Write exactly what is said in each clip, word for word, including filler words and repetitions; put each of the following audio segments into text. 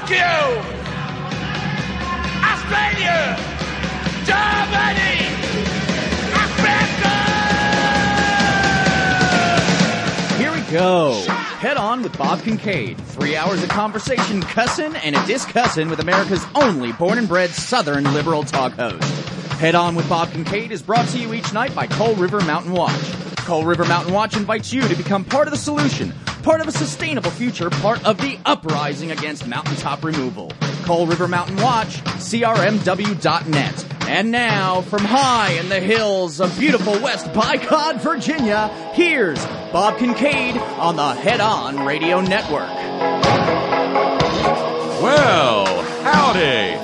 Tokyo, Australia, Germany, Africa! Here we go. Head On with Bob Kincaid. Three hours of conversation, cussin' and a discussin' with America's only born and bred Southern liberal talk host. Head On with Bob Kincaid is brought to you each night by Coal River Mountain Watch. Coal River Mountain Watch invites you to become part of the solution, part of a sustainable future, part of the uprising against mountaintop removal. Coal River Mountain Watch, C R M W dot net. And now, from high in the hills of beautiful West Bicod, Virginia, here's Bob Kincaid on the Head On Radio Network. Well, howdy.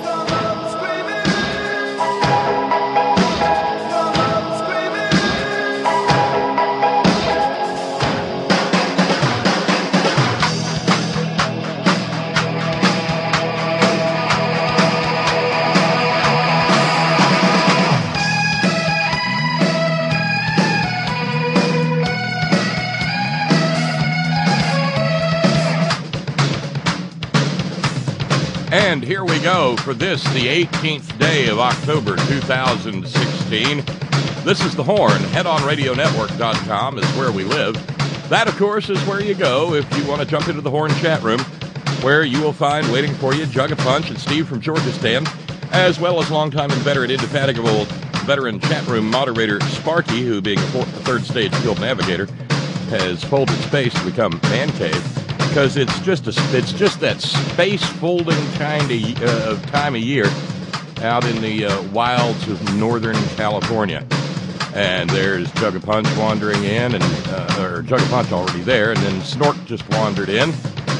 And here we go for this, the eighteenth day of October two thousand sixteen. This is The Horn. head on radio network dot com is where we live. That, of course, is where you go if you want to jump into the Horn chat room, where you will find waiting for you Jug of Punch and Steve from Georgistan, as well as longtime and veteran, indefatigable veteran chat room moderator Sparky, who, being a, fourth, a third stage field navigator, has folded space to become Man Cave. Because it's just a, it's just that space folding kind of uh, time of year out in the uh, wilds of Northern California. And there's Jug of Punch wandering in, and uh, or Jug of Punch already there, and then Snork just wandered in.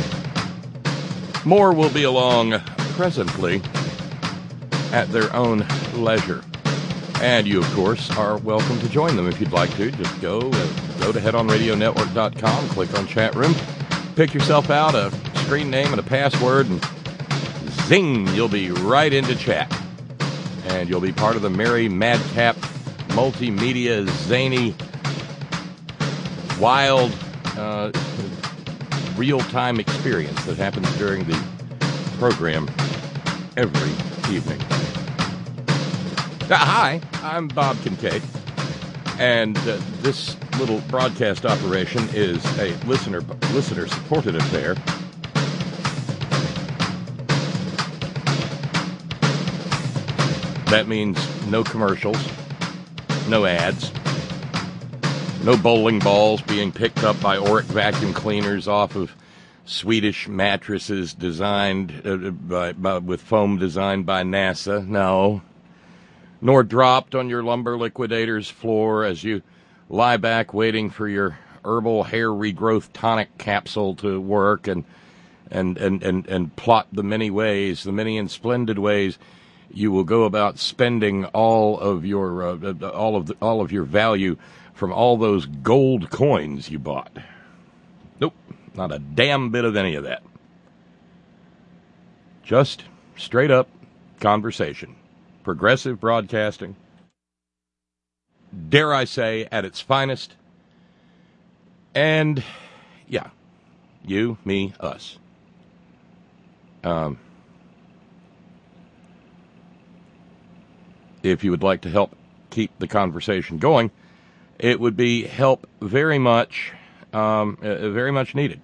More will be along presently at their own leisure. And you, of course, are welcome to join them if you'd like to. Just go uh, go to head on radio network dot com, click on chat room. Pick yourself out a screen name and a password, and zing, you'll be right into chat. And you'll be part of the merry, madcap, multimedia, zany, wild, uh, real-time experience that happens during the program every evening. Uh, hi, I'm Bob Kincaid. And uh, this little broadcast operation is a listener listener supported affair. That means no commercials, no ads, no bowling balls being picked up by Oric vacuum cleaners off of Swedish mattresses designed uh, by, by with foam designed by NASA. No. Nor dropped on your lumber liquidator's floor as you lie back waiting for your herbal hair regrowth tonic capsule to work and and, and, and, and plot the many ways, the many and splendid ways you will go about spending all of your uh, all of the, all of your value from all those gold coins you bought. Nope, not a damn bit of any of that. Just straight up conversation. Progressive broadcasting, dare I say, at its finest. And, yeah, you, me, us. Um, if you would like to help keep the conversation going, it would be help very much, um, uh, very much needed.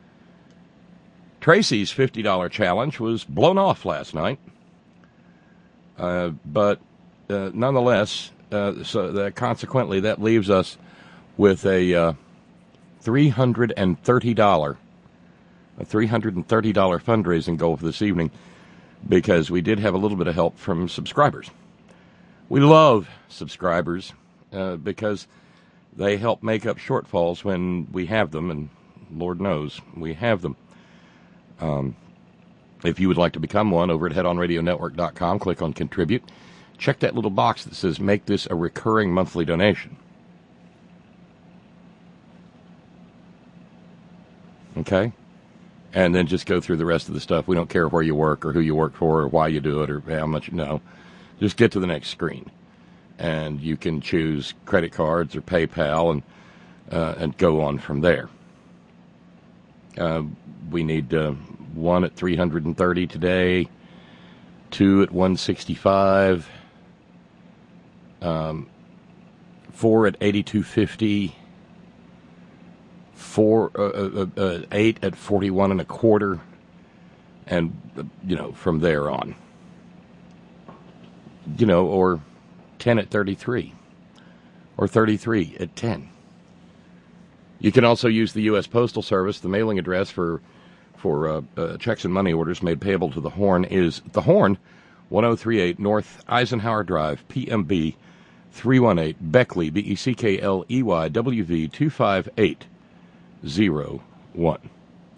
Tracy's fifty dollars challenge was blown off last night. Uh, but uh, nonetheless, uh, so that consequently, that leaves us with a uh, three hundred thirty dollars, a three hundred thirty dollars fundraising goal for this evening, because we did have a little bit of help from subscribers. We love subscribers uh, because they help make up shortfalls when we have them, and Lord knows we have them. Um. If you would like to become one, over at head on radio network dot com, click on Contribute. Check that little box that says Make This a Recurring Monthly Donation. Okay? And then just go through the rest of the stuff. We don't care where you work or who you work for or why you do it or how much you know. Just get to the next screen. And you can choose credit cards or PayPal and uh, and go on from there. Uh, we need... Uh, one at three hundred thirty today, two at one sixty-five, um, four at eighty-two fifty, four, uh, uh, uh, eight at forty-one and a quarter, and, uh, you know, from there on. You know, or ten at thirty-three, or thirty-three at ten. You can also use the U S Postal Service. The mailing address for for uh, uh, checks and money orders made payable to the Horn is the Horn, ten thirty-eight North Eisenhower Drive, P M B three one eight, Beckley, B E C K L E Y, W V two five eight zero one.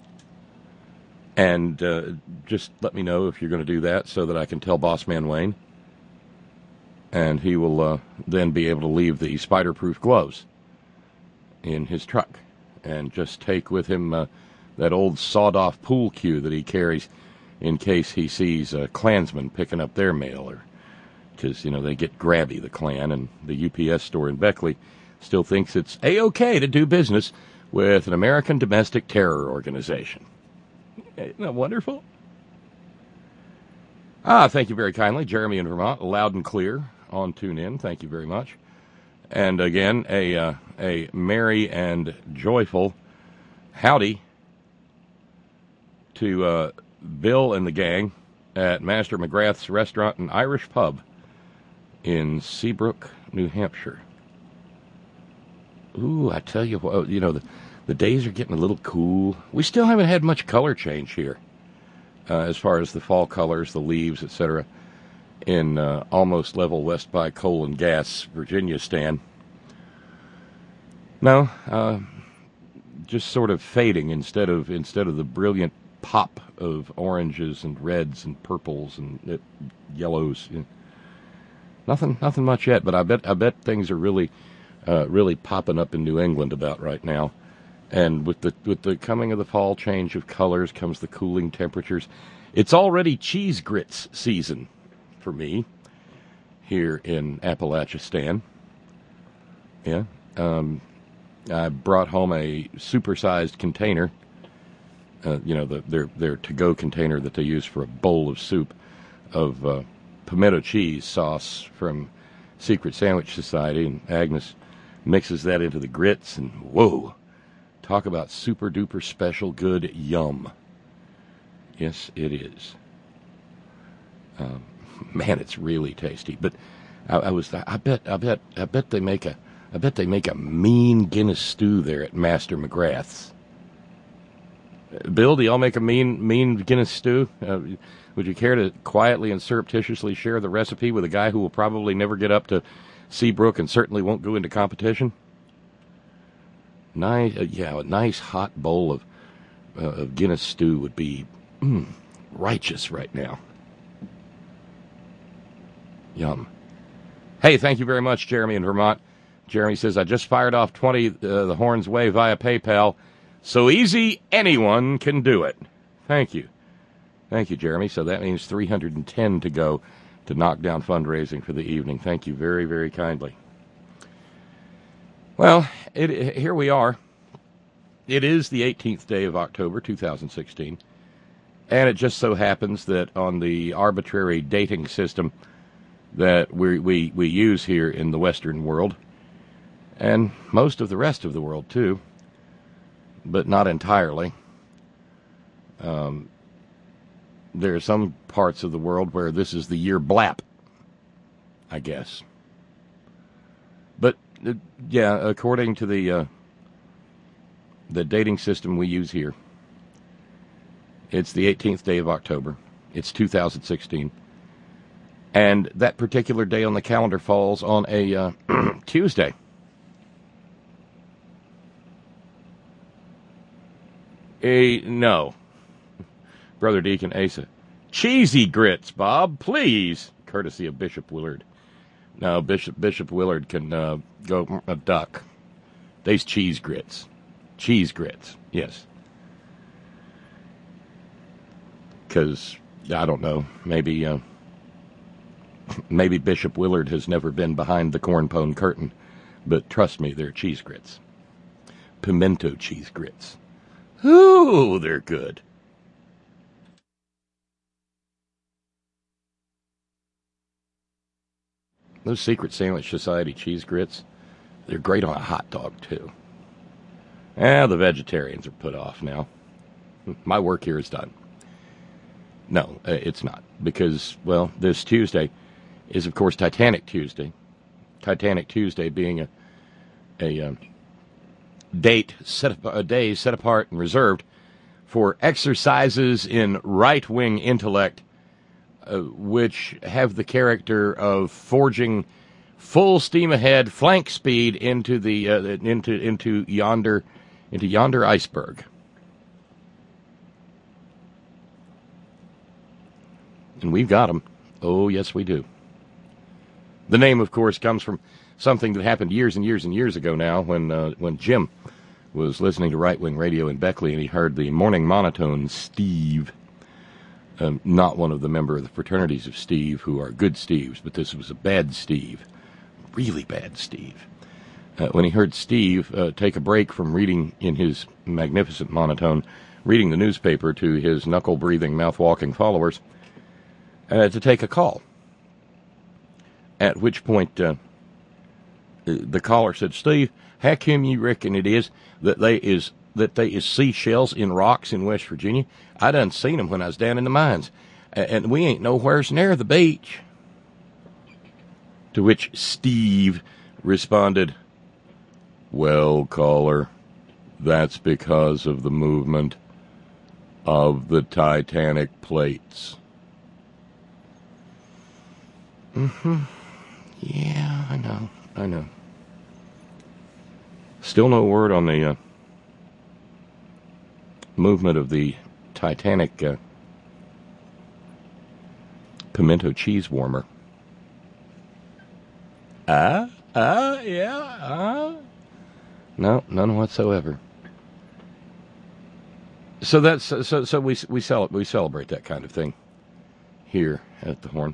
And uh, just let me know if you're going to do that so that I can tell Boss Man Wayne. And he will uh, then be able to leave the spider-proof gloves in his truck and just take with him uh, that old sawed-off pool cue that he carries in case he sees uh, Klansmen picking up their mail, or because, you know, they get grabby, the Klan, and the U P S store in Beckley still thinks it's A-OK to do business with an American domestic terror organization. Isn't that wonderful? Ah, thank you very kindly. Jeremy in Vermont, loud and clear on TuneIn. Thank you very much. And again, a uh, a merry and joyful howdy to uh, Bill and the gang at Master McGrath's Restaurant and Irish Pub in Seabrook, New Hampshire. Ooh, I tell you what, you know, the, the days are getting a little cool. We still haven't had much color change here uh, as far as the fall colors, the leaves, et cetera in uh, almost level west by coal and gas Virginia stand. No, uh, just sort of fading instead of instead of the brilliant pop of oranges and reds and purples and uh, yellows. Nothing, nothing much yet. But I bet I bet things are really, uh, really popping up in New England about right now. And with the with the coming of the fall change of colors comes the cooling temperatures. It's already cheese grits season for me here in Appalachistan. Yeah. Um, I brought home a supersized container, uh, you know, the, their, their to-go container that they use for a bowl of soup, of uh, pimento cheese sauce from Secret Sandwich Society, and Agnes mixes that into the grits, and whoa, talk about super-duper special good yum. Yes, it is. Um, Man, it's really tasty. But I, I was, I bet, I bet, I bet they make a, I bet they make a mean Guinness stew there at Master McGrath's. Bill, do y'all make a mean, mean Guinness stew? Uh, would you care to quietly and surreptitiously share the recipe with a guy who will probably never get up to Seabrook and certainly won't go into competition? Nice, uh, yeah, a nice hot bowl of, uh, of Guinness stew would be mm, righteous right now. Yum. Hey, thank you very much, Jeremy in Vermont. Jeremy says, I just fired off twenty uh, the Horn's way via PayPal. So easy, anyone can do it. Thank you. Thank you, Jeremy. So that means three hundred ten to go to knock down fundraising for the evening. Thank you very, very kindly. Well, it, it, here we are. It is the eighteenth day of October, two thousand sixteen. And it just so happens that on the arbitrary dating system that we, we, we use here in the Western world, and most of the rest of the world too, but not entirely. Um, there are some parts of the world where this is the year blap, I guess. But, uh, yeah, according to the uh, the dating system we use here, it's the eighteenth day of October. It's two thousand sixteen. And that particular day on the calendar falls on a uh, Tuesday. A no. Brother Deacon Asa. Cheesy grits, Bob, please. Courtesy of Bishop Willard. No, Bishop Bishop Willard can uh, go a duck. They's cheese grits. Cheese grits, yes. Because, I don't know, maybe... Uh, Maybe Bishop Willard has never been behind the corn pone curtain, but trust me, they're cheese grits. Pimento cheese grits. Ooh, they're good. Those Secret Sandwich Society cheese grits, they're great on a hot dog, too. Eh, the vegetarians are put off now. My work here is done. No, it's not. Because, well, this Tuesday is, of course, Titanic Tuesday. Titanic Tuesday being a a um, date set a day set apart and reserved for exercises in right-wing intellect, uh, which have the character of forging full steam ahead, flank speed into the uh, into into yonder into yonder iceberg. And we've got them. Oh, yes, we do. The name, of course, comes from something that happened years and years and years ago now when uh, when Jim was listening to right-wing radio in Beckley and he heard the morning monotone Steve, um, not one of the member of the fraternities of Steve who are good Steves, but this was a bad Steve, really bad Steve. Uh, when he heard Steve uh, take a break from reading in his magnificent monotone, reading the newspaper to his knuckle-breathing, mouth-walking followers, uh, to take a call. At which point, uh, the caller said, "Steve, how come you reckon it is that they is that they is seashells in rocks in West Virginia? I done seen them when I was down in the mines, and we ain't nowheres near the beach." To which Steve responded, "Well, caller, that's because of the movement of the Titanic plates." Mm-hmm. Yeah, I know, I know. Still no word on the uh, movement of the Titanic uh, pimento cheese warmer. Ah, uh, ah, uh, yeah, ah. Uh. No, none whatsoever. So that's so so we we cel- we celebrate that kind of thing here at the Horn.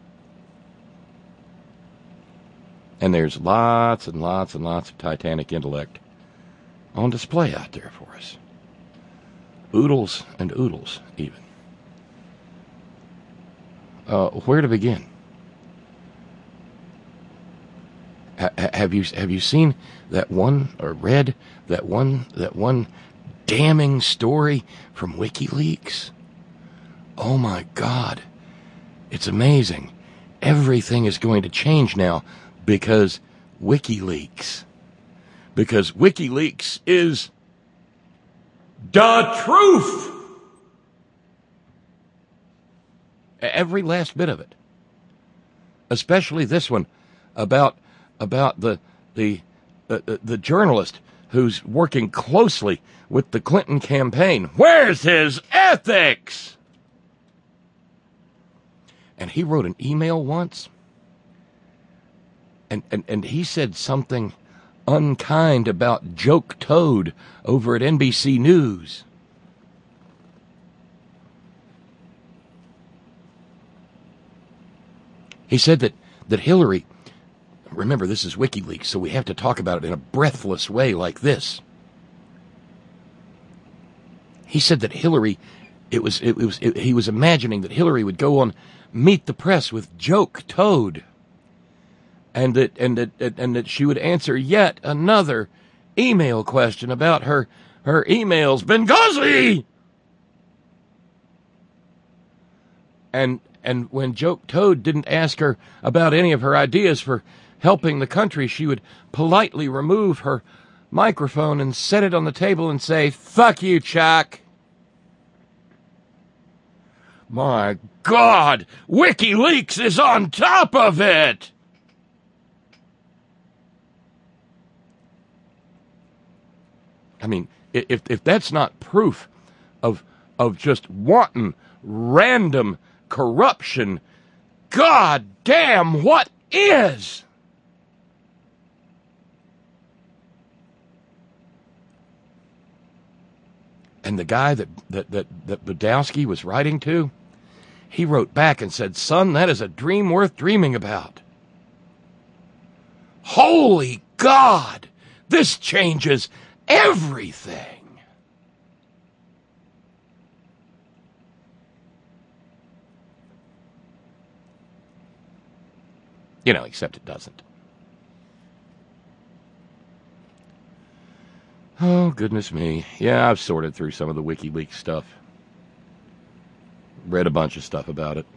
And there's lots and lots and lots of Titanic intellect on display out there for us. Oodles and oodles, even. Uh, where to begin? H- have you have you seen that one or read that one that one damning story from WikiLeaks? Oh my God! It's amazing. Everything is going to change now. Because WikiLeaks. Because WikiLeaks is the truth. Every last bit of it. Especially this one about about the the uh, the journalist who's working closely with the Clinton campaign. Where's his ethics? And he wrote an email once. And, and and he said something unkind about Joke Toad over at N B C News. He said that, that Hillary, remember this is WikiLeaks, so we have to talk about it in a breathless way like this. He said that Hillary, it was it was it, he was imagining that Hillary would go on Meet the Press with Joke Toad. And that and that and that she would answer yet another email question about her her emails, Benghazi. And and when Joke Toad didn't ask her about any of her ideas for helping the country, she would politely remove her microphone and set it on the table and say, "Fuck you, Chuck." My God, WikiLeaks is on top of it. I mean, if if that's not proof of of just wanton, random corruption, God damn, what is? And the guy that that that, that Badowski was writing to, he wrote back and said, "Son, that is a dream worth dreaming about." Holy God, this changes everything. You know, except it doesn't. Oh, goodness me. Yeah, I've sorted through some of the WikiLeaks stuff. Read a bunch of stuff about it.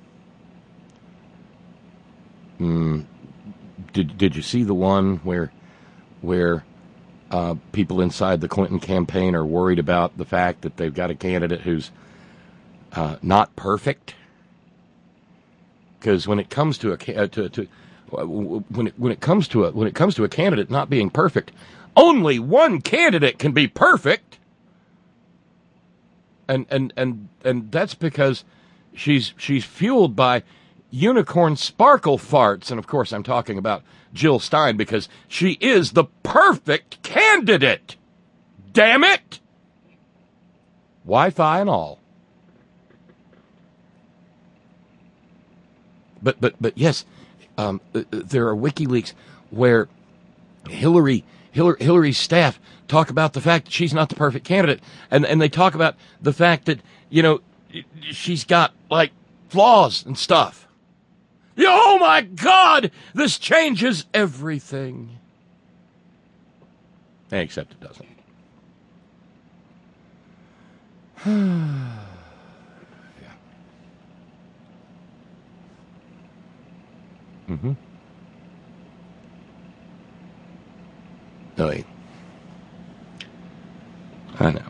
Mm, did did you see the one where where uh, people inside the Clinton campaign are worried about the fact that they've got a candidate who's uh, not perfect? Because when it comes to a uh, to, to when it when it comes to a when it comes to a candidate not being perfect, only one candidate can be perfect. And and and and that's because she's she's fueled by unicorn sparkle farts. And of course I'm talking about Jill Stein, because she is the perfect candidate. Damn it! Wi-Fi and all. But but but yes, um, there are WikiLeaks where Hillary Hillary Hillary's staff talk about the fact that she's not the perfect candidate, and and they talk about the fact that, you know, she's got like flaws and stuff. Oh my God, this changes everything. Except it doesn't. Yeah. Mm-hmm. Oh, wait. I know.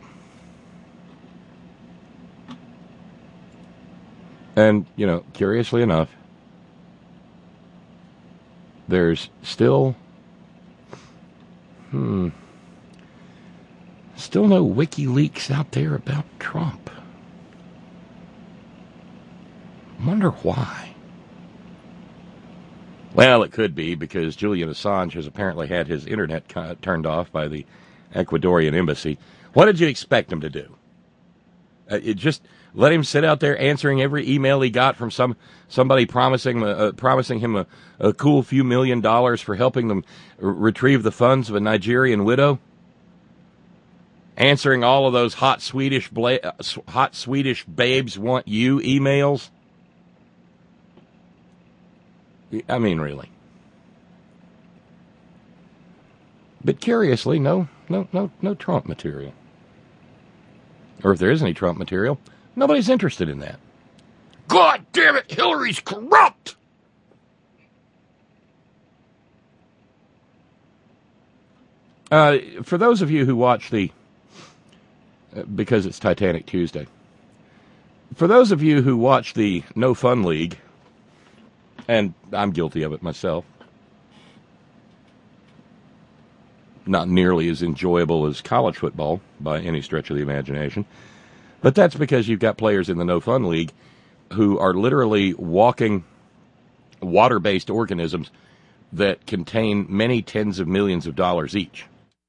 And, you know, curiously enough, there's still, hmm, still no WikiLeaks out there about Trump. Wonder why. Well, it could be because Julian Assange has apparently had his internet co- turned off by the Ecuadorian embassy. What did you expect him to do? Uh, it just let him sit out there answering every email he got from some somebody promising uh, promising him a, a cool few million dollars for helping them r- retrieve the funds of a Nigerian widow? Answering all of those hot Swedish bla- uh, hot Swedish babes want you emails? I mean, really. But curiously, no, no, no, no Trump material. Or if there is any Trump material, nobody's interested in that. God damn it, Hillary's corrupt! Uh, for those of you who watch the, uh, because it's Titanic Tuesday, for those of you who watch the No Fun League, and I'm guilty of it myself, not nearly as enjoyable as college football by any stretch of the imagination, but that's because you've got players in the No Fun League who are literally walking water-based organisms that contain many tens of millions of dollars each.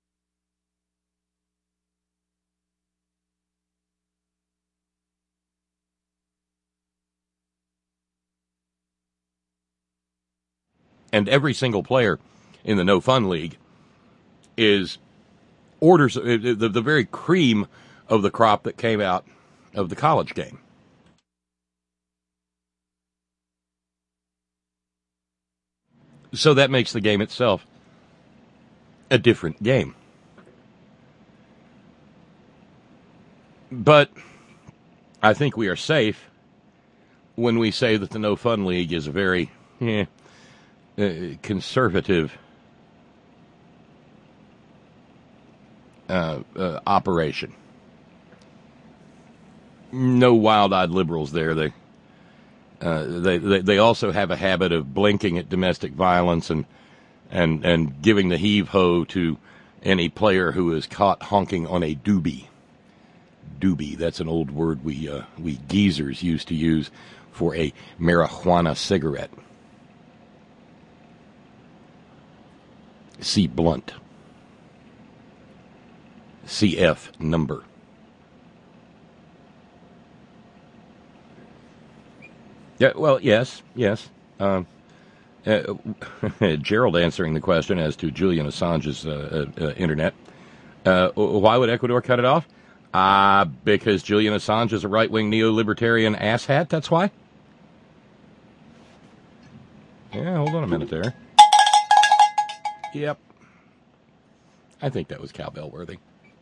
And every single player in the No Fun League is orders the, the very cream of the crop that came out of the college game. So that makes the game itself a different game. But I think we are safe when we say that the No Fun League is a very eh, uh, conservative Uh, uh, operation. No wild-eyed liberals there. They, uh, they, they, they also have a habit of blinking at domestic violence and and and giving the heave-ho to any player who is caught honking on a doobie. Doobie, that's an old word we uh, we geezers used to use for a marijuana cigarette. See blunt. C F number. Yeah, well, yes, yes. Um, uh, Gerald answering the question as to Julian Assange's uh, uh, uh, internet. Uh, why would Ecuador cut it off? Ah, uh, because Julian Assange is a right-wing neo-libertarian asshat, that's why? Yeah, hold on a minute there. Yep. I think that was cowbell worthy.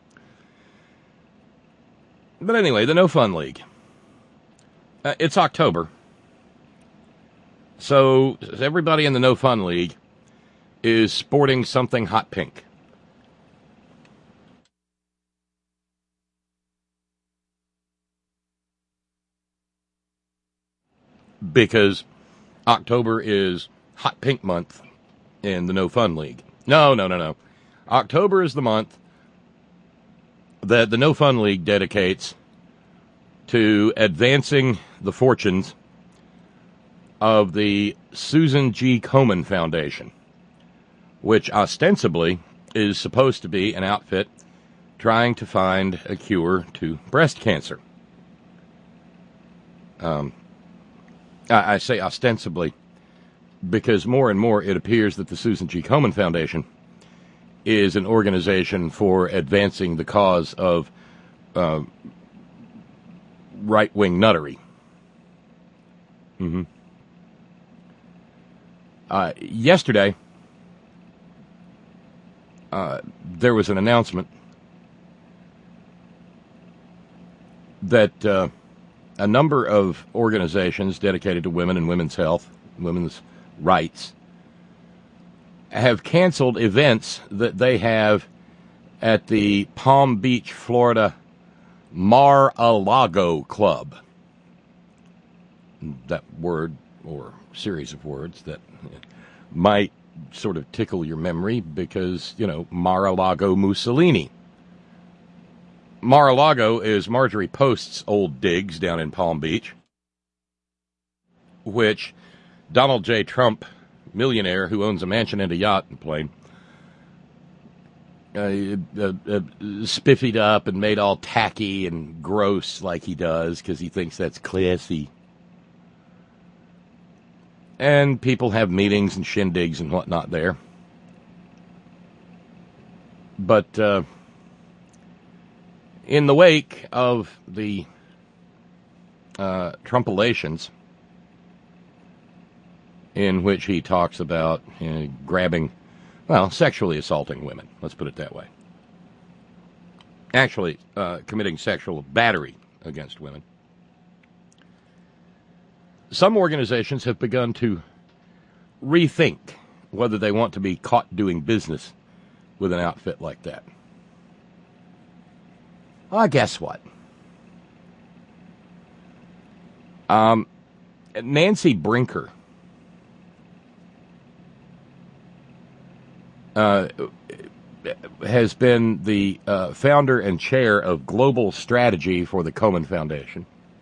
But anyway, the No Fun League. Uh, it's October. So everybody in the No Fun League is sporting something hot pink. Because October is hot pink month in the No Fun League. No, no, no, no. October is the month that the No Fun League dedicates to advancing the fortunes of the Susan G. Komen Foundation, which ostensibly is supposed to be an outfit trying to find a cure to breast cancer. Um, I, I say ostensibly because more and more it appears that the Susan G. Komen Foundation is an organization for advancing the cause of uh, right-wing nuttery. Mm-hmm. Uh, yesterday, uh, there was an announcement that uh, a number of organizations dedicated to women and women's health, women's rights, have canceled events that they have at the Palm Beach, Florida Mar-a-Lago Club. That word or series of words that might sort of tickle your memory because, you know, Mar-a-Lago Mussolini. Mar-a-Lago is Marjorie Post's old digs down in Palm Beach, which Donald J. Trump, millionaire who owns a mansion and a yacht and plane, uh, uh, uh, spiffied up and made all tacky and gross like he does because he thinks that's classy. And people have meetings and shindigs and whatnot there. But uh, in the wake of the uh, Trumpalations, in which he talks about you know, grabbing, well, sexually assaulting women, let's put it that way. Actually, uh, committing sexual battery against women. Some organizations have begun to rethink whether they want to be caught doing business with an outfit like that. Well, guess what? Um, Nancy Brinker uh, has been the uh, founder and chair of global strategy for the Komen Foundation.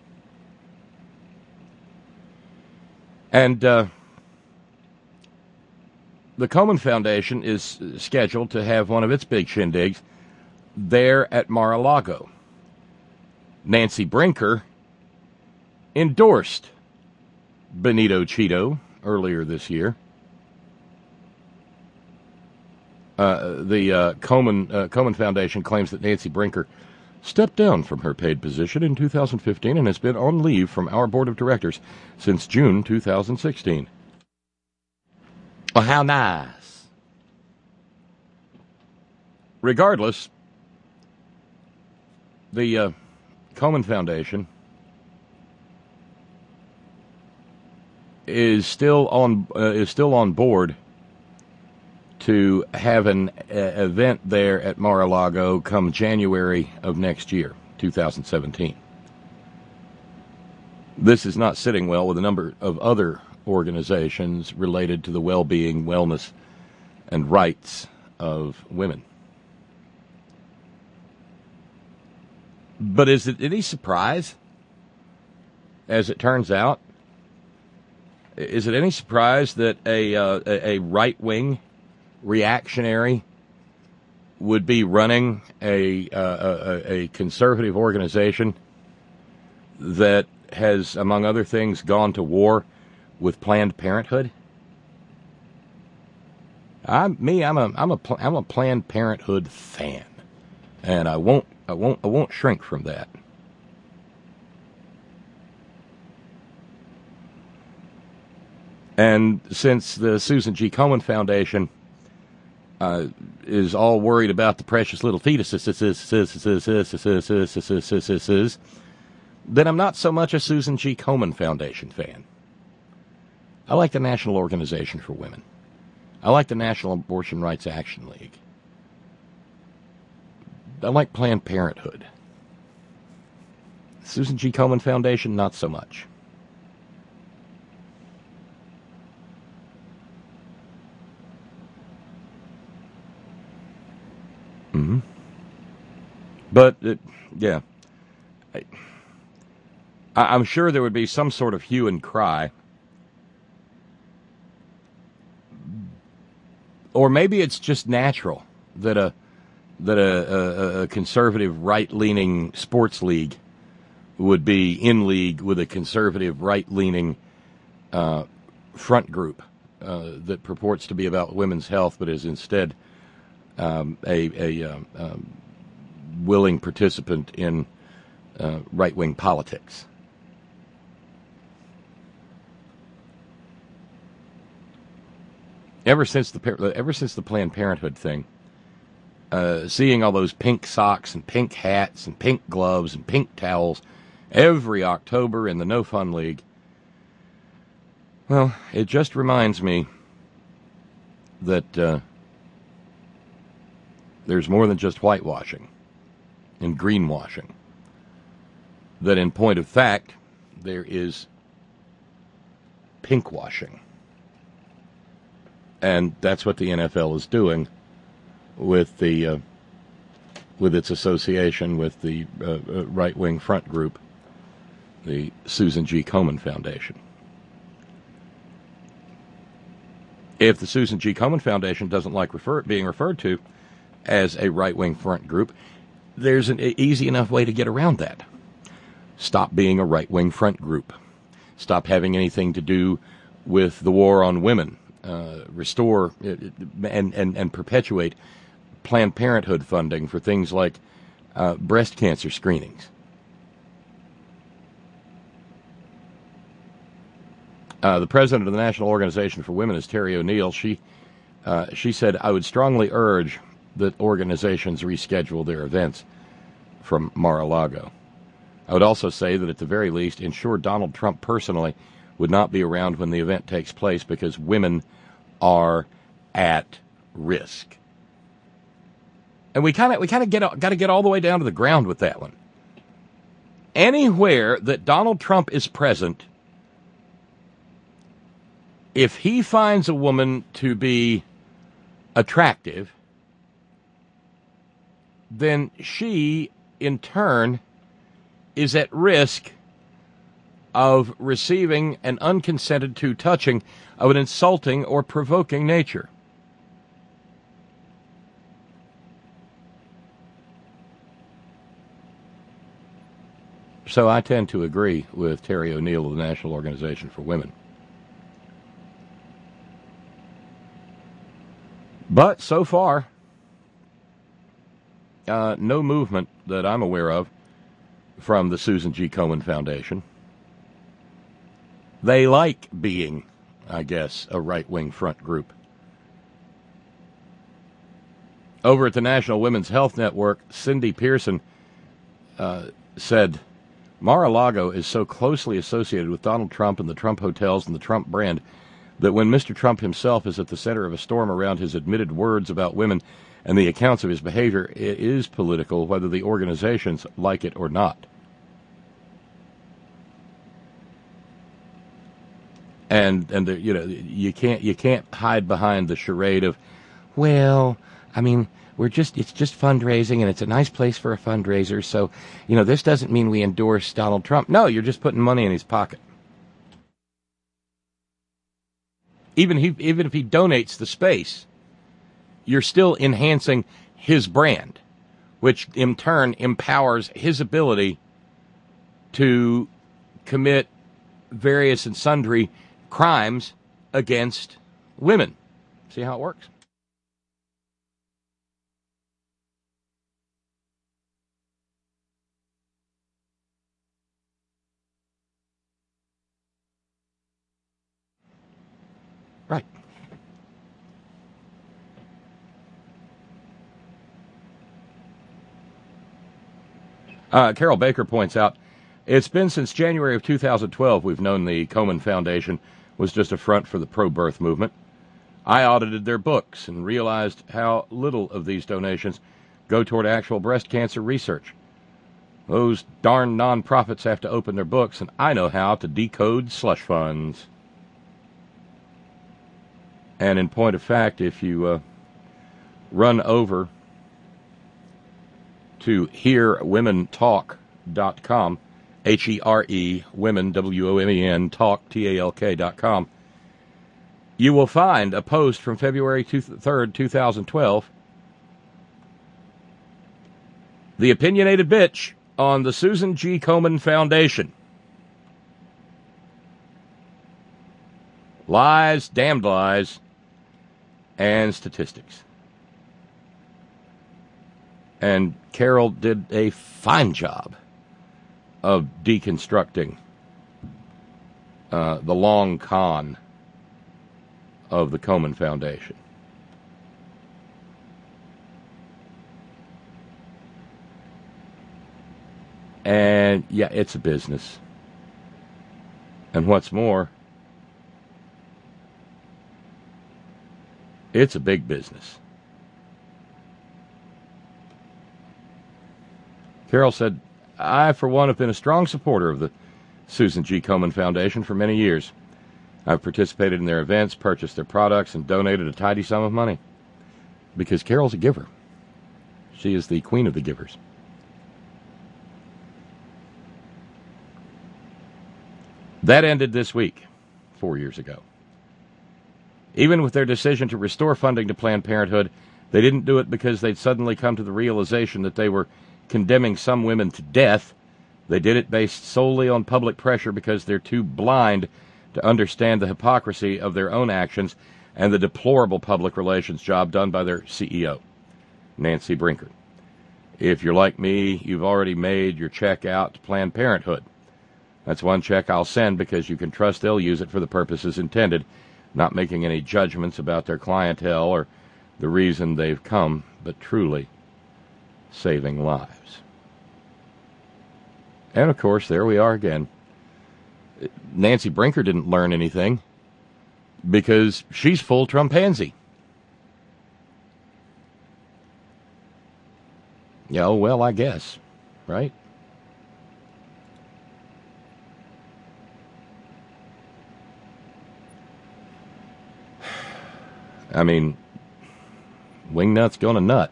And uh, the Komen Foundation is scheduled to have one of its big shindigs there at Mar-a-Lago. Nancy Brinker endorsed Benito Cheeto earlier this year. Uh, the uh, Komen, uh, Komen Foundation claims that Nancy Brinker stepped down from her paid position in two thousand fifteen and has been on leave from our board of directors since June two thousand sixteen. Well, how nice. Regardless, the uh, Komen Foundation is still on uh, is still on board to have an uh, event there at Mar-a-Lago come January of next year, two thousand seventeen. This is not sitting well with a number of other organizations related to the well-being, wellness, and rights of women. But is it any surprise, as it turns out, is it any surprise that a uh, a right-wing reactionary would be running a, uh, a a conservative organization that has, among other things, gone to war with Planned Parenthood? I'm me. I'm a I'm a I'm a Planned Parenthood fan, and I won't I won't I won't shrink from that. And since the Susan G. Komen Foundation uh, is all worried about the precious little fetuses, then I'm not so much a Susan G. Komen Foundation fan. I like the National Organization for Women. I like the National Abortion Rights Action League. I like Planned Parenthood. Susan G. Komen Foundation, not so much. Mm-hmm. But, it, yeah. I, I'm sure there would be some sort of hue and cry. Or maybe it's just natural that a that a, a, a conservative right-leaning sports league would be in league with a conservative right-leaning uh, front group uh, that purports to be about women's health, but is instead um, a, a um, um, willing participant in uh, right-wing politics. Ever since the ever since the Planned Parenthood thing, uh, seeing all those pink socks and pink hats and pink gloves and pink towels every October in the No Fun League, well, it just reminds me that uh, there's more than just whitewashing and greenwashing. That in point of fact, there is pinkwashing. And that's what the N F L is doing with the uh, with its association with the uh, uh, right-wing front group, the Susan G. Komen Foundation. If the Susan G. Komen Foundation doesn't like refer- being referred to as a right-wing front group, there's an easy enough way to get around that. Stop being a right-wing front group. Stop having anything to do with the war on women. Uh, restore and, and, and perpetuate Planned Parenthood funding for things like uh, breast cancer screenings. Uh, the president of the National Organization for Women is Terry O'Neill. She uh, she said, I would strongly urge that organizations reschedule their events from Mar-a-Lago. I would also say that at the very least, ensure Donald Trump personally would not be around when the event takes place because women are at risk. And we kind of we kind of get got to get all the way down to the ground with that one. Anywhere that Donald Trump is present, if he finds a woman to be attractive, then she, in turn, is at risk of receiving an unconsented to touching of an insulting or provoking nature. So I tend to agree with Terry O'Neill of the National Organization for Women. But so far, uh, no movement that I'm aware of from the Susan G. Komen Foundation. They like being, I guess, a right-wing front group. Over at the National Women's Health Network, Cindy Pearson uh, said, Mar-a-Lago is so closely associated with Donald Trump and the Trump hotels and the Trump brand that when Mister Trump himself is at the center of a storm around his admitted words about women and the accounts of his behavior, it is political whether the organizations like it or not. And and the, you know you can't you can't hide behind the charade of, well, I mean we're just it's just fundraising and it's a nice place for a fundraiser, so you know this doesn't mean we endorse Donald Trump. No, you're just putting money in his pocket. Even he even if he donates the space, you're still enhancing his brand, which in turn empowers his ability to commit various and sundry crimes against women. See how it works? Right. Uh, Carol Baker points out, it's been since January of two thousand twelve we've known the Komen Foundation was just a front for the pro-birth movement. I audited their books and realized how little of these donations go toward actual breast cancer research. Those darn nonprofits have to open their books, and I know how to decode slush funds. And in point of fact, if you uh, run over to hear women talk dot com, H E R E, women, W O M E N, talk, T A L K dot com, you will find a post from February third, two thousand twelve, The Opinionated Bitch on the Susan G. Komen Foundation. Lies, damned lies, and statistics. And Carol did a fine job of deconstructing uh, the long con of the Komen Foundation. And, yeah, it's a business. And what's more, it's a big business. Carol said, I, for one, have been a strong supporter of the Susan G. Komen Foundation for many years. I've participated in their events, purchased their products, and donated a tidy sum of money. Because Carol's a giver. She is the queen of the givers. That ended this week, four years ago. Even with their decision to restore funding to Planned Parenthood, they didn't do it because they'd suddenly come to the realization that they were condemning some women to death. They did it based solely on public pressure because they're too blind to understand the hypocrisy of their own actions and the deplorable public relations job done by their C E O, Nancy Brinker. If you're like me, you've already made your check out to Planned Parenthood. That's one check I'll send because you can trust they'll use it for the purposes intended, not making any judgments about their clientele or the reason they've come, but truly saving lives. And, of course, there we are again. Nancy Brinker didn't learn anything because she's full Trump-pansy. Yeah, oh, well, I guess, right? I mean, wingnut's gonna nut.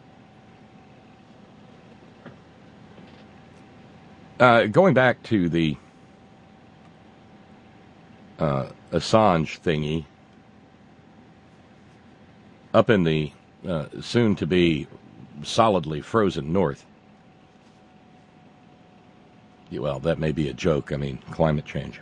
Uh, going back to the uh, Assange thingy, up in the uh, soon-to-be solidly frozen north. Well, that may be a joke. I mean, climate change.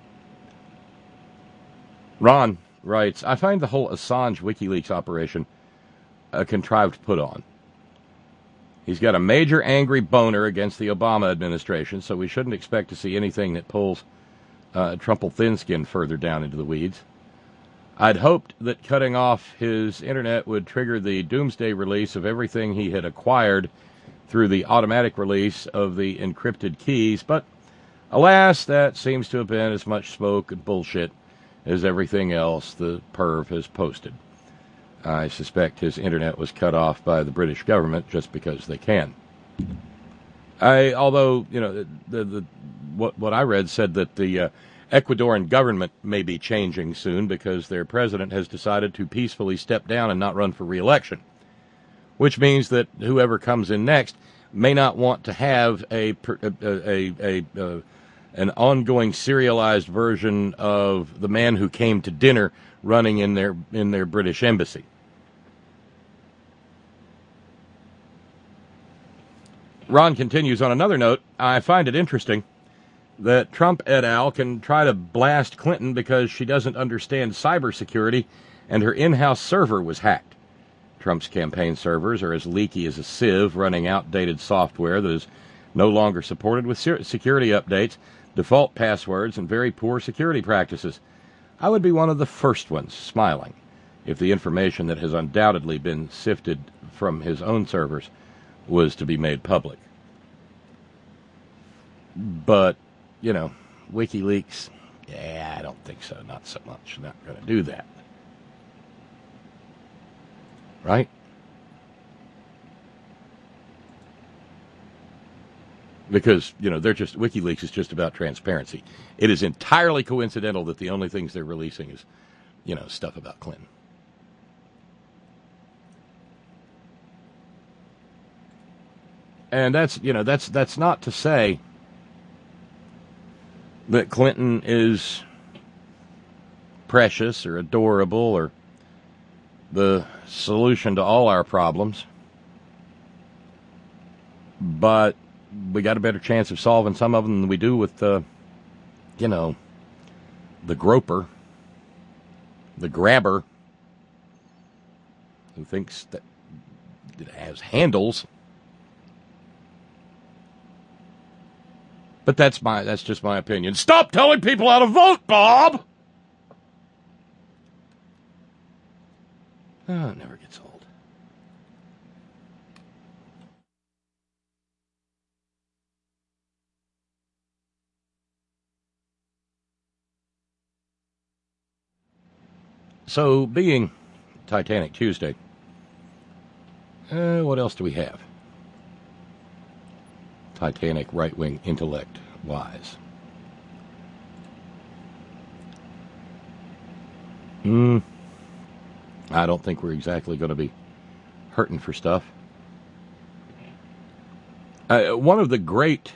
Ron writes, I find the whole Assange WikiLeaks operation a contrived put-on. He's got a major angry boner against the Obama administration, so we shouldn't expect to see anything that pulls uh, Trumple Thinskin further down into the weeds. I'd hoped that cutting off his internet would trigger the doomsday release of everything he had acquired through the automatic release of the encrypted keys, but alas, that seems to have been as much smoke and bullshit as everything else the perv has posted. I suspect his internet was cut off by the British government just because they can. I, although, you know, the, the, what, what I read said that the uh, Ecuadorian government may be changing soon because their president has decided to peacefully step down and not run for re-election, which means that whoever comes in next may not want to have a, a, a, a, a an ongoing serialized version of the man who came to dinner running in their in their British embassy. Ron continues, on another note, I find it interesting that Trump et al. Can try to blast Clinton because she doesn't understand cybersecurity and her in-house server was hacked. Trump's campaign servers are as leaky as a sieve, running outdated software that is no longer supported with security updates, default passwords, and very poor security practices. I would be one of the first ones smiling if the information that has undoubtedly been sifted from his own servers was to be made public. But, you know, WikiLeaks, yeah, I don't think so. Not so much. Not going to do that. Right? Because, you know, they're just, WikiLeaks is just about transparency. It is entirely coincidental that the only things they're releasing is, you know, stuff about Clinton. And that's, you know, that's that's not to say that Clinton is precious or adorable or the solution to all our problems. But we got a better chance of solving some of them than we do with the, you know, the groper, the grabber, who thinks that it has handles. But that's my that's just my opinion. Stop telling people how to vote, Bob! Oh, it never gets old. So, being Titanic Tuesday, uh, what else do we have? Titanic right-wing intellect-wise. Hmm. I don't think we're exactly going to be hurting for stuff. Uh, one of the great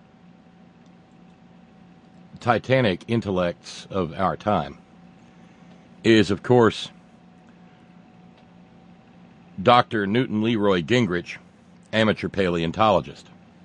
Titanic intellects of our time is, of course, Doctor Newton Leroy Gingrich, amateur paleontologist.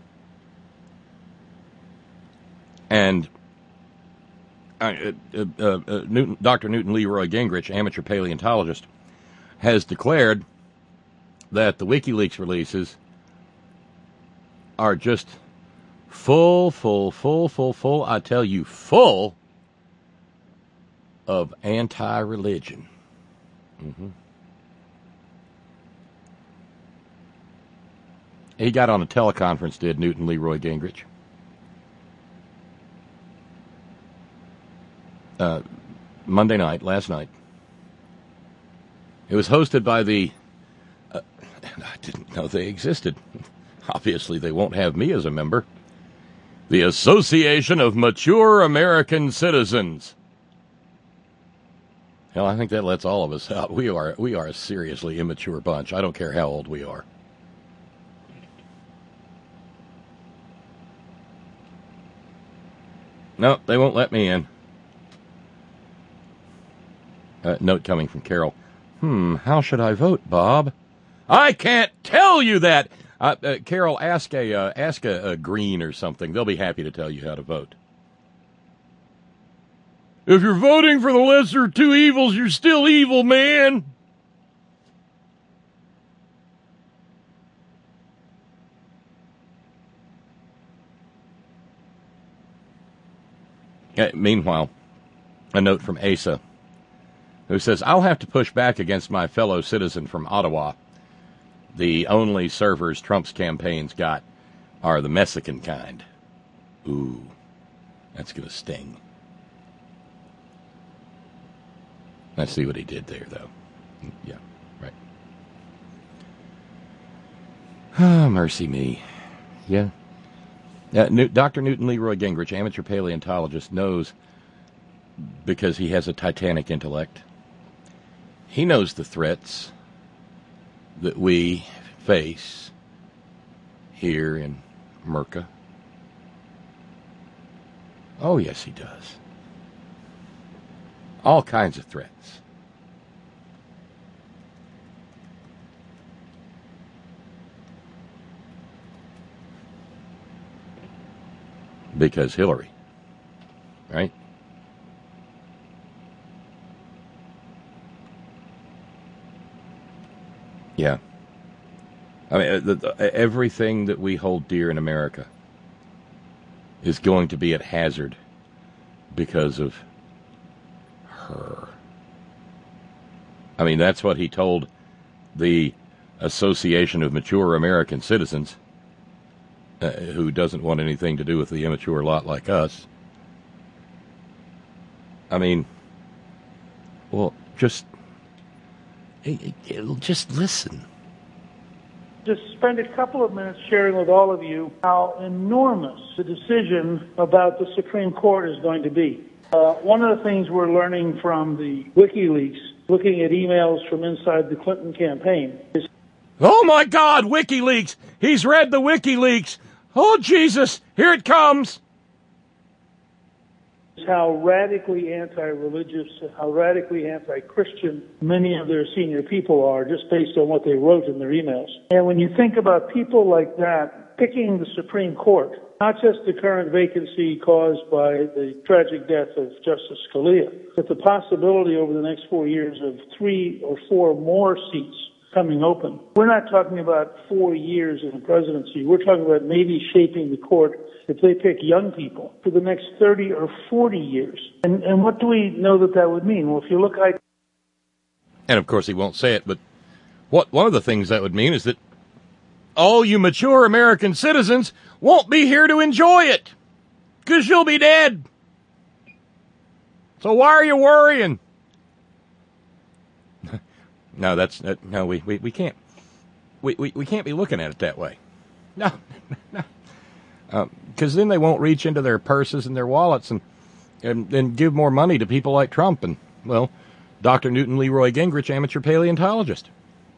And uh, uh, uh, uh, Newton, Doctor Newton Leroy Gingrich, amateur paleontologist, has declared that the WikiLeaks releases are just full, full, full, full, full, I tell you, full of anti-religion. Mm-hmm. He got on a teleconference, did Newton Leroy Gingrich. Uh, Monday night, last night. It was hosted by the, uh, I didn't know they existed. Obviously, they won't have me as a member. The Association of Mature American Citizens. Hell, I think that lets all of us out. We are we are a seriously immature bunch. I don't care how old we are. No, they won't let me in. Uh, note coming from Carol. Hmm, how should I vote, Bob? I can't tell you that. Uh, uh, Carol, ask a uh, ask a, a green or something. They'll be happy to tell you how to vote. If you're voting for the lesser of two evils, you're still evil, man. Uh, meanwhile, a note from Asa, who says, I'll have to push back against my fellow citizen from Ottawa. The only servers Trump's campaign's got are the Mexican kind. Ooh, that's going to sting. Let's see what he did there, though. Yeah, right. Oh, mercy me. Yeah. Uh, New- Doctor Newton Leroy Gingrich, amateur paleontologist, knows, because he has a Titanic intellect, he knows the threats that we face here in Merca. Oh, yes, he does. All kinds of threats. Because Hillary, right? Yeah. I mean, the, the, everything that we hold dear in America is going to be at hazard because of her. I mean, that's what he told the Association of Mature American Citizens, uh, who doesn't want anything to do with the immature lot like us. I mean, well, just, just listen. Just spend a couple of minutes sharing with all of you how enormous the decision about the Supreme Court is going to be. Uh, one of the things we're learning from the WikiLeaks, looking at emails from inside the Clinton campaign, is... Oh, my God, WikiLeaks! He's read the WikiLeaks! Oh, Jesus, here it comes! How radically anti-religious, how radically anti-Christian many of their senior people are, just based on what they wrote in their emails. And when you think about people like that picking the Supreme Court, not just the current vacancy caused by the tragic death of Justice Scalia, but the possibility over the next four years of three or four more seats coming open. We're not talking about four years in the presidency. We're talking about maybe shaping the court, if they pick young people, for the next thirty or forty years. And, and what do we know that that would mean? Well, if you look at... And, of course, he won't say it, but what one of the things that would mean is that all you mature American citizens won't be here to enjoy it, because you'll be dead. So why are you worrying? No, that's uh, no. We, we, we can't. We, we we can't be looking at it that way. No, no. Because uh, then they won't reach into their purses and their wallets and, and and give more money to people like Trump and, well, Doctor Newton Leroy Gingrich, amateur paleontologist.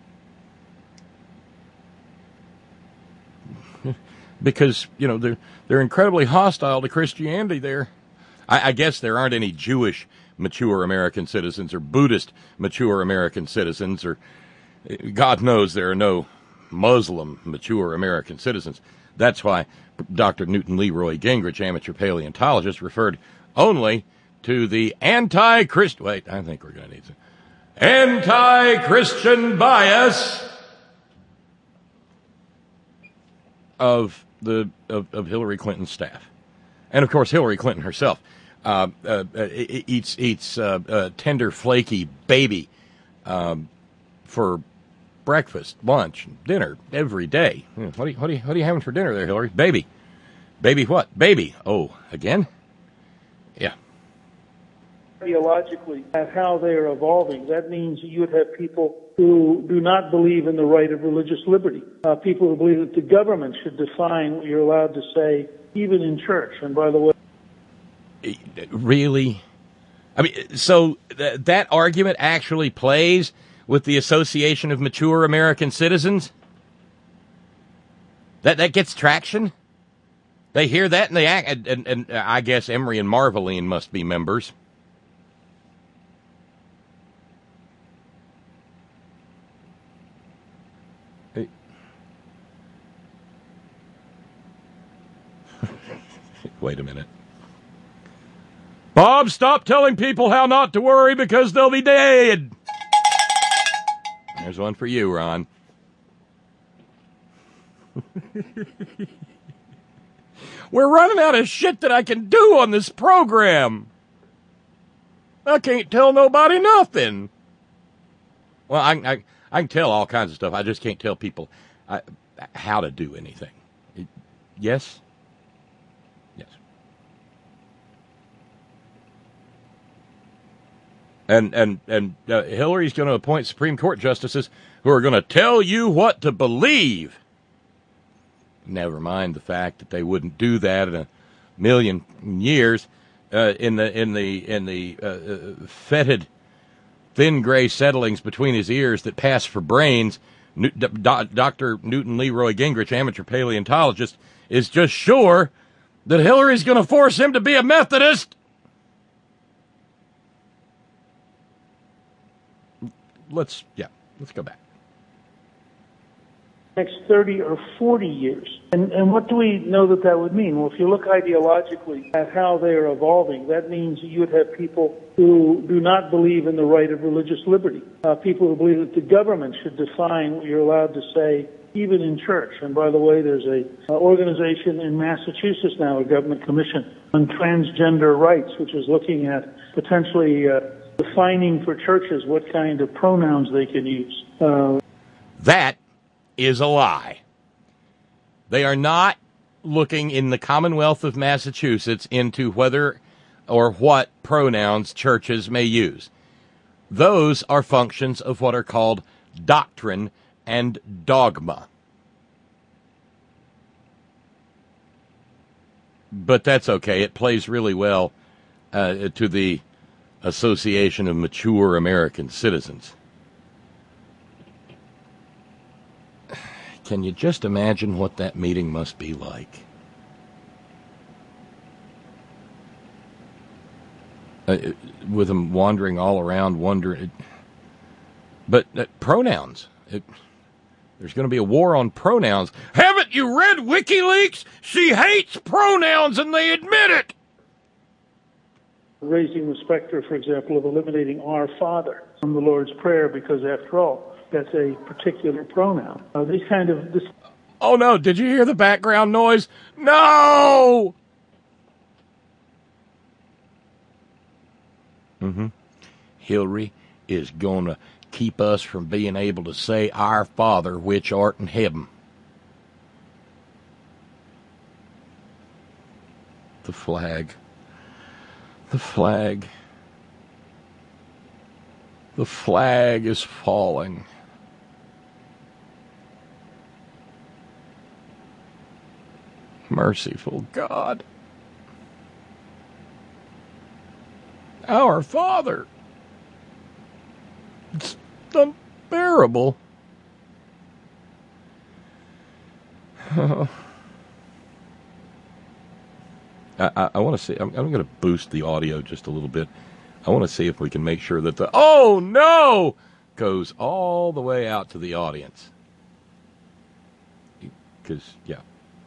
Because, you know, they're they're incredibly hostile to Christianity there. I, I guess there aren't any Jewish mature American citizens or Buddhist mature American citizens, or God knows there are no Muslim mature American citizens. That's why Doctor Newton Leroy Gingrich, amateur paleontologist, referred only to the anti-Christ... Wait, I think we're going to need some... anti-Christian bias of the of, of Hillary Clinton's staff. And, of course, Hillary Clinton herself uh, uh, eats, eats uh, uh, tender, flaky baby um, for breakfast, lunch, dinner every day. What are you, what are you, what are you having for dinner there, Hillary? Baby. Baby what? Baby. Oh, again? Yeah. Ideologically, at how they are evolving, that means you would have people who do not believe in the right of religious liberty. Uh, people who believe that the government should define what you're allowed to say, even in church. And by the way... Really? I mean, so th- that argument actually plays with the Association of Mature American Citizens? That that gets traction? They hear that and they act, and, and, and I guess Emery and Marveline must be members. Hey. Wait a minute. Bob, stop telling people how not to worry because they'll be dead. There's one for you, Ron. We're running out of shit that I can do on this program. I can't tell nobody nothing. Well, I, I, I can tell all kinds of stuff. I just can't tell people I, how to do anything. Yes? Yes. And and and uh, Hillary's going to appoint Supreme Court justices who are going to tell you what to believe. Never mind the fact that they wouldn't do that in a million years. Uh, in the in the in the uh, uh, fetid, thin gray settlings between his ears that pass for brains, New- D- Doctor Newton Leroy Gingrich, amateur paleontologist, is just sure that Hillary's going to force him to be a Methodist. Let's, yeah, let's go back. Next thirty or forty years. And, and what do we know that that would mean? Well, if you look ideologically at how they are evolving, that means you would have people who do not believe in the right of religious liberty. Uh, people who believe that the government should define what you're allowed to say, even in church. And by the way, there's a uh, organization in Massachusetts now, a government commission on transgender rights, which is looking at potentially uh, defining for churches what kind of pronouns they can use. Uh, that is a lie. They are not looking in the Commonwealth of Massachusetts into whether or what pronouns churches may use. Those are functions of what are called doctrine and dogma. But that's okay. It plays really well uh, to the Association of Mature American Citizens. Can you just imagine what that meeting must be like? Uh, with them wandering all around, wondering. But uh, pronouns. It, there's going to be a war on pronouns. Haven't you read WikiLeaks? She hates pronouns and they admit it. Raising the specter, for example, of eliminating our Father from the Lord's Prayer, because after all, that's a particular pronoun. Uh, these kind of... This... Oh, no. Did you hear the background noise? No! Mm-hmm. Hillary is going to keep us from being able to say, Our Father, which art in heaven. The flag. The flag. The flag is falling. Merciful God. Our Father. It's unbearable. I, I, I want to see. I'm, I'm going to boost the audio just a little bit. I want to see if we can make sure that the "oh no" goes all the way out to the audience. Because, yeah.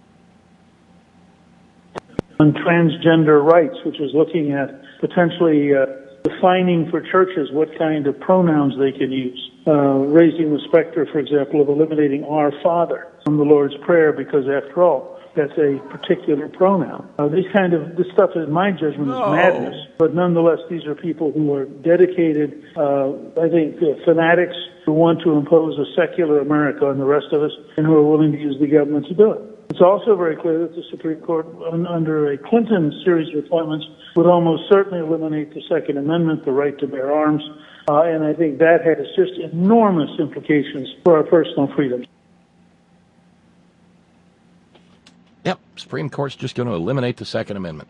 On transgender rights, which was looking at potentially uh, defining for churches what kind of pronouns they can use. Uh, raising the specter, for example, of eliminating our Father from the Lord's Prayer, because after all, that's a particular pronoun. Uh, these kind of, this stuff, in my judgment, no. is madness. But nonetheless, these are people who are dedicated, uh, I think, uh, fanatics who want to impose a secular America on the rest of us and who are willing to use the government to do it. It's also very clear that the Supreme Court, un- under a Clinton series of appointments, would almost certainly eliminate the Second Amendment, the right to bear arms, uh, and I think that has just enormous implications for our personal freedoms. Yep, Supreme Court's just going to eliminate the Second Amendment.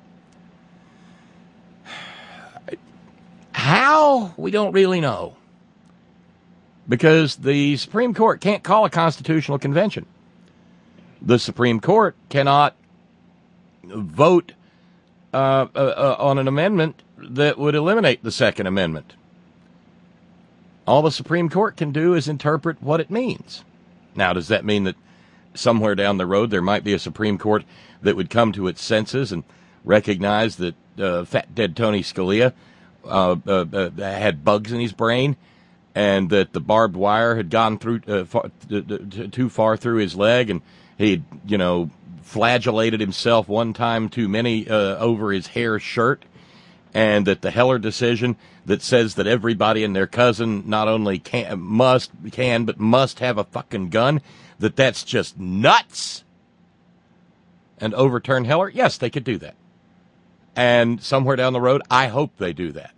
How? We don't really know. Because the Supreme Court can't call a constitutional convention. The Supreme Court cannot vote uh, uh, uh, on an amendment that would eliminate the Second Amendment. All the Supreme Court can do is interpret what it means. Now, does that mean that somewhere down the road there might be a Supreme Court that would come to its senses and recognize that uh, fat dead Tony Scalia uh, uh, uh, had bugs in his brain, and that the barbed wire had gone through uh, far, t- t- too far through his leg, and he'd, you know, flagellated himself one time too many uh, over his hair shirt, and that the Heller decision that says that everybody and their cousin not only can must can but must have a fucking gun, that that's just nuts, and overturn Heller? Yes, they could do that. And somewhere down the road, I hope they do that.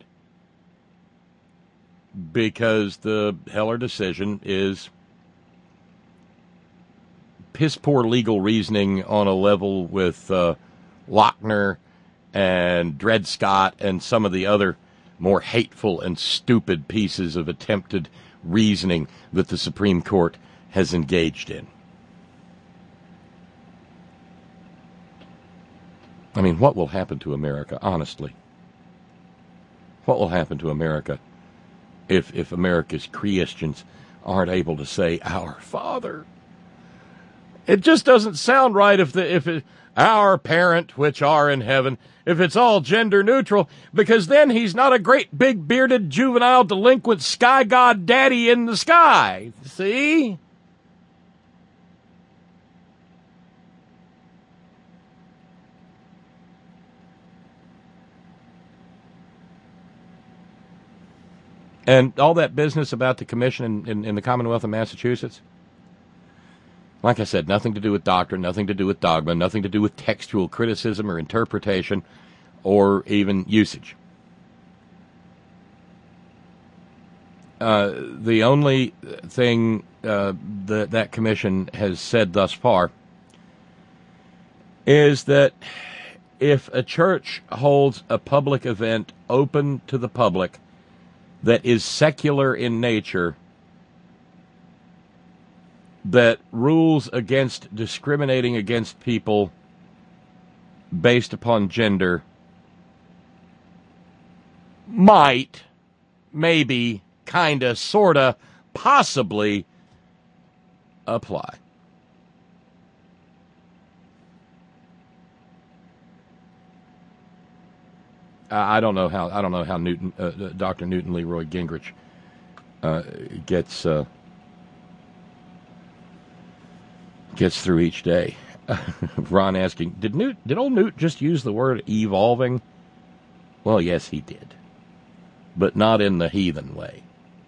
Because the Heller decision is piss poor legal reasoning on a level with uh, Lochner and Dred Scott and some of the other more hateful and stupid pieces of attempted reasoning that the Supreme Court has engaged in. I mean, what will happen to America, honestly? What will happen to America if if America's Christians aren't able to say, Our Father? It just doesn't sound right if the if it, our parent which are in heaven, if it's all gender neutral, because then he's not a great big bearded juvenile delinquent sky god daddy in the sky. See? And all that business about the commission in, in, in the Commonwealth of Massachusetts, like I said, nothing to do with doctrine, nothing to do with dogma, nothing to do with textual criticism or interpretation or even usage. Uh, the only thing uh, that that commission has said thus far is that if a church holds a public event open to the public that is secular in nature, that rules against discriminating against people based upon gender might, maybe, kinda, sorta, possibly apply. I don't know how. I don't know how Newton, uh, Doctor Newton Leroy Gingrich, uh, gets uh, gets through each day. Ron asking, did Newt, did old Newt just use the word evolving? Well, yes, he did, but not in the heathen way.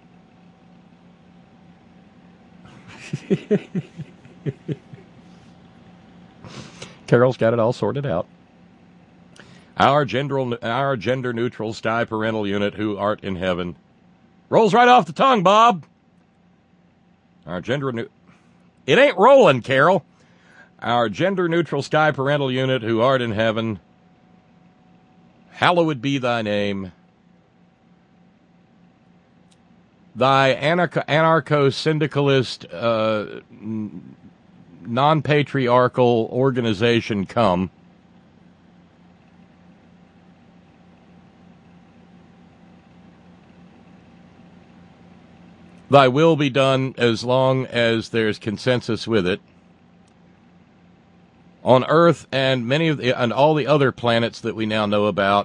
Carol's got it all sorted out. Our gender, our gender-neutral sky parental unit who art in heaven. Rolls right off the tongue, Bob. Our gender... Ne- it ain't rolling, Carol. Our gender-neutral sky parental unit who art in heaven. Hallowed be thy name. Thy anarcho- anarcho-syndicalist, uh, non-patriarchal organization come. Thy will be done as long as there's consensus with it. On Earth and many of the, and all the other planets that we now know about,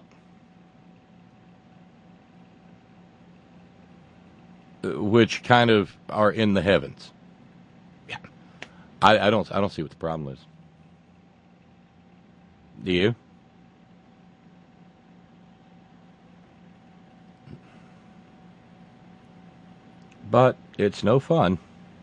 which kind of are in the heavens. Yeah, I, I don't, I don't see what the problem is. Do you? But it's no fun.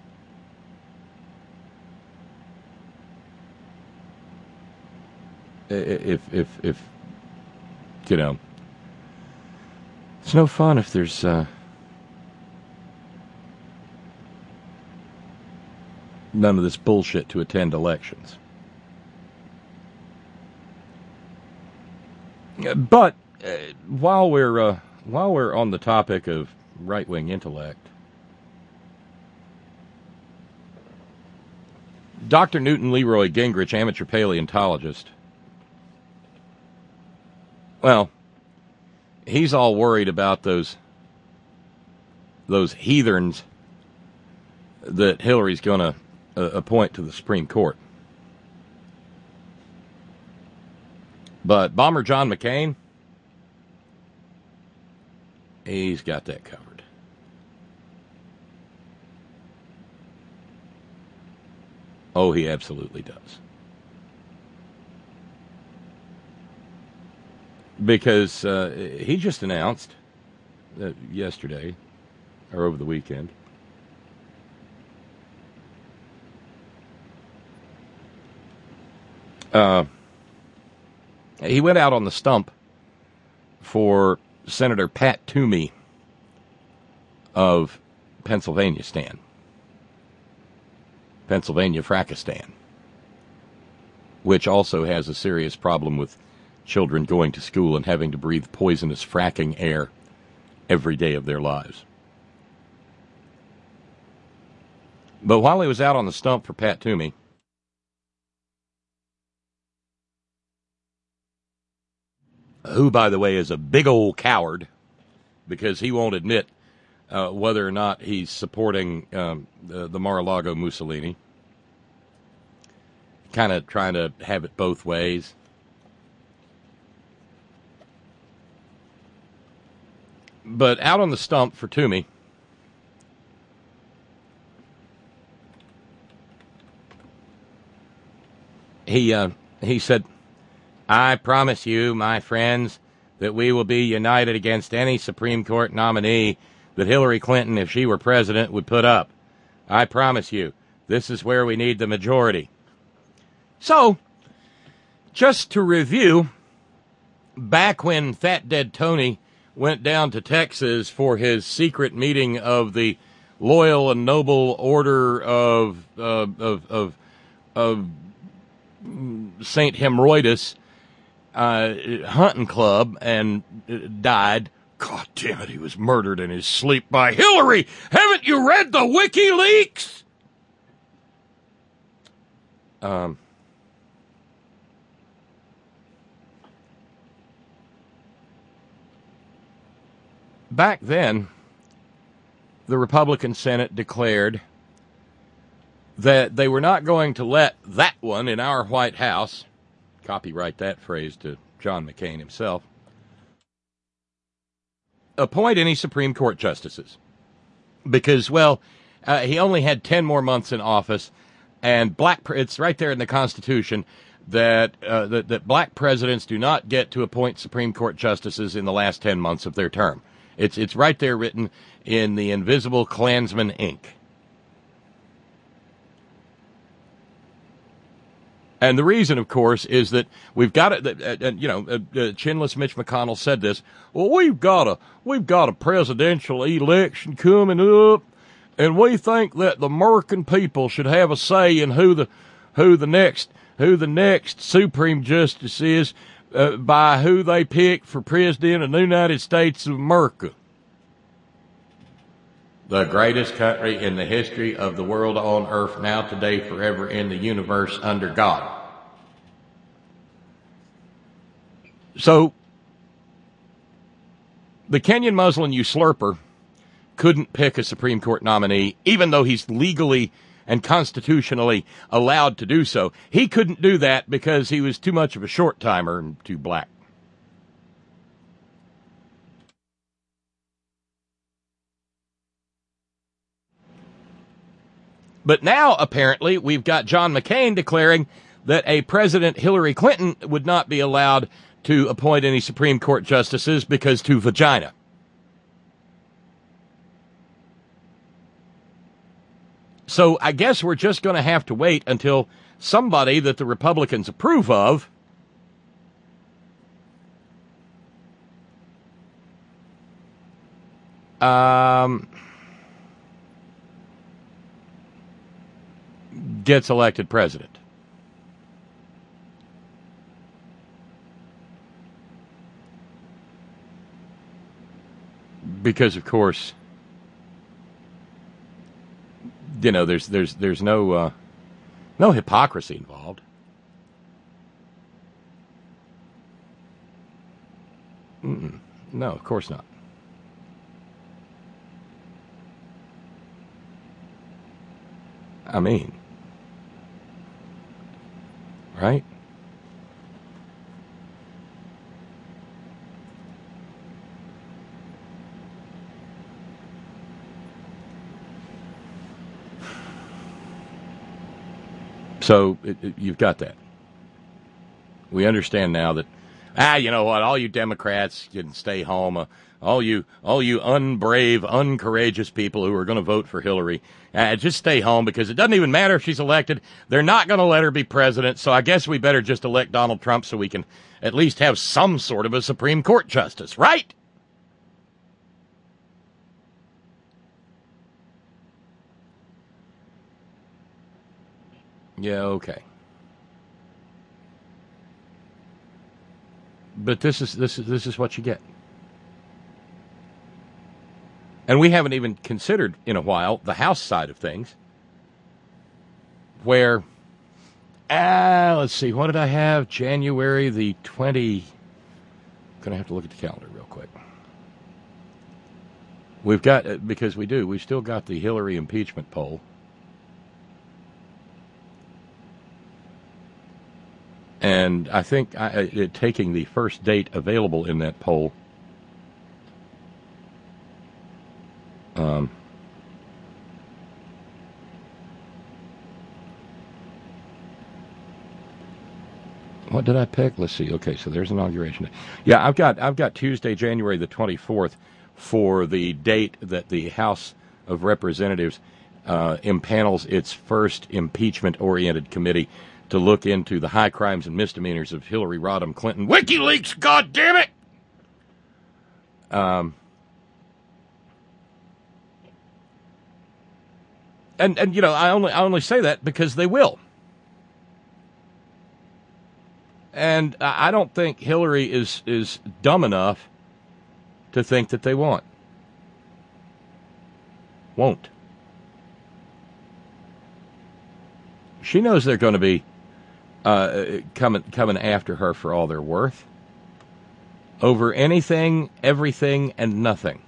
If, if, if, you know, it's no fun if there's, uh, none of this bullshit to attend elections. But, uh, while we're, uh, while we're on the topic of right-wing intellect, Doctor Newton Leroy Gingrich, amateur paleontologist, well, he's all worried about those those heathens that Hillary's going to uh, appoint to the Supreme Court. But Bomber John McCain, he's got that covered. Oh, he absolutely does. Because uh, he just announced uh, yesterday, or over the weekend, uh, he went out on the stump for Senator Pat Toomey of Pennsylvania stand. Pennsylvania Frackistan, which also has a serious problem with children going to school and having to breathe poisonous fracking air every day of their lives. But while he was out on the stump for Pat Toomey, who, by the way, is a big old coward because he won't admit Uh, whether or not he's supporting um, the, the Mar-a-Lago Mussolini. Kind of trying to have it both ways. But out on the stump for Toomey, he, uh, he said, I promise you, my friends, that we will be united against any Supreme Court nominee that Hillary Clinton, if she were president, would put up. I promise you, this is where we need the majority. So, just to review, back when Fat Dead Tony went down to Texas for his secret meeting of the Loyal and Noble Order of uh, of of, of Saint Hemorrhoidus uh, hunting club and died. God damn it, he was murdered in his sleep by Hillary. Haven't you read the WikiLeaks? Um. Back then, the Republican Senate declared that they were not going to let that one in our White House, copyright that phrase to John McCain himself, appoint any Supreme Court justices. Because, well, uh, he only had ten more months in office, and black it's right there in the Constitution that, uh, that, that black presidents do not get to appoint Supreme Court justices in the last ten months of their term. It's it's right there written in the invisible Klansman ink. And the reason, of course, is that we've got it. Uh, uh, you know, uh, uh, chinless Mitch McConnell said this. Well, we've got a we've got a presidential election coming up, and we think that the American people should have a say in who the who the next who the next Supreme Justice is. Uh, by who they pick for president of the United States of America. The greatest country in the history of the world on earth, now, today, forever, in the universe, under God. So, the Kenyan Muslim usurper couldn't pick a Supreme Court nominee, even though he's legally and constitutionally allowed to do so. He couldn't do that because he was too much of a short-timer and too black. But now, apparently, we've got John McCain declaring that a President Hillary Clinton would not be allowed to appoint any Supreme Court justices because to vagina. So I guess we're just going to have to wait until somebody that the Republicans approve of um, gets elected president. Because, of course, you know, there's there's there's no uh, no hypocrisy involved. Mm-mm. No, of course not. I mean, right? So it, it, you've got that. We understand now that, ah, you know what? All you Democrats can stay home. Uh, all you, all you unbrave, uncourageous people who are going to vote for Hillary, uh, just stay home because it doesn't even matter if she's elected. They're not going to let her be president. So I guess we better just elect Donald Trump so we can at least have some sort of a Supreme Court justice, right? Yeah, okay. But this is this is this is what you get. And we haven't even considered in a while the House side of things. Where ah, let's see, what did I have? January the twentieth. I'm gonna have to look at the calendar real quick. We've got because we do, we've still got the Hillary impeachment poll. And I think I, it, taking the first date available in that poll, um, what did I pick? Let's see. Okay, so there's inauguration. Yeah, I've got I've got Tuesday, January the twenty-fourth for the date that the House of Representatives uh, impanels its first impeachment-oriented committee to look into the high crimes and misdemeanors of Hillary Rodham Clinton. WikiLeaks, goddammit! Um, and, and, you know, I only, I only say that because they will. And I don't think Hillary is, is dumb enough to think that they won't. Won't. She knows they're going to be uh, coming coming after her for all they're worth. Over anything, everything, and nothing.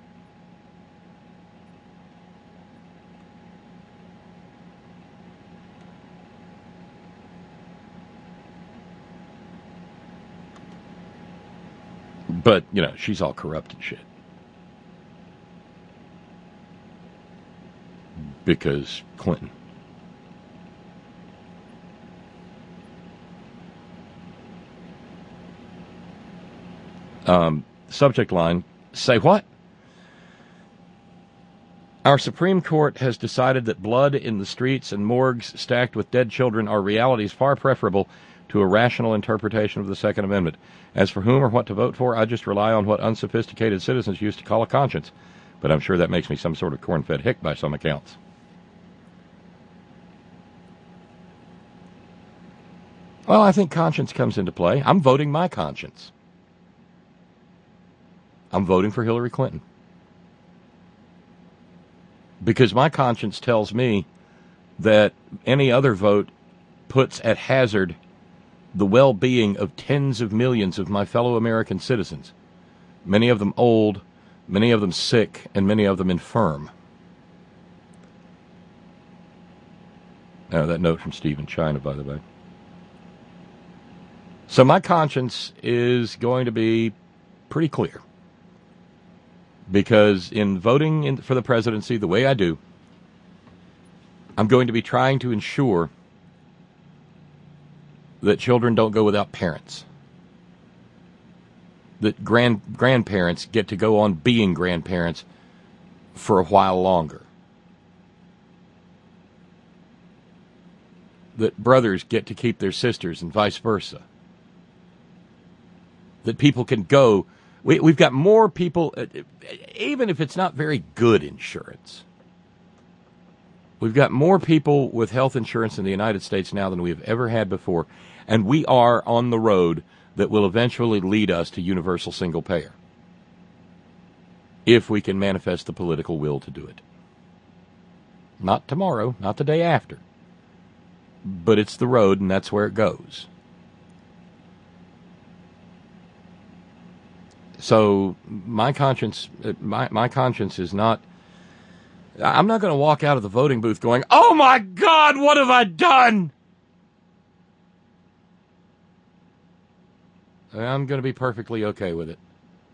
But, you know, she's all corrupt and shit. Because Clinton. Um, subject line, say what? Our Supreme Court has decided that blood in the streets and morgues stacked with dead children are realities far preferable to a rational interpretation of the Second Amendment. As for whom or what to vote for, I just rely on what unsophisticated citizens used to call a conscience. But I'm sure that makes me some sort of corn-fed hick by some accounts. Well, I think conscience comes into play. I'm voting my conscience. I'm voting for Hillary Clinton. Because my conscience tells me that any other vote puts at hazard the well-being of tens of millions of my fellow American citizens, many of them old, many of them sick, and many of them infirm. Now, that note from Steve in China, by the way. So my conscience is going to be pretty clear. Because in voting in, for the presidency the way I do, I'm going to be trying to ensure that children don't go without parents. That grand grandparents get to go on being grandparents for a while longer. That brothers get to keep their sisters and vice versa. That people can go. We, we've got more people, even if it's not very good insurance. We've got more people with health insurance in the United States now than we have ever had before. And we are on the road that will eventually lead us to universal single payer, if we can manifest the political will to do it. Not tomorrow, not the day after. But it's the road, and that's where it goes. So my conscience, my, my conscience is not, I'm not going to walk out of the voting booth going, oh my God, what have I done? I'm going to be perfectly okay with it.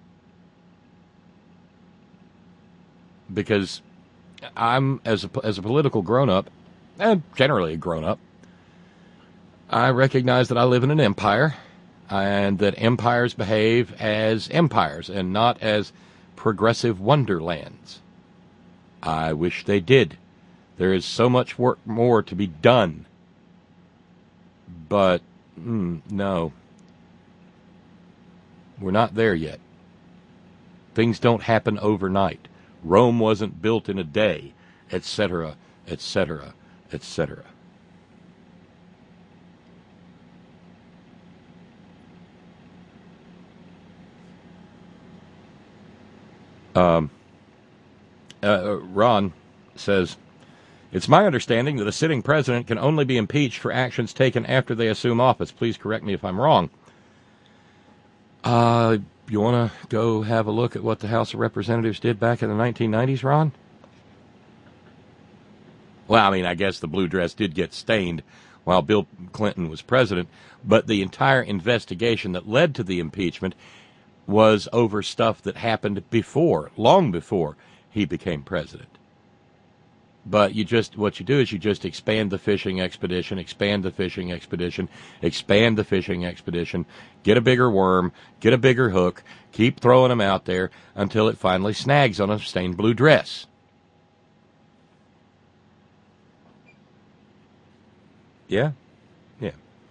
Because I'm, as a, as a political grown-up, and generally a grown-up, I recognize that I live in an empire, and that empires behave as empires and not as progressive wonderlands. I wish they did. There is so much work more to be done. But, mm, no. We're not there yet. Things don't happen overnight. Rome wasn't built in a day, et cetera, et cetera, et cetera. Um, uh, Ron says, it's my understanding that a sitting president can only be impeached for actions taken after they assume office. Please correct me if I'm wrong. Uh, you want to go have a look at what the House of Representatives did back in the nineteen nineties, Ron? Well, I mean, I guess the blue dress did get stained while Bill Clinton was president, but the entire investigation that led to the impeachment was over stuff that happened before, long before he became president. But you just, what you do is you just expand the fishing expedition, expand the fishing expedition, expand the fishing expedition, get a bigger worm, get a bigger hook, keep throwing them out there until it finally snags on a stained blue dress. Yeah? Yeah.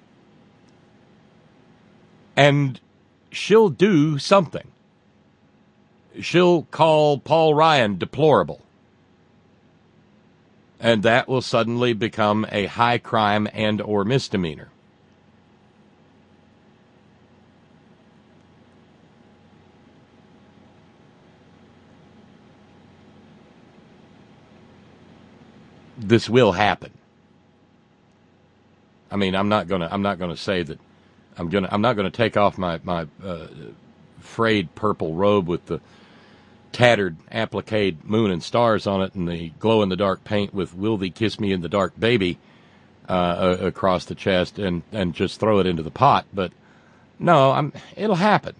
And she'll do something. She'll call Paul Ryan deplorable. And that will suddenly become a high crime and or misdemeanor. This will happen. I mean, I'm not gonna. I'm not gonna say that. I'm gonna. I'm not gonna take off my my uh, frayed purple robe with the tattered applique moon and stars on it and the glow-in-the-dark paint with "Will thee kiss me in the dark, baby" uh, across the chest and, and just throw it into the pot. But no, I'm, it'll happen.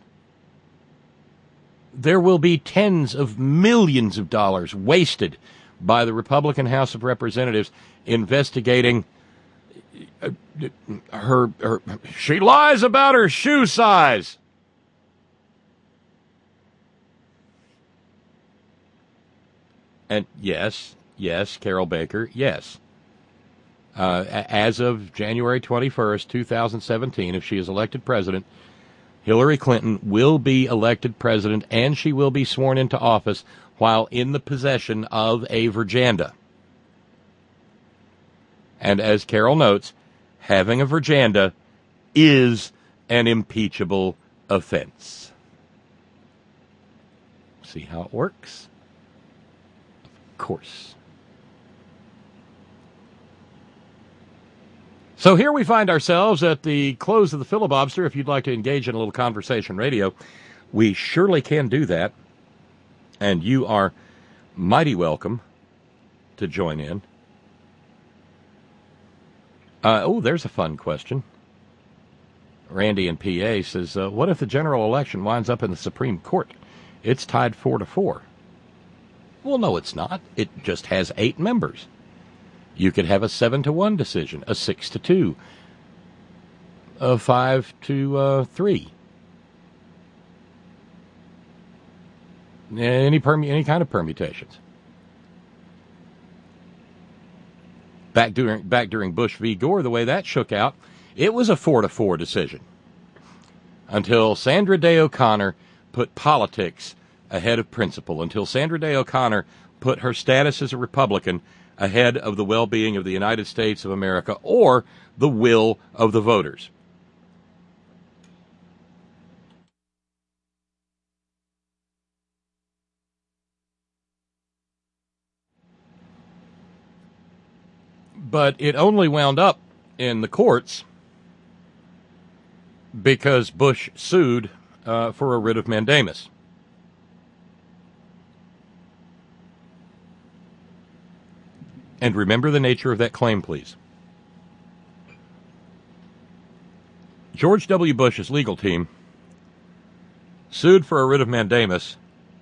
There will be tens of millions of dollars wasted by the Republican House of Representatives investigating uh, her, her. She lies about her shoe size. And yes, yes, Carol Baker, yes. Uh, as of January twenty-first, twenty seventeen, if she is elected president, Hillary Clinton will be elected president and she will be sworn into office while in the possession of a Virganda. And as Carol notes, having a Virganda is an impeachable offense. See how it works? Course. So here we find ourselves at the close of the filibuster. If you'd like to engage in a little conversation radio, we surely can do that. And you are mighty welcome to join in. Uh, oh, there's a fun question. Randy in P A says, uh, what if the general election winds up in the Supreme Court? It's tied four to four. Well, no, it's not. It just has eight members. You could have a seven to one decision, a six to two, a five to uh, three. Any permu- any kind of permutations. Back during back during Bush v. Gore, the way that shook out, it was a four to four decision until Sandra Day O'Connor put politics ahead of principle, until Sandra Day O'Connor put her status as a Republican ahead of the well-being of the United States of America or the will of the voters. But it only wound up in the courts because Bush sued uh, for a writ of mandamus. And remember the nature of that claim, please. George W. Bush's legal team sued for a writ of mandamus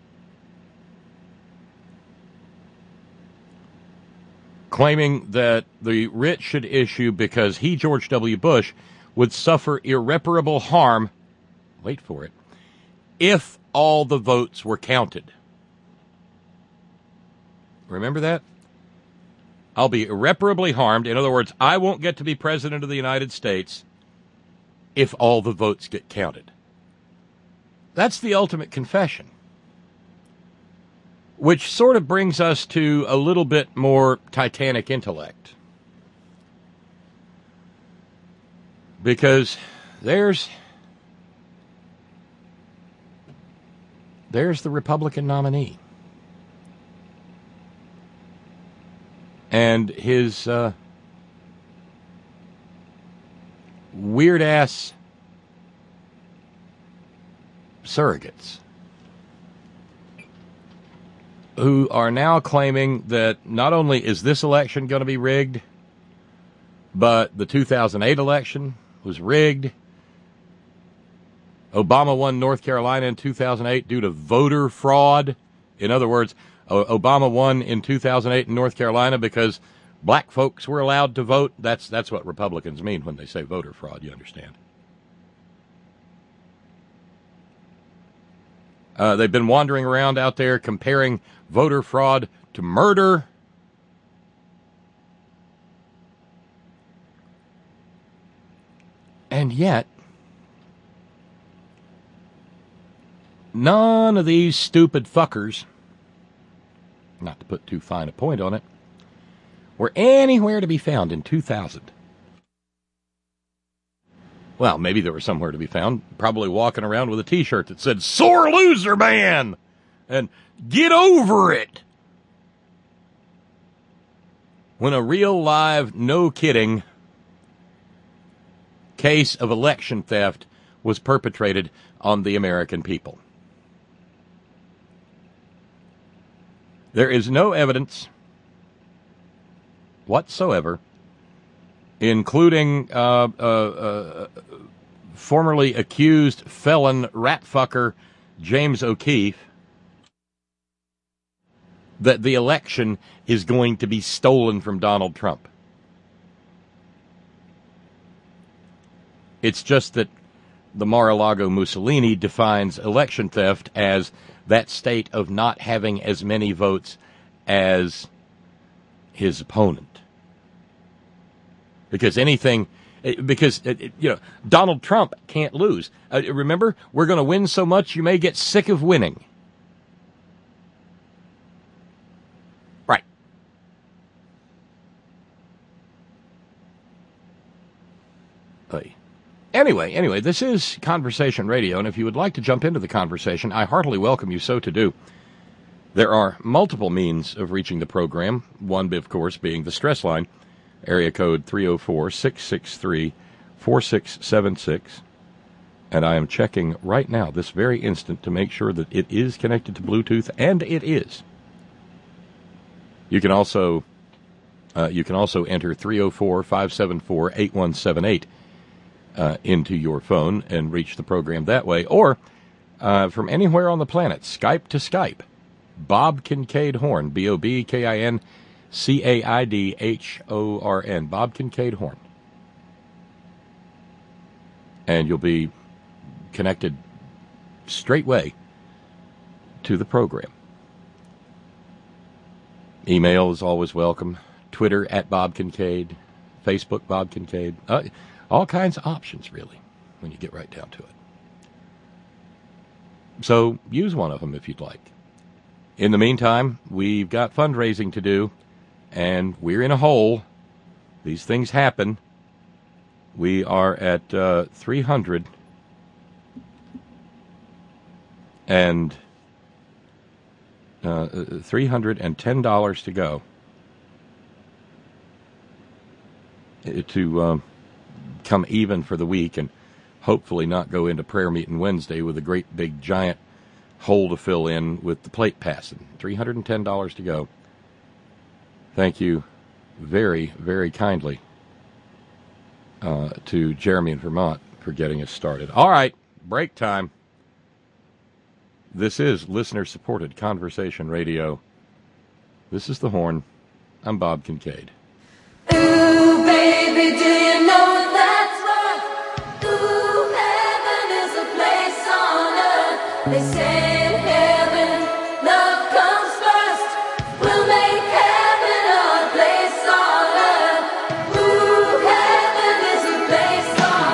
claiming that the writ should issue because he, George W. Bush, would suffer irreparable harm, wait for it, if all the votes were counted. Remember that? I'll be irreparably harmed. In other words, I won't get to be president of the United States if all the votes get counted. That's the ultimate confession. Which sort of brings us to a little bit more Titanic intellect. Because there's there's the Republican nominee. And his uh, weird-ass surrogates who are now claiming that not only is this election going to be rigged, but the two thousand eight election was rigged. Obama won North Carolina in two thousand eight due to voter fraud. In other words, O- Obama won in two thousand eight in North Carolina because black folks were allowed to vote. That's that's what Republicans mean when they say voter fraud, you understand. Uh, they've been wandering around out there comparing voter fraud to murder. And yet, none of these stupid fuckers, not to put too fine a point on it, were anywhere to be found in two thousand. Well, maybe they were somewhere to be found, probably walking around with a T-shirt that said, "Sore loser, man!" and "Get over it!" When a real, live, no kidding case of election theft was perpetrated on the American people. There is no evidence whatsoever, including uh, uh, uh, formerly accused felon rat fucker James O'Keefe, that the election is going to be stolen from Donald Trump. It's just that the Mar-a-Lago Mussolini defines election theft as that state of not having as many votes as his opponent. Because anything, because, you know, Donald Trump can't lose. Uh, remember, we're going to win so much you may get sick of winning. Right. Hey. Anyway, anyway, this is Conversation Radio, and if you would like to jump into the conversation, I heartily welcome you so to do. There are multiple means of reaching the program, one, of course, being the stress line, area code three oh four, six six three, four six seven six, and I am checking right now, this very instant, to make sure that it is connected to Bluetooth, and it is. You can also, uh, you can also enter three oh four, five seven four, eight one seven eight. Uh, into your phone and reach the program that way, or uh, from anywhere on the planet, Skype to Skype. Bob Kincaid Horn, B O B K I N C A I D H O R N, Bob Kincaid Horn. And you'll be connected straightway to the program. Email is always welcome. Twitter at Bob Kincaid. Facebook Bob Kincaid. Uh, All kinds of options, really, when you get right down to it. So use one of them if you'd like. In the meantime, we've got fundraising to do, and we're in a hole. These things happen. We are at uh, three hundred and uh, three hundred ten dollars to go to. Um, come even for the week and hopefully not go into prayer meeting Wednesday with a great big giant hole to fill in with the plate passing. three hundred ten dollars to go. Thank you very, very kindly uh, to Jeremy in Vermont for getting us started. All right, break time. This is listener-supported Conversation Radio. This is The Horn. I'm Bob Kincaid. Ooh, baby, do you know that's right? Ooh, heaven is a place on earth. They say in heaven, love comes first. We'll make heaven a place on earth. Ooh, heaven is a place on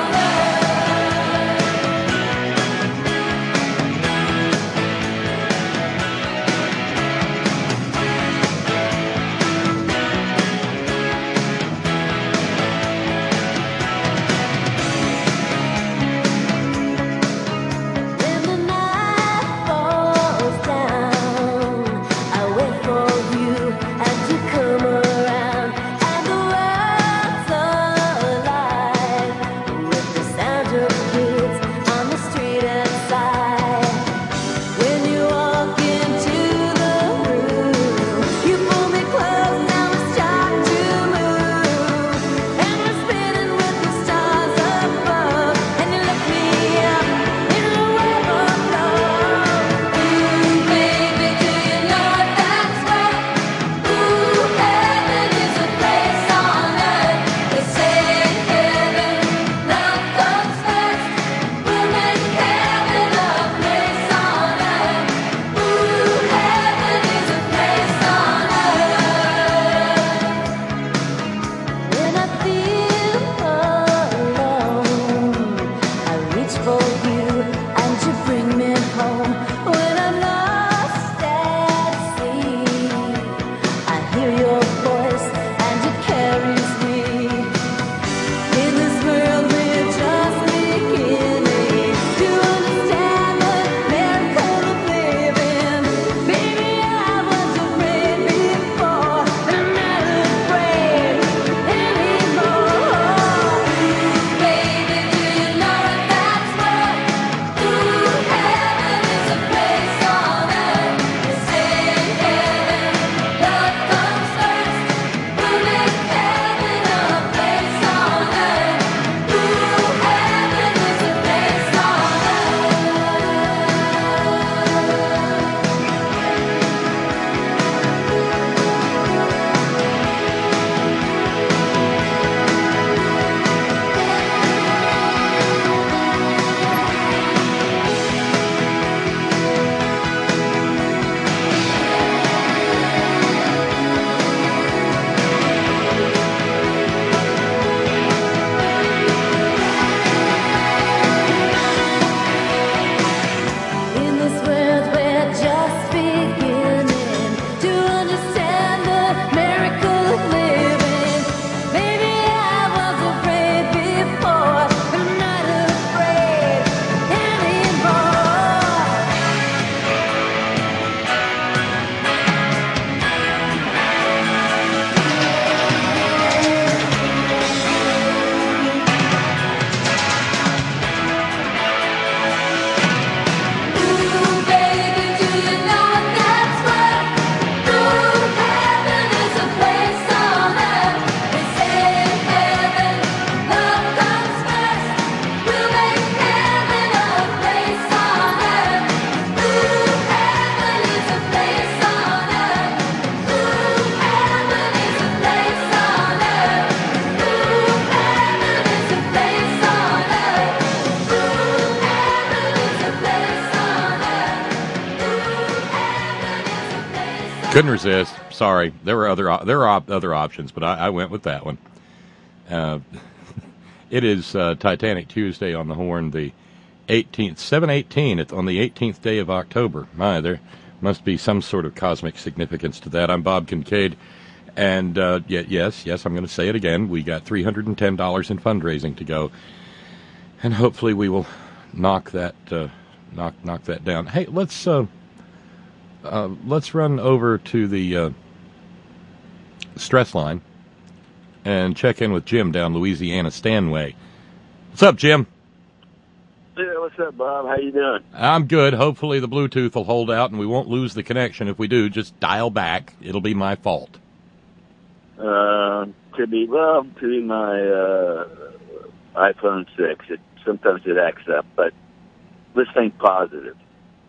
Couldn't resist. Sorry, there were other there were op- other options, but I, I went with that one. Uh, it is uh, Titanic Tuesday on the Horn, the eighteenth, seven eighteen, on the eighteenth day of October. My, there must be some sort of cosmic significance to that. I'm Bob Kincaid, and uh, yeah, yes, yes, I'm going to say it again. We got three hundred ten dollars in fundraising to go, and hopefully we will knock that uh, knock knock that down. Hey, let's. Uh, Uh, let's run over to the uh, stress line and check in with Jim down Louisiana Stanway. What's up, Jim? Yeah, what's up, Bob? How you doing? I'm good. Hopefully the Bluetooth will hold out and we won't lose the connection. If we do, just dial back. It'll be my fault. Uh, could be, well, could be my uh, iPhone six. It, sometimes it acts up, but let's think positive.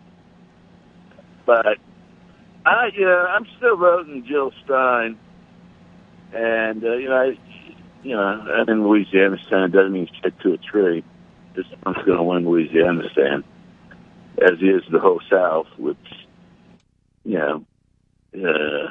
But I, you know, I'm still voting Jill Stein, and uh, you know, I, you know, I'm in Louisiana stand doesn't mean shit to a tree. This one's going to win Louisiana stand, as is the whole South, which, you know, uh,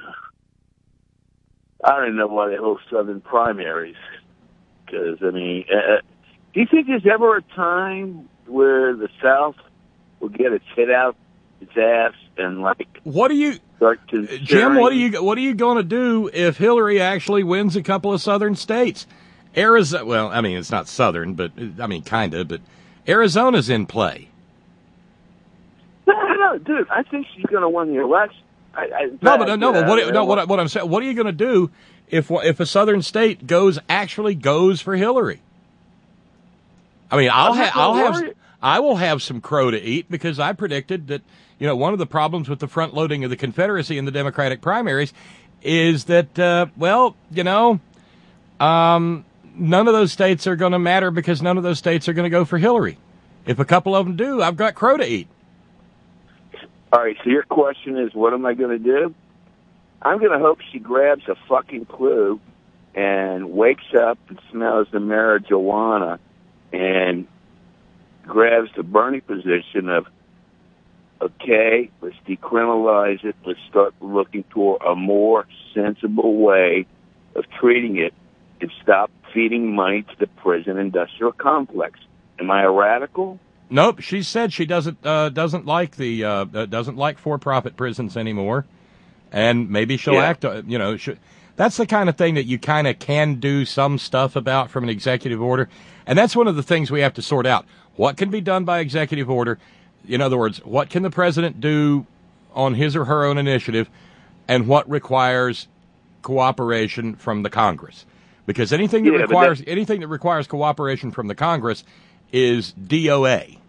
I don't even know why they hold Southern primaries. Because I mean, uh, do you think there's ever a time where the South will get its head out its ass and like what do you start Jim, what are you what are you going to do if Hillary actually wins a couple of southern states? Arizona, well, I mean it's not southern, but I mean kind of, but Arizona's in play. No, no, dude, I think she's going to win the election. I, I, no, but no, but what no, what, what I'm saying, what are you going to do if if a southern state goes actually goes for Hillary? I mean, I'll have I'll have I will have some crow to eat because I predicted that. You know, one of the problems with the front loading of the Confederacy in the Democratic primaries is that, uh, well, you know, um, none of those states are going to matter because none of those states are going to go for Hillary. If a couple of them do, I've got crow to eat. All right, so your question is, what am I going to do? I'm going to hope she grabs a fucking clue and wakes up and smells the marijuana and grabs the Bernie position of, okay, let's decriminalize it. Let's start looking for a more sensible way of treating it and stop feeding money to the prison industrial complex. Am I a radical? Nope. She said she doesn't uh, doesn't like the uh, doesn't like for-profit prisons anymore, and maybe she'll yeah. act. Uh, you know, she, that's the kind of thing that you kind of can do some stuff about from an executive order, and that's one of the things we have to sort out. What can be done by executive order? In other words, what can the president do on his or her own initiative, and what requires cooperation from the Congress? Because anything that yeah, requires anything that requires cooperation from the Congress is D O A.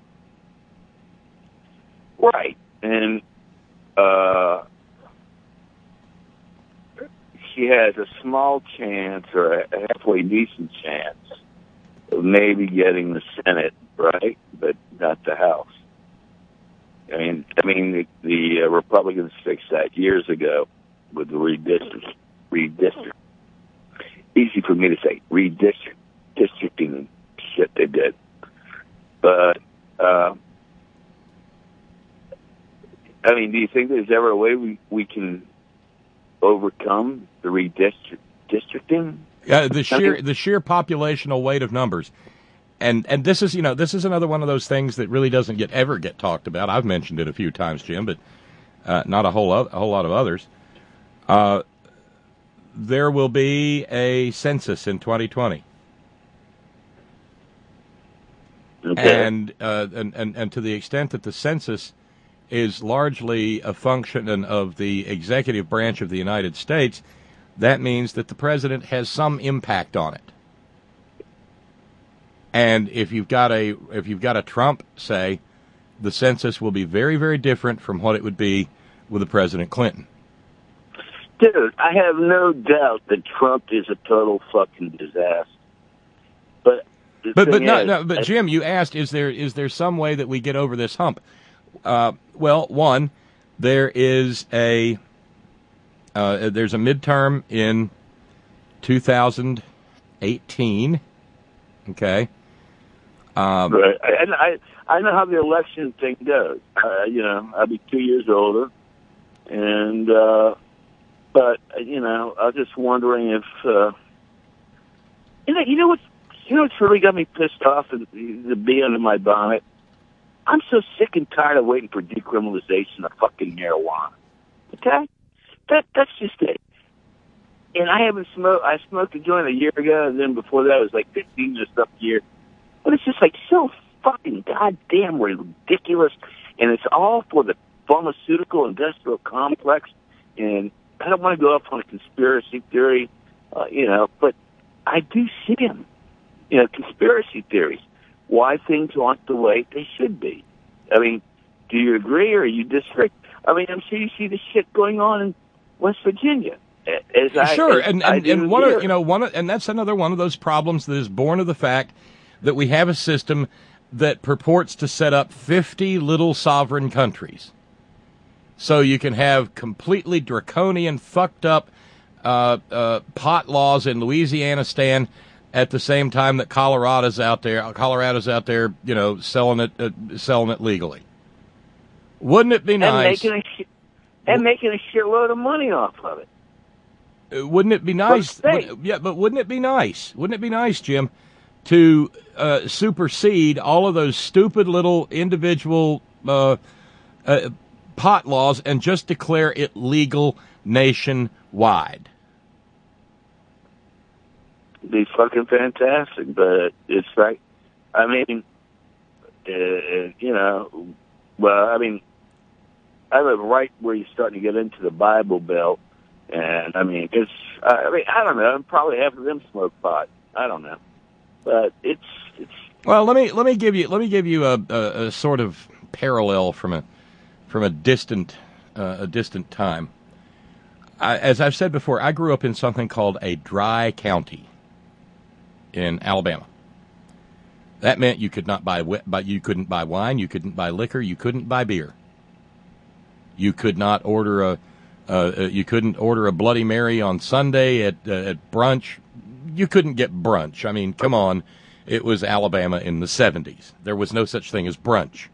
Right, and uh, she has a small chance or a halfway decent chance of maybe getting the Senate, right, but not the House. I mean, I mean, the, the uh, Republicans fixed that years ago with the redistrict, redistrict. Easy for me to say, redistrict, districting shit they did. But, uh, I mean, do you think there's ever a way we, we can overcome the redistrict, districting? Uh, the sheer the sheer populational weight of numbers. And and this is, you know, this is another one of those things that really doesn't get ever get talked about. I've mentioned it a few times, Jim, but uh, not a whole a whole lot of others. Uh, there will be a census in twenty twenty, okay. and, uh, and and and to the extent that the census is largely a function of the executive branch of the United States, that means that the president has some impact on it. And if you've got a if you've got a Trump, say, the census will be very, very different from what it would be with a President Clinton. Dude, I have no doubt that Trump is a total fucking disaster. But but but no, is, no but Jim, you asked, is there is there some way that we get over this hump? Uh, well, one, there is a uh, there's a midterm in two thousand eighteen. Okay. Um, right. And I, I know how the election thing goes. Uh, you know, I'll be two years older, And, uh, but, you know, I was just wondering if, uh, you know, you know what, you know what's really got me pissed off, the, the bee under my bonnet? I'm so sick and tired of waiting for decriminalization of fucking marijuana. Okay? That, that's just it. And I haven't smoked, I smoked a joint a year ago, and then before that it was like fifteen or something years. But it's just like so fucking goddamn ridiculous, and it's all for the pharmaceutical industrial complex. And I don't want to go off on a conspiracy theory, uh, you know, but I do see them, you know, conspiracy theories, why things aren't the way they should be. I mean, do you agree or you disagree? I mean, I'm sure you see the shit going on in West Virginia. As I, sure, as and I and, and one here. of you know one of, and that's another one of those problems that is born of the fact that we have a system that purports to set up fifty little sovereign countries, so you can have completely draconian, fucked up uh, uh, pot laws in Louisiana stand at the same time that Colorado's out there, Colorado's out there, you know, selling it, uh, selling it legally. Wouldn't it be nice? And making a sh- and making a shitload of money off of it. Wouldn't it be nice? Would, yeah, but wouldn't it be nice? Wouldn't it be nice, Jim, to uh, supersede all of those stupid little individual uh, uh, pot laws and just declare it legal nationwide? It'd be fucking fantastic, but it's like, I mean, uh, you know, well, I mean, I live right where you're starting to get into the Bible Belt. And I mean, it's, I mean, I don't know, probably half of them smoke pot. I don't know. But it's, it's. Well, let me, let me give you, let me give you a, a, a sort of parallel from a, from a distant, uh, a distant time. I, as I've said before, I grew up in something called a dry county in Alabama. That meant you could not buy, but you couldn't buy wine, you couldn't buy liquor, you couldn't buy beer. You could not order a, Uh, you couldn't order a Bloody Mary on Sunday at uh, at brunch. You couldn't get brunch. I mean, come on. It was Alabama in the seventies. There was no such thing as brunch.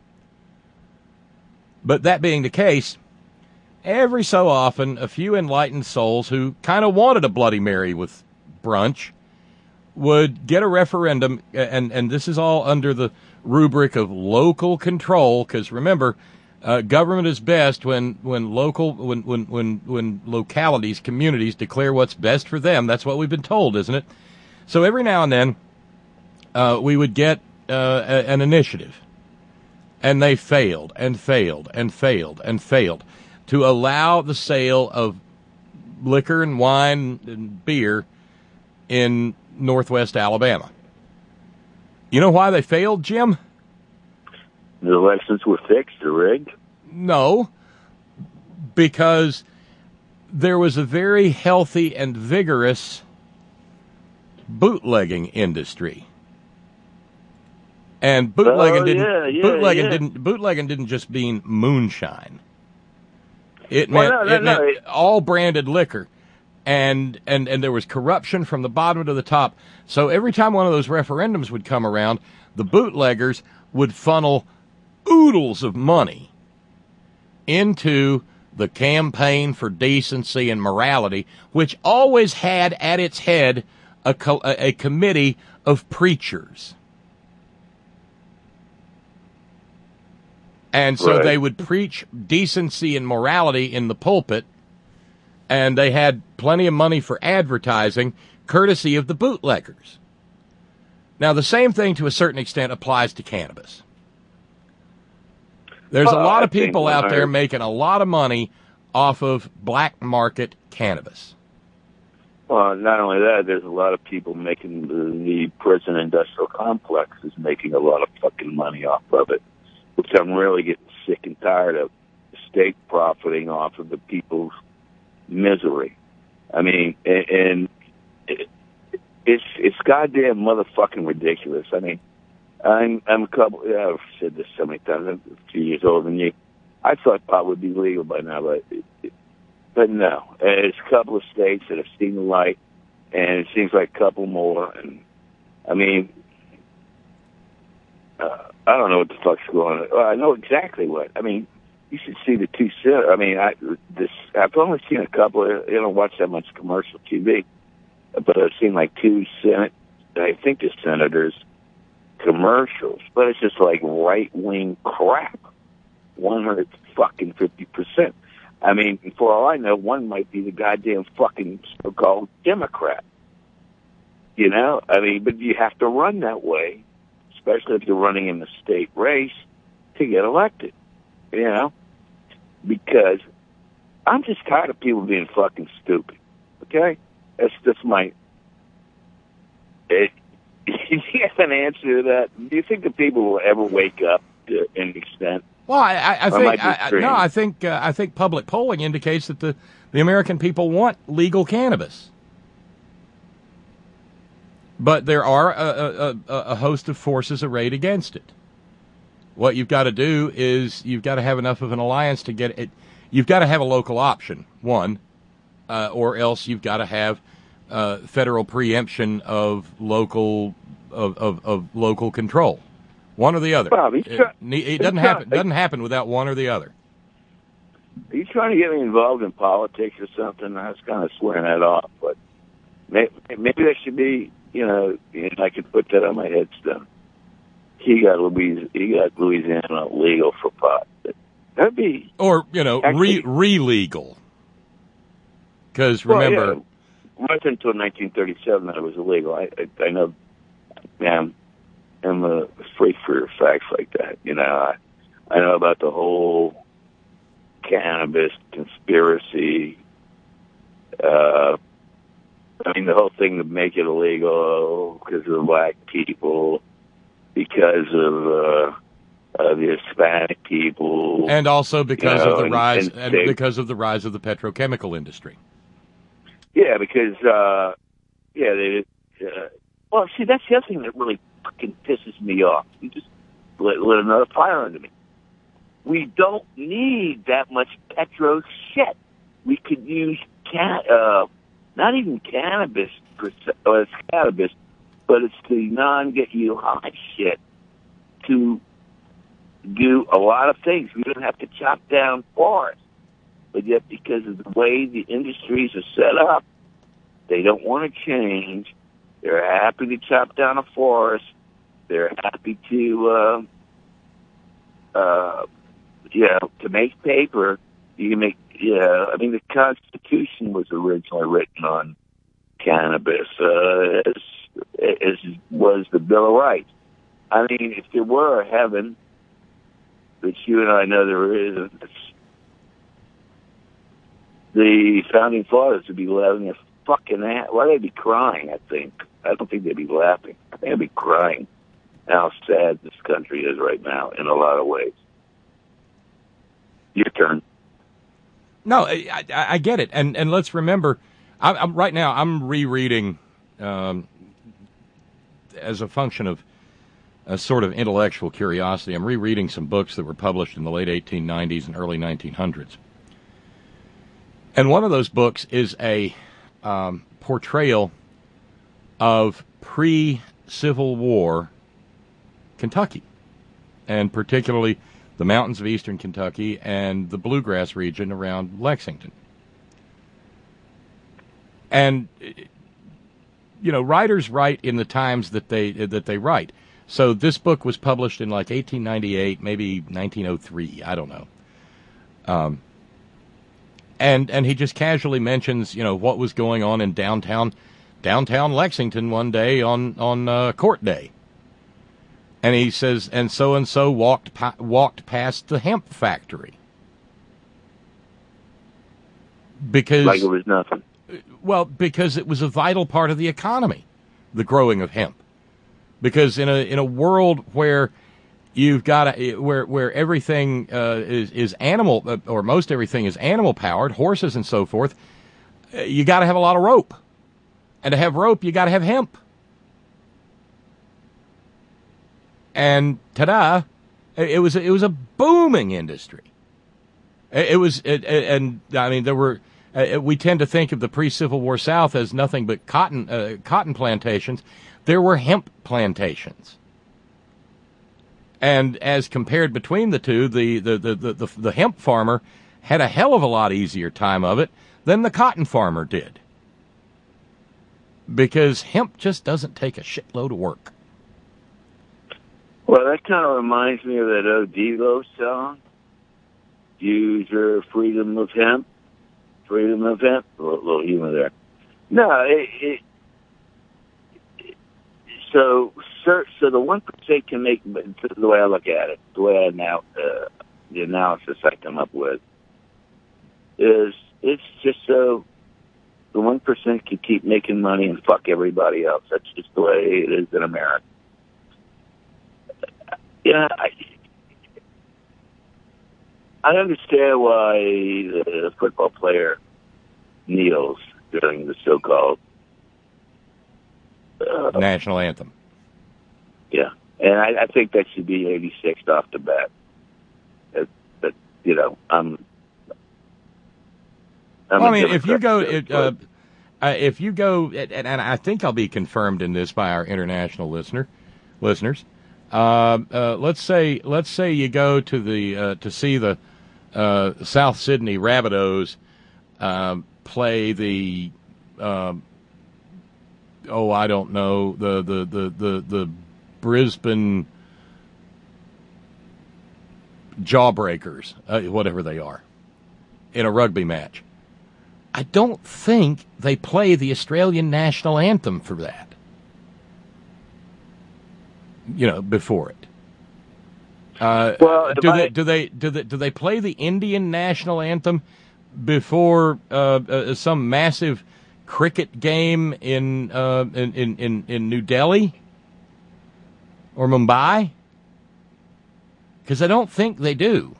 But that being the case, every so often, a few enlightened souls who kind of wanted a Bloody Mary with brunch would get a referendum, and, and this is all under the rubric of local control, because remember, Uh, government is best when, when local, when, when, when, when localities, communities declare what's best for them. That's what we've been told, isn't it? So every now and then, uh, we would get, uh, a, an initiative, and they failed and failed and failed and failed to allow the sale of liquor and wine and beer in Northwest Alabama. You know why they failed, Jim? The elections were fixed or rigged? No, because there was a very healthy and vigorous bootlegging industry. And bootlegging oh, didn't yeah, yeah, bootlegging yeah. didn't bootlegging didn't just mean moonshine. It Well, meant no, no, it no, meant it- all branded liquor. And, and and there was corruption from the bottom to the top. So every time one of those referendums would come around, the bootleggers would funnel oodles of money into the campaign for decency and morality, which always had at its head a, co- a committee of preachers. And so Right. they would preach decency and morality in the pulpit, and they had plenty of money for advertising, courtesy of the bootleggers. Now, the same thing to a certain extent applies to cannabis. There's a Oh, lot I of people think out there when I- making a lot of money off of black market cannabis. Well, not only that, there's a lot of people making the, the prison industrial complex is making a lot of fucking money off of it, which I'm really getting sick and tired of. The state profiting off of the people's misery. I mean, and, and it, it's it's goddamn motherfucking ridiculous. I mean, I'm I'm a couple. Yeah, I've said this so many times. I'm a few years older than you. I thought pot would be legal by now, but it, it, but no. There's a couple of states that have seen the light, and it seems like a couple more. And I mean, uh, I don't know what the fuck's going on. Well, I know exactly what. I mean, you should see the two. I mean, I this I've only seen a couple. Of, I don't watch that much commercial T V, but I've seen like two Senate. I think the senators commercials, but it's just like right wing crap. One hundred fucking fifty percent. I mean, for all I know, one might be the goddamn fucking so-called Democrat. You know, I mean, but you have to run that way, especially if you're running in the state race to get elected. You know, because I'm just tired of people being fucking stupid. Okay, that's just my. It, do you have an answer to that? Do you think the people will ever wake up to any extent? Well, I, I, I think I, no. I think uh, I think public polling indicates that the, the American people want legal cannabis, but there are a, a, a host of forces arrayed against it. What you've got to do is you've got to have enough of an alliance to get it. You've got to have a local option, one, uh, or else you've got to have uh, federal preemption of local of, of, of local control. One or the other. Bob, he's try- it, it doesn't happen. Doesn't happen without one or the other. Are you trying to get me involved in politics or something? I was kind of swearing that off, but maybe, maybe that should be. You know, I could put that on my headstone. He got Louisiana, he got Louisiana legal for pot. That'd be, or you know, actually, re re-legal. Because remember, well, yeah, it wasn't until nineteen thirty-seven that it was illegal. I, I, I know, man. I'm a freak for facts like that. You know, I, I know about the whole cannabis conspiracy. Uh, I mean, the whole thing to make it illegal because of the black people, because of, uh, of the Hispanic people, and also because you know, of the rise, and, and and they, because of the rise of the petrochemical industry. Yeah, because uh, yeah, they. Uh, well, see, that's the other thing that really fucking pisses me off. You just lit, lit another fire under me. We don't need that much petro shit. We could use can uh, not even cannabis, per se, or it's cannabis, but it's the non-get-you-high shit to do a lot of things. We don't have to chop down forests. But yet, because of the way the industries are set up, they don't want to change. They're happy to chop down a forest. They're happy to, uh, uh, you know, to make paper. You can make, yeah. I mean, the Constitution was originally written on cannabis, uh, as, as was the Bill of Rights. I mean, if there were a heaven, which you and I know there isn't, the founding fathers would be laughing their fucking ass. Well, they'd be crying, I think. I don't think they'd be laughing. I think they'd be crying how sad this country is right now in a lot of ways. Your turn. No, I, I, I get it. And and let's remember, I, I'm, right now I'm rereading, um, as a function of a sort of intellectual curiosity, I'm rereading some books that were published in the late eighteen nineties and early nineteen hundreds. And one of those books is a um, portrayal of pre-Civil War Kentucky, and particularly the mountains of eastern Kentucky and the bluegrass region around Lexington. And, you know, writers write in the times that they that they write. So this book was published in like eighteen ninety-eight, maybe nineteen oh three, I don't know. Um, and and he just casually mentions, you know, what was going on in downtown downtown Lexington one day on on uh, court day. And he says, and so and so walked pa- walked past the hemp factory because like it was nothing. Well, because it was a vital part of the economy, the growing of hemp. Because in a in a world where you've got a, where where everything uh, is is animal, uh, or most everything is animal powered, horses and so forth, uh, you got to have a lot of rope, and to have rope, you got to have hemp. And ta-da! It was it was a booming industry. It, it was, it, and I mean there were. Uh, we tend to think of the pre-Civil War South as nothing but cotton uh, cotton plantations. There were hemp plantations, And as compared between the two, the, the, the, the, the, the hemp farmer had a hell of a lot easier time of it than the cotton farmer did. Because hemp just doesn't take a shitload of work. Well, that kind of reminds me of that O'Devo song. User freedom of hemp. Freedom of hemp. A little, little humor there. No, it, it, it so, so so the one percent can make, the way I look at it, the way I now, uh, the analysis I come up with, is it's just so the one percent can keep making money and fuck everybody else. That's just the way it is in America. Yeah, I, I understand why the football player kneels during the so-called uh, national anthem. Yeah, and I, I think that should be eighty-sixth off the bat. But, but you know, I'm. I'm well, I mean, if you go, it, uh, uh, if you go, and, and I think I'll be confirmed in this by our international listener, listeners. Uh, uh, let's say, let's say you go to the uh, to see the uh, South Sydney Rabbitohs uh, play the, uh, oh, I don't know, the the the the, the Brisbane Jawbreakers, uh, whatever they are, in a rugby match. I don't think they play the Australian national anthem for that. You know, before it. Uh, well, do I, they do they do they do they play the Indian national anthem before uh, uh, some massive cricket game in, uh, in in in in New Delhi or Mumbai? Because I don't think they do.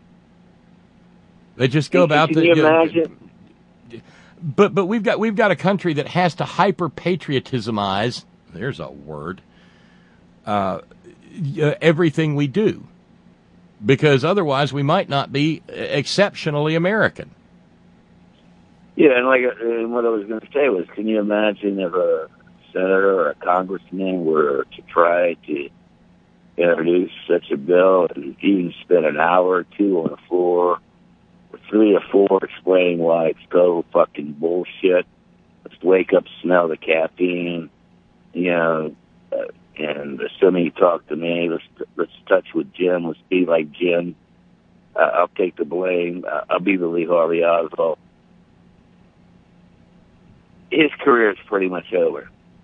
They just go about can the. You you know, imagine? But but we've got we've got a country that has to hyper patriotismize. There's a word. Uh, everything we do, because otherwise we might not be exceptionally American. Yeah, and like and what I was going to say was, can you imagine if a senator or a congressman were to try to introduce such a bill and even spend an hour or two on the floor, or three or four, explaining why it's total fucking bullshit. Let's wake up, smell the caffeine, you know. Uh, And assuming you talk to me, let's let's touch with Jim. Let's be like Jim. Uh, I'll take the blame. Uh, I'll be the Lee Harvey Oswald. His career is pretty much over.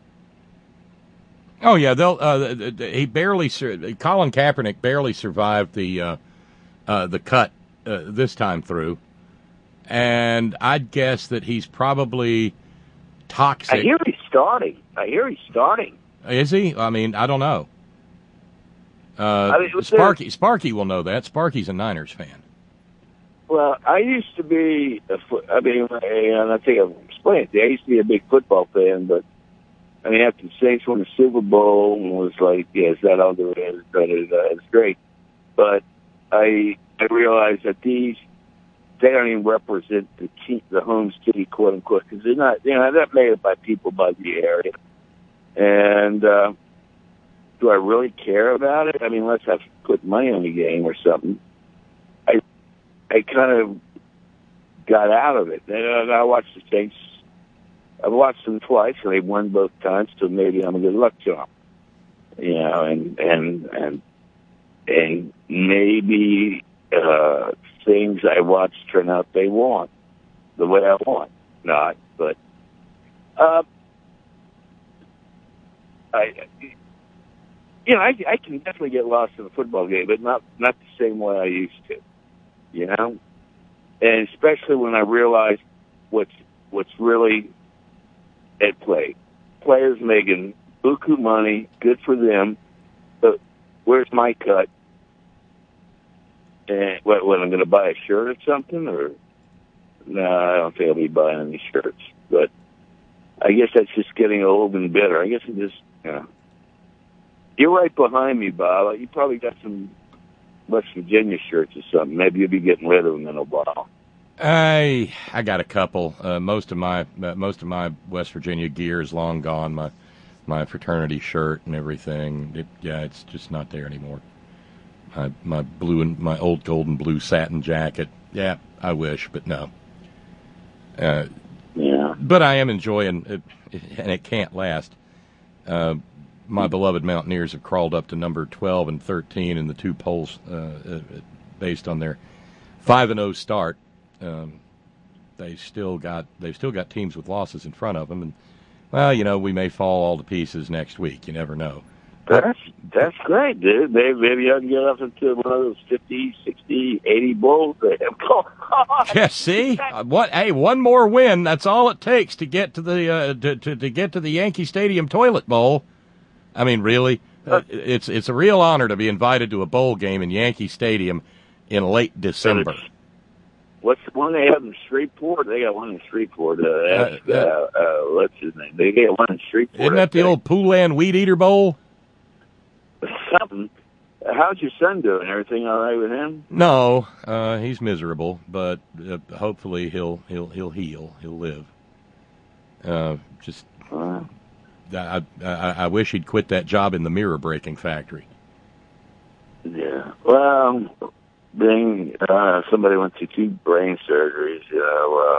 Oh yeah, they'll. Uh, he barely. Colin Kaepernick barely survived the uh, uh, the cut uh, this time through, and I'd guess that he's probably toxic. I hear he's starting. I hear he's starting. Is he? I mean, I don't know. Uh, I mean, Sparky, Sparky will know that. Sparky's a Niners fan. Well, I used to be, a fo- I mean, and I think I've explained it. I used to be a big football fan, but I mean, after the Saints won the Super Bowl, and was like, yeah, is that underrated? It's great. But I I realized that these, they don't even represent the team, the home city, quote unquote, because they're not, you know, they're not made up by people by the area. And uh, do I really care about it? I mean, unless I put money on the game or something. I I kind of got out of it. And I watched the Saints. I've watched them twice, and they've won both times. So maybe I'm a good luck charm, you know. And and and and maybe uh, things I watch turn out they want the way I want, not. But uh, I, you know, I, I can definitely get lost in a football game, but not not the same way I used to, you know. And especially when I realize what's what's really at play. Players making buku money, good for them, but where's my cut? And what, what I'm going to buy a shirt or something? Or no, I don't think I'll be buying any shirts. But I guess that's just getting old and bitter. I guess it just, you know. You're right behind me, Bob. You probably got some West Virginia shirts or something. Maybe you'll be getting rid of them in a while. I I got a couple. Uh, most of my uh, most of my West Virginia gear is long gone. My my fraternity shirt and everything. It, yeah, it's just not there anymore. my my blue and my old gold and blue satin jacket. Yeah, I wish, but no. Uh, Yeah. But I am enjoying it, and it can't last. Uh, my beloved Mountaineers have crawled up to number twelve and thirteen in the two polls uh, uh, based on their five and oh start. Um, they still got they've still got teams with losses in front of them, and well, you know, we may fall all to pieces next week. You never know. That's that's great, dude. Maybe, maybe I can get up into one of those fifty, sixty, eighty bowls they have going on. Yeah, see, uh, what? Hey, one more win. That's all it takes to get to the uh, to, to to get to the Yankee Stadium toilet bowl. I mean, really, uh, it's it's a real honor to be invited to a bowl game in Yankee Stadium in late December. What's the one they have in Shreveport? They got one in Shreveport. Uh, that's, uh, uh, uh, what's his name? They got one in Shreveport. Isn't that the old Poulan Weed Eater Bowl? Something. How's your son doing? Everything all right with him? No, uh, he's miserable, but uh, hopefully he'll he'll he'll heal. He'll live. Uh, just, Uh, I, I I wish he'd quit that job in the mirror breaking factory. yeah. Well, being uh, somebody went through two brain surgeries, you know, uh,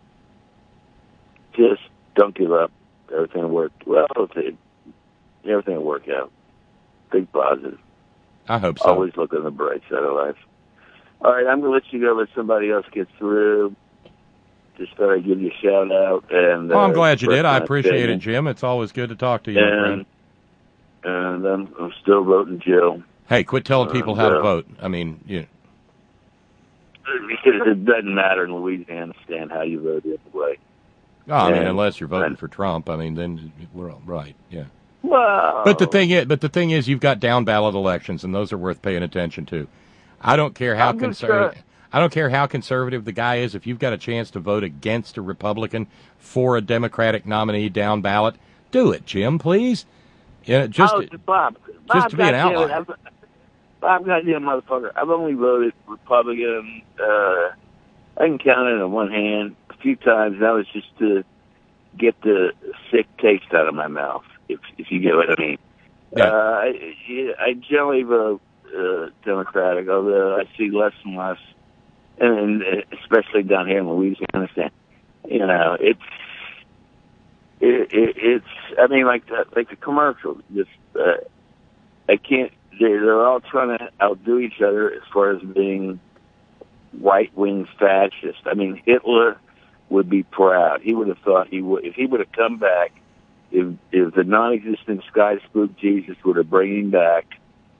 just don't give up. Everything will work. Well, it, everything will work out. Big positive. I hope so. Always look on the bright side of life. All right, I'm going to let you go. Let somebody else get through. Just thought I'd give you a shout out. And Well, I'm uh, glad you did. I first appreciate time it, Jim. It's always good to talk to you, my friend. And, and I'm, I'm still voting Jill. Hey, quit telling people how to Uh, vote. I mean, you. Because it doesn't matter in Louisiana, Stan, how you vote the other way. Oh, I mean, And- unless you're voting and- for Trump, I mean, then we're all right. Yeah. Well, But the thing is, but the thing is, you've got down ballot elections, and those are worth paying attention to. I don't care how I'm just, conservative. uh, I don't care how conservative the guy is. If you've got a chance to vote against a Republican for a Democratic nominee down ballot, do it, Jim, please. Yeah, just oh, Bob, Bob, just to be an goddamn it, outlier. I've- Bob, goddamn motherfucker, I've only voted Republican. Uh, I can count it on one hand a few times. That was just to get the sick taste out of my mouth, if if you get what I mean. Yeah. Uh, I, I generally vote uh, Democratic, although I see less and less, and, and especially down here in Louisiana. You know, it's it, it, it's. I mean, like the, like the commercials. Just uh, I can't. They're, they're all trying to outdo each other as far as being right-wing fascist. I mean, Hitler would be proud. He would have thought he would if he would have come back. If if the non-existent sky spook Jesus would have bring him back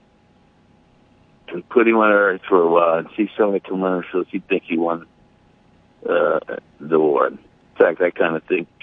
and put him on Earth for a while and see some of the commercials, he'd think he won uh, the war. In fact, I kind of think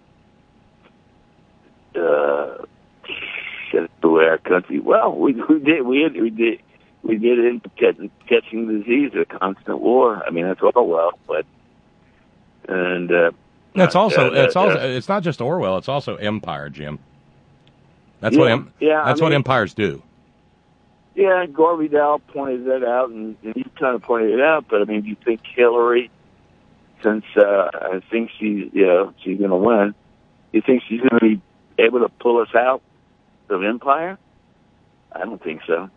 uh, uh, shit, the way our country. Well, we we did we had, we did we did it in catching, catching disease, a constant war. I mean, that's all well, but and. Uh, That's also Uh, it's uh, also uh, it's not just Orwell. It's also empire, Jim. That's Yeah, what em- yeah, that's I what mean- empires do. Yeah, Gore Vidal pointed that out, and, and you kind of pointed it out. But I mean, do you think Hillary, since uh, I think she, you know, she's going to win, you think she's going to be able to pull us out of empire? I don't think so.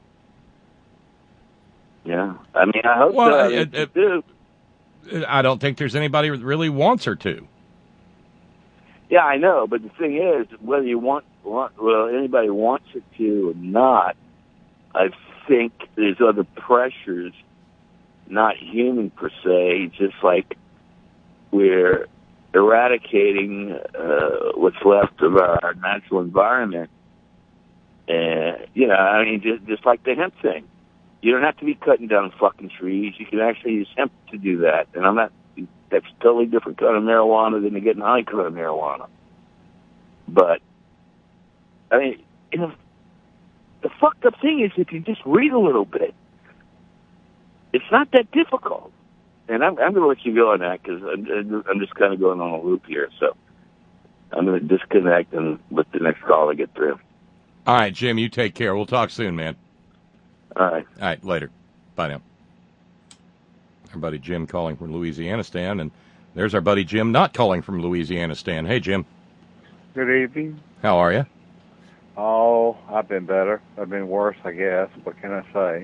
Yeah, I mean, I hope Well, so. I it- think it- you do. I don't think there's anybody that really wants her to. Yeah, I know, but the thing is, whether you want, want well, anybody wants it to or not, I think there's other pressures, not human per se, just like we're eradicating uh, what's left of our natural environment. And, you know, I mean, just, just like the hemp thing. You don't have to be cutting down fucking trees. You can actually use hemp to do that. And I'm not, that's a totally different kind of marijuana than to get an high kind of marijuana. But, I mean, you know, the fucked up thing is if you just read a little bit, it's not that difficult. And I'm, I'm going to let you go on that because I'm, I'm just kind of going on a loop here. So I'm going to disconnect and let the next caller get through. All right, Jim, you take care. We'll talk soon, man. All right. All right, later. Bye now. Our buddy Jim calling from Louisiana, Stan, and there's our buddy Jim not calling from Louisiana, Stan. Hey, Jim. Good evening. How are you? Oh, I've been better. I've been worse, I guess. What can I say?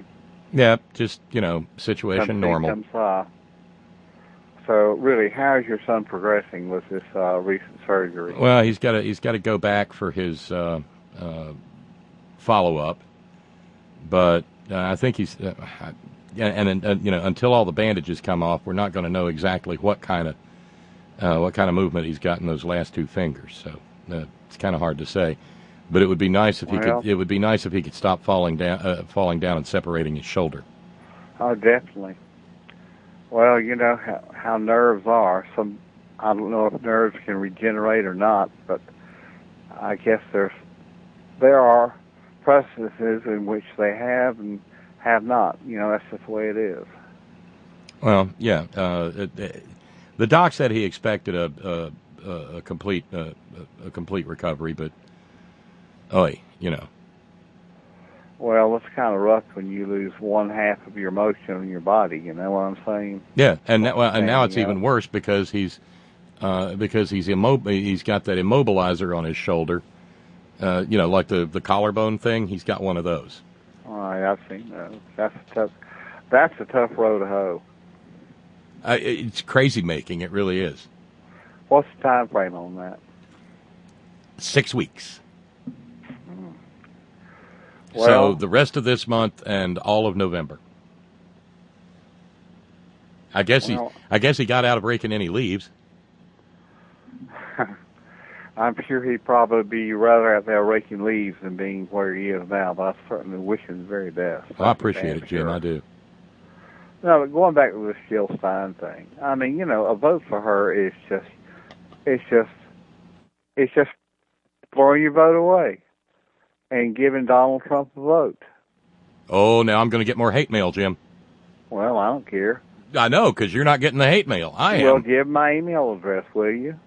Yeah, just, you know, situation Come see, normal. come saw. So, really, how is your son progressing with this uh, recent surgery? Well, he's got to he's got to go back for his uh, uh, follow up, but uh, I think he's uh, and, and uh, you know, until all the bandages come off, we're not going to know exactly what kind of uh, what kind of movement he's got in those last two fingers. So uh, it's kind of hard to say. But it would be nice if he Well, could. It would be nice if he could stop falling down, uh, falling down, and separating his shoulder. Oh, definitely. Well, you know how, how nerves are. Some I don't know if nerves can regenerate or not, but I guess there's there are processes in which they have and have not. You know, that's just the way it is. Well, yeah. Uh, it, it, the doc said he expected a a, a complete uh, a complete recovery, but oh, you know. Well, it's kind of rough when you lose one half of your motion in your body. You know what I'm saying? Yeah, and now, well, and now it's Yeah. even worse because he's uh, because he's immob- He's got that immobilizer on his shoulder. Uh, you know, like the the collarbone thing. He's got one of those. All right, I've seen those. That's a tough. That's a tough road to hoe. Uh, it's crazy making. It really is. What's the time frame on that? Six weeks. Well, So the rest of this month and all of November. I guess Well- he. I guess he got out of raking any leaves. I'm sure he'd probably be rather out there raking leaves than being where he is now, but I certainly wish him the very best. Well, I appreciate Damn it, Jim. sure. I do. No, but going back to this Jill Stein thing, I mean, you know, a vote for her is just, it's just, it's just throwing your vote away and giving Donald Trump a vote. Oh, now I'm going to get more hate mail, Jim. Well, I don't care. I know, because you're not getting the hate mail. I Well, am. give my email address, will you?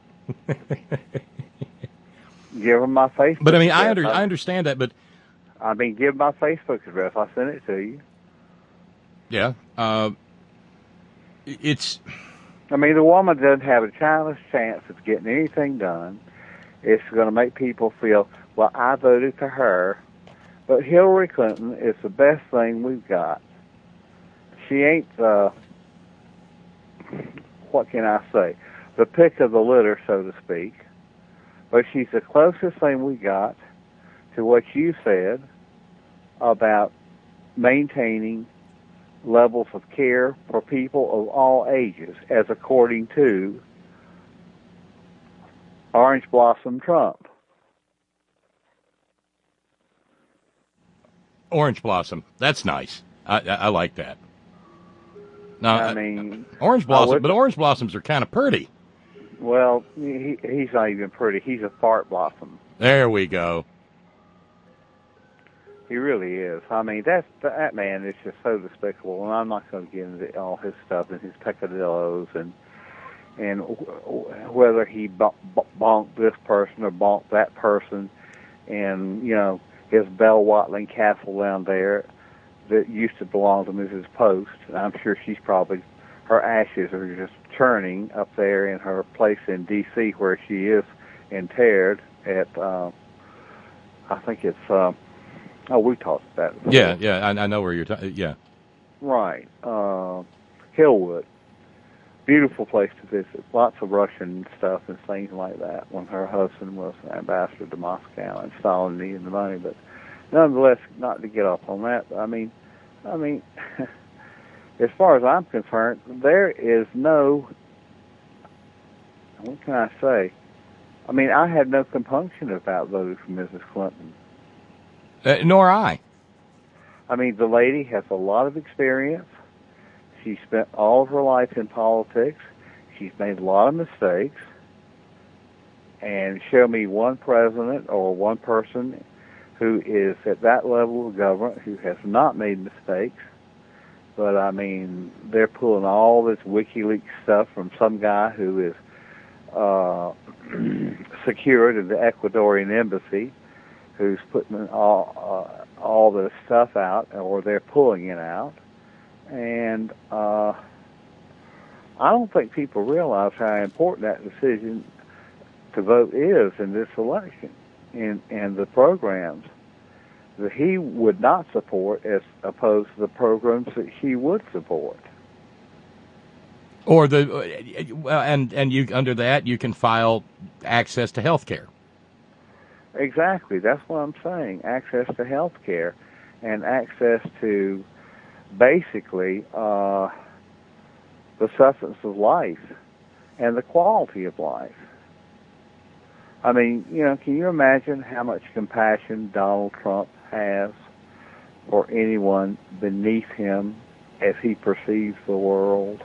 Give them my Facebook. But I mean, I, address. under, I understand that, but I mean, give my Facebook address. I sent it to you. yeah, uh, it's I mean, the woman doesn't have a childless chance of getting anything done. It's going to make people feel, well, I voted for her. But Hillary Clinton is the best thing we've got. She ain't the, what can I say, the pick of the litter, so to speak. But she's the closest thing we got to what you said about maintaining levels of care for people of all ages, as according to Orange Blossom Trump. Orange Blossom. That's nice. I, I, I like that. Now, I mean, Orange I Blossom, would- but Orange Blossoms are kind of pretty. well, he, he's not even pretty. He's a fart blossom. There we go. He really is. I mean, that's, that man is just so despicable, and I'm not going to get into all his stuff and his peccadillos and and wh- whether he b- b- bonked this person or bonked that person, and, you know, his Bell Watling castle down there that used to belong to Missus Post. And I'm sure she's probably, her ashes are just churning up there in her place in D C where she is interred at, uh, I think it's, uh, oh, we talked about it before. Yeah, yeah, I, I know where you're talking. Yeah. Right. Uh, Hillwood. Beautiful place to visit. Lots of Russian stuff and things like that when her husband was ambassador to Moscow and Stalin needed the money. But nonetheless, not to get off on that, I mean, I mean, as far as I'm concerned, there is no, what can I say? I mean, I had no compunction about voting for Missus Clinton. Uh, nor I. I mean, the lady has a lot of experience. She spent all of her life in politics. She's made a lot of mistakes. And show me one president or one person who is at that level of government who has not made mistakes. But, I mean, they're pulling all this WikiLeaks stuff from some guy who is uh, secured in the Ecuadorian embassy, who's putting all, uh, all this stuff out, or they're pulling it out. And uh, I don't think people realize how important that decision to vote is in this election, and, and the programs that he would not support as opposed to the programs that he would support. Or the well, and and you under that you can file access to health care. Exactly, that's what I'm saying. Access to health care and access to basically uh, the substance of life and the quality of life. I mean, you know, can you imagine how much compassion Donald Trump has for anyone beneath him as he perceives the world?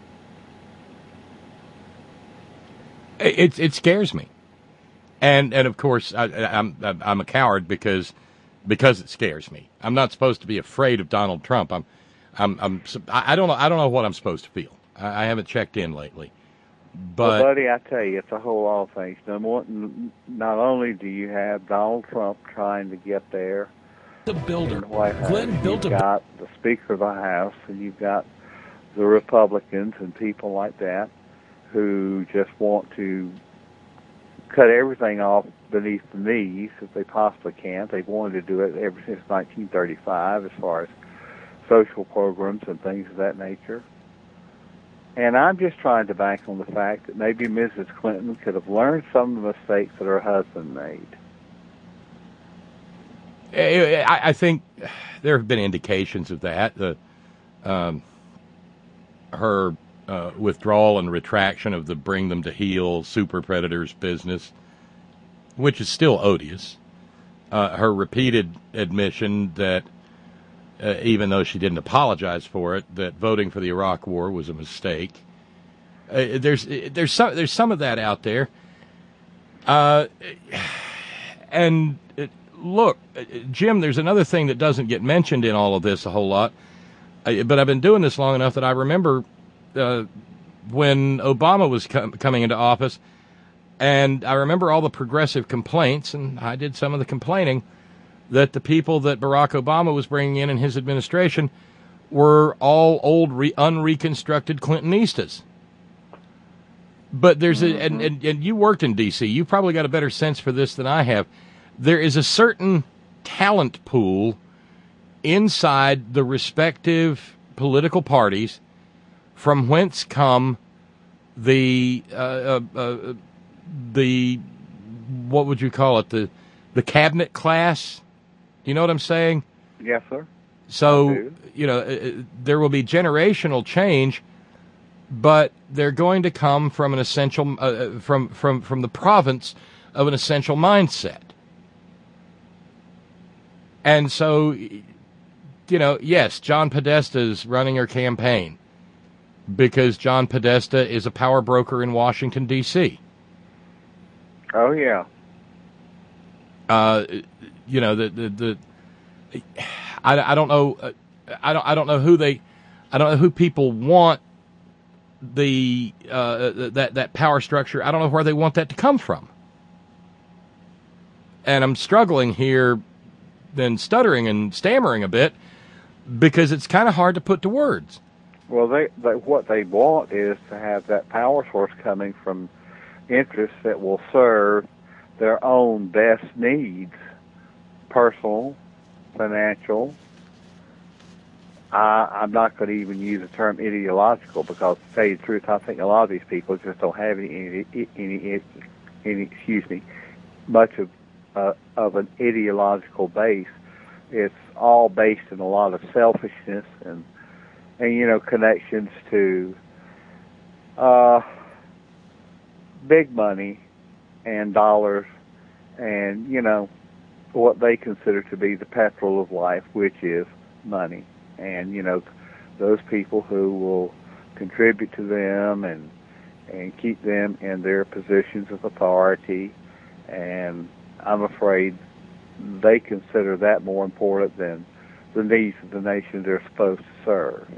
It it scares me, and and of course I, I'm I'm a coward because because it scares me. I'm not supposed to be afraid of Donald Trump. I'm I'm I'm I don't know I don't know what I'm supposed to feel. I, I haven't checked in lately. But, well, buddy, I tell you, it's a whole lot of things. Number one, not only do you have Donald Trump trying to get there, the builder, Glenn House, built you've a... got the Speaker of the House, and you've got the Republicans and people like that who just want to cut everything off beneath the knees if they possibly can. They've wanted to do it ever since nineteen thirty-five as far as social programs and things of that nature. And I'm just trying to bank on the fact that maybe Missus Clinton could have learned some of the mistakes that her husband made. I, I think there have been indications of that. The, um, her uh, withdrawal and retraction of the bring them to heel super predators business, which is still odious. Uh, her repeated admission that Uh, even though she didn't apologize for it, that voting for the Iraq War was a mistake. Uh, there's there's some there's some of that out there. Uh, and uh, look, uh, Jim, there's another thing that doesn't get mentioned in all of this a whole lot. Uh, but I've been doing this long enough that I remember uh, when Obama was com- coming into office, and I remember all the progressive complaints, and I did some of the complaining, that the people that Barack Obama was bringing in in his administration were all old, re- unreconstructed Clintonistas. But there's a, and, and, and you worked in D C, you've probably got a better sense for this than I have. There is a certain talent pool inside the respective political parties from whence come the, uh, uh, uh, the, what would you call it, the, the cabinet class? You know what I'm saying? Yes, sir. So, you know, uh, there will be generational change, but they're going to come from an essential, uh, from, from, from the province of an essential mindset. And so, you know, yes, John Podesta is running her campaign because John Podesta is a power broker in Washington, D C. Oh, yeah. Uh, you know, the, the, the, I, I don't know, uh, I don't, I don't know who they, I don't know who people want the, uh, that, that power structure. I don't know where they want that to come from. And I'm struggling here, then stuttering and stammering a bit because it's kind of hard to put to words. Well, they, they, what they want is to have that power source coming from interests that will serve their own best needs, personal, financial. I, I'm not going to even use the term ideological because, to tell you the truth, I think a lot of these people just don't have any, any, any, any excuse me, much of uh, of an ideological base. It's all based in a lot of selfishness and, and you know, connections to uh, big money and dollars and, you know, what they consider to be the petrol of life, which is money. And, you know, those people who will contribute to them and and keep them in their positions of authority. And I'm afraid they consider that more important than the needs of the nation they're supposed to serve.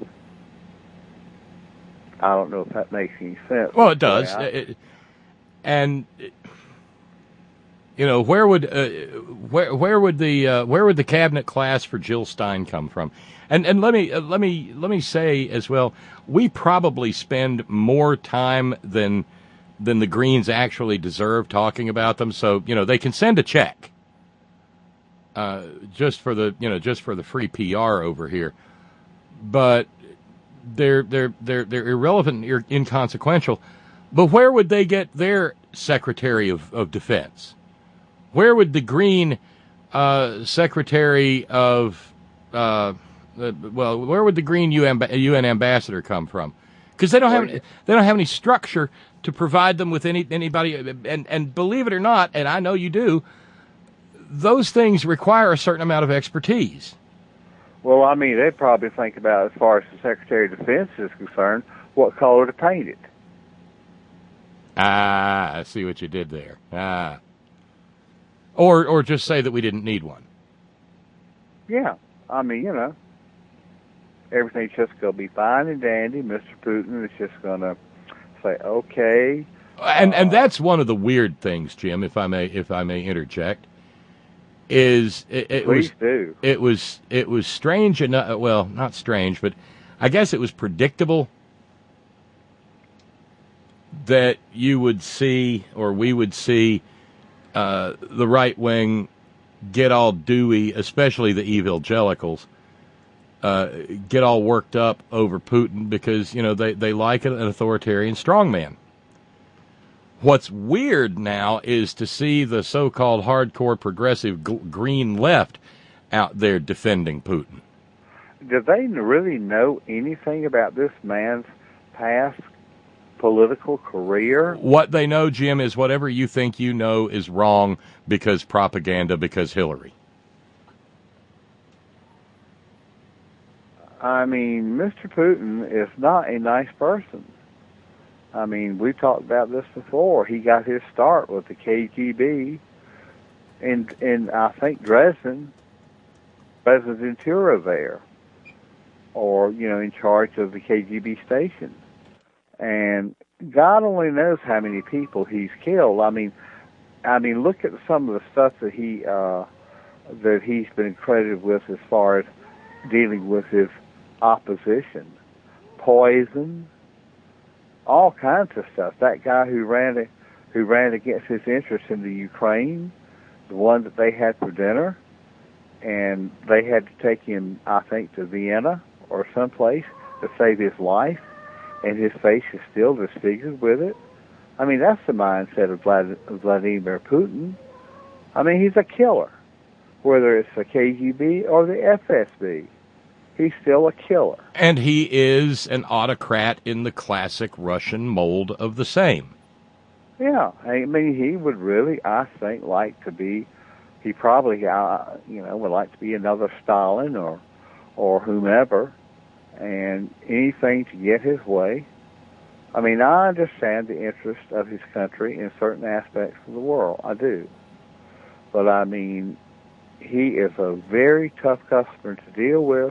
I don't know if that makes any sense. Well, it does. It, and, you know, where would uh, where where would the uh, where would the cabinet class for Jill Stein come from? And and let me uh, let me let me say as well, we probably spend more time than than the Greens actually deserve talking about them. So, you know, they can send a check. uh, just for the you know just for the free P R over here, but they're they're they're they're irrelevant and inconsequential. But where would they get their Secretary of, of Defense? Where would the Green uh, Secretary of uh, well, where would the Green U N ambassador come from? Because they don't have any, they don't have any structure to provide them with any anybody. And and believe it or not, and I know you do, those things require a certain amount of expertise. Well, I mean, they'd probably think about, as far as the Secretary of Defense is concerned, what color to paint it. Ah, I see what you did there. Ah. Or or just say that we didn't need one. Yeah. I mean, you know, everything's just going to be fine and dandy. Mister Putin is just going to say, okay. And uh, and that's one of the weird things, Jim, if I may if I may interject, is it, it please was do. it was it was strange enough, well, not strange, but I guess it was predictable that you would see, or we would see, uh, the right wing get all dewy, especially the evangelicals, uh, get all worked up over Putin because, you know, they, they like an authoritarian strongman. What's weird now is to see the so-called hardcore progressive g- green left out there defending Putin. Do they really know anything about this man's past political career? What they know, Jim, is whatever you think you know is wrong because propaganda, because Hillary. I mean, Mister Putin is not a nice person. I mean, we talked about this before. He got his start with the K G B in, in I think, Dresden, Residentura there, or, you know, in charge of the K G B station. And God only knows how many people he's killed. I mean, I mean, look at some of the stuff that he uh, that he's been credited with as far as dealing with his opposition, poison, all kinds of stuff. That guy who ran who ran against his interests in the Ukraine, the one that they had for dinner, and they had to take him, I think, to Vienna or someplace to save his life. And his face is still disfigured with it. I mean, that's the mindset of Vlad- Vladimir Putin. I mean, he's a killer, whether it's the K G B or the F S B. He's still a killer. And he is an autocrat in the classic Russian mold of the same. Yeah, I mean, he would really, I think, like to be, he probably, uh, you know, would like to be another Stalin or, or whomever. And anything to get his way. I mean, I understand the interest of his country in certain aspects of the world. I do. But, I mean, he is a very tough customer to deal with.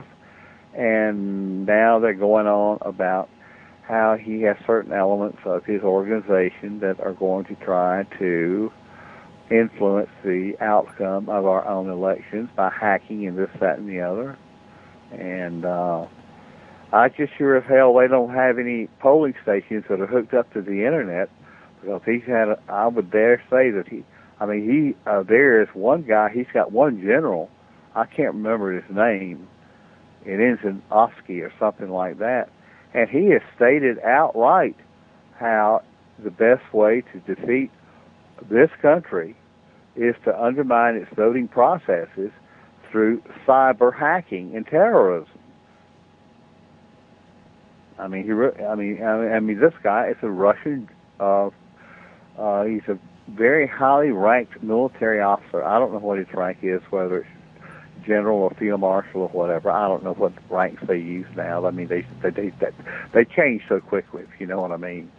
And now they're going on about how he has certain elements of his organization that are going to try to influence the outcome of our own elections by hacking and this, that, and the other. And, uh, I just sure as hell they don't have any polling stations that are hooked up to the internet, because he's had, a, I would dare say that he, I mean, he, uh, there is one guy, he's got one general, I can't remember his name, it ends in Oski or something like that, and he has stated outright how the best way to defeat this country is to undermine its voting processes through cyber hacking and terrorism. I mean, he. Re- I mean, I mean, I mean, this guy is a Russian. Uh, uh, he's a very highly ranked military officer. I don't know what his rank is, whether it's general or field marshal or whatever. I don't know what ranks they use now. I mean, they they they they, they change so quickly. If you know what I mean.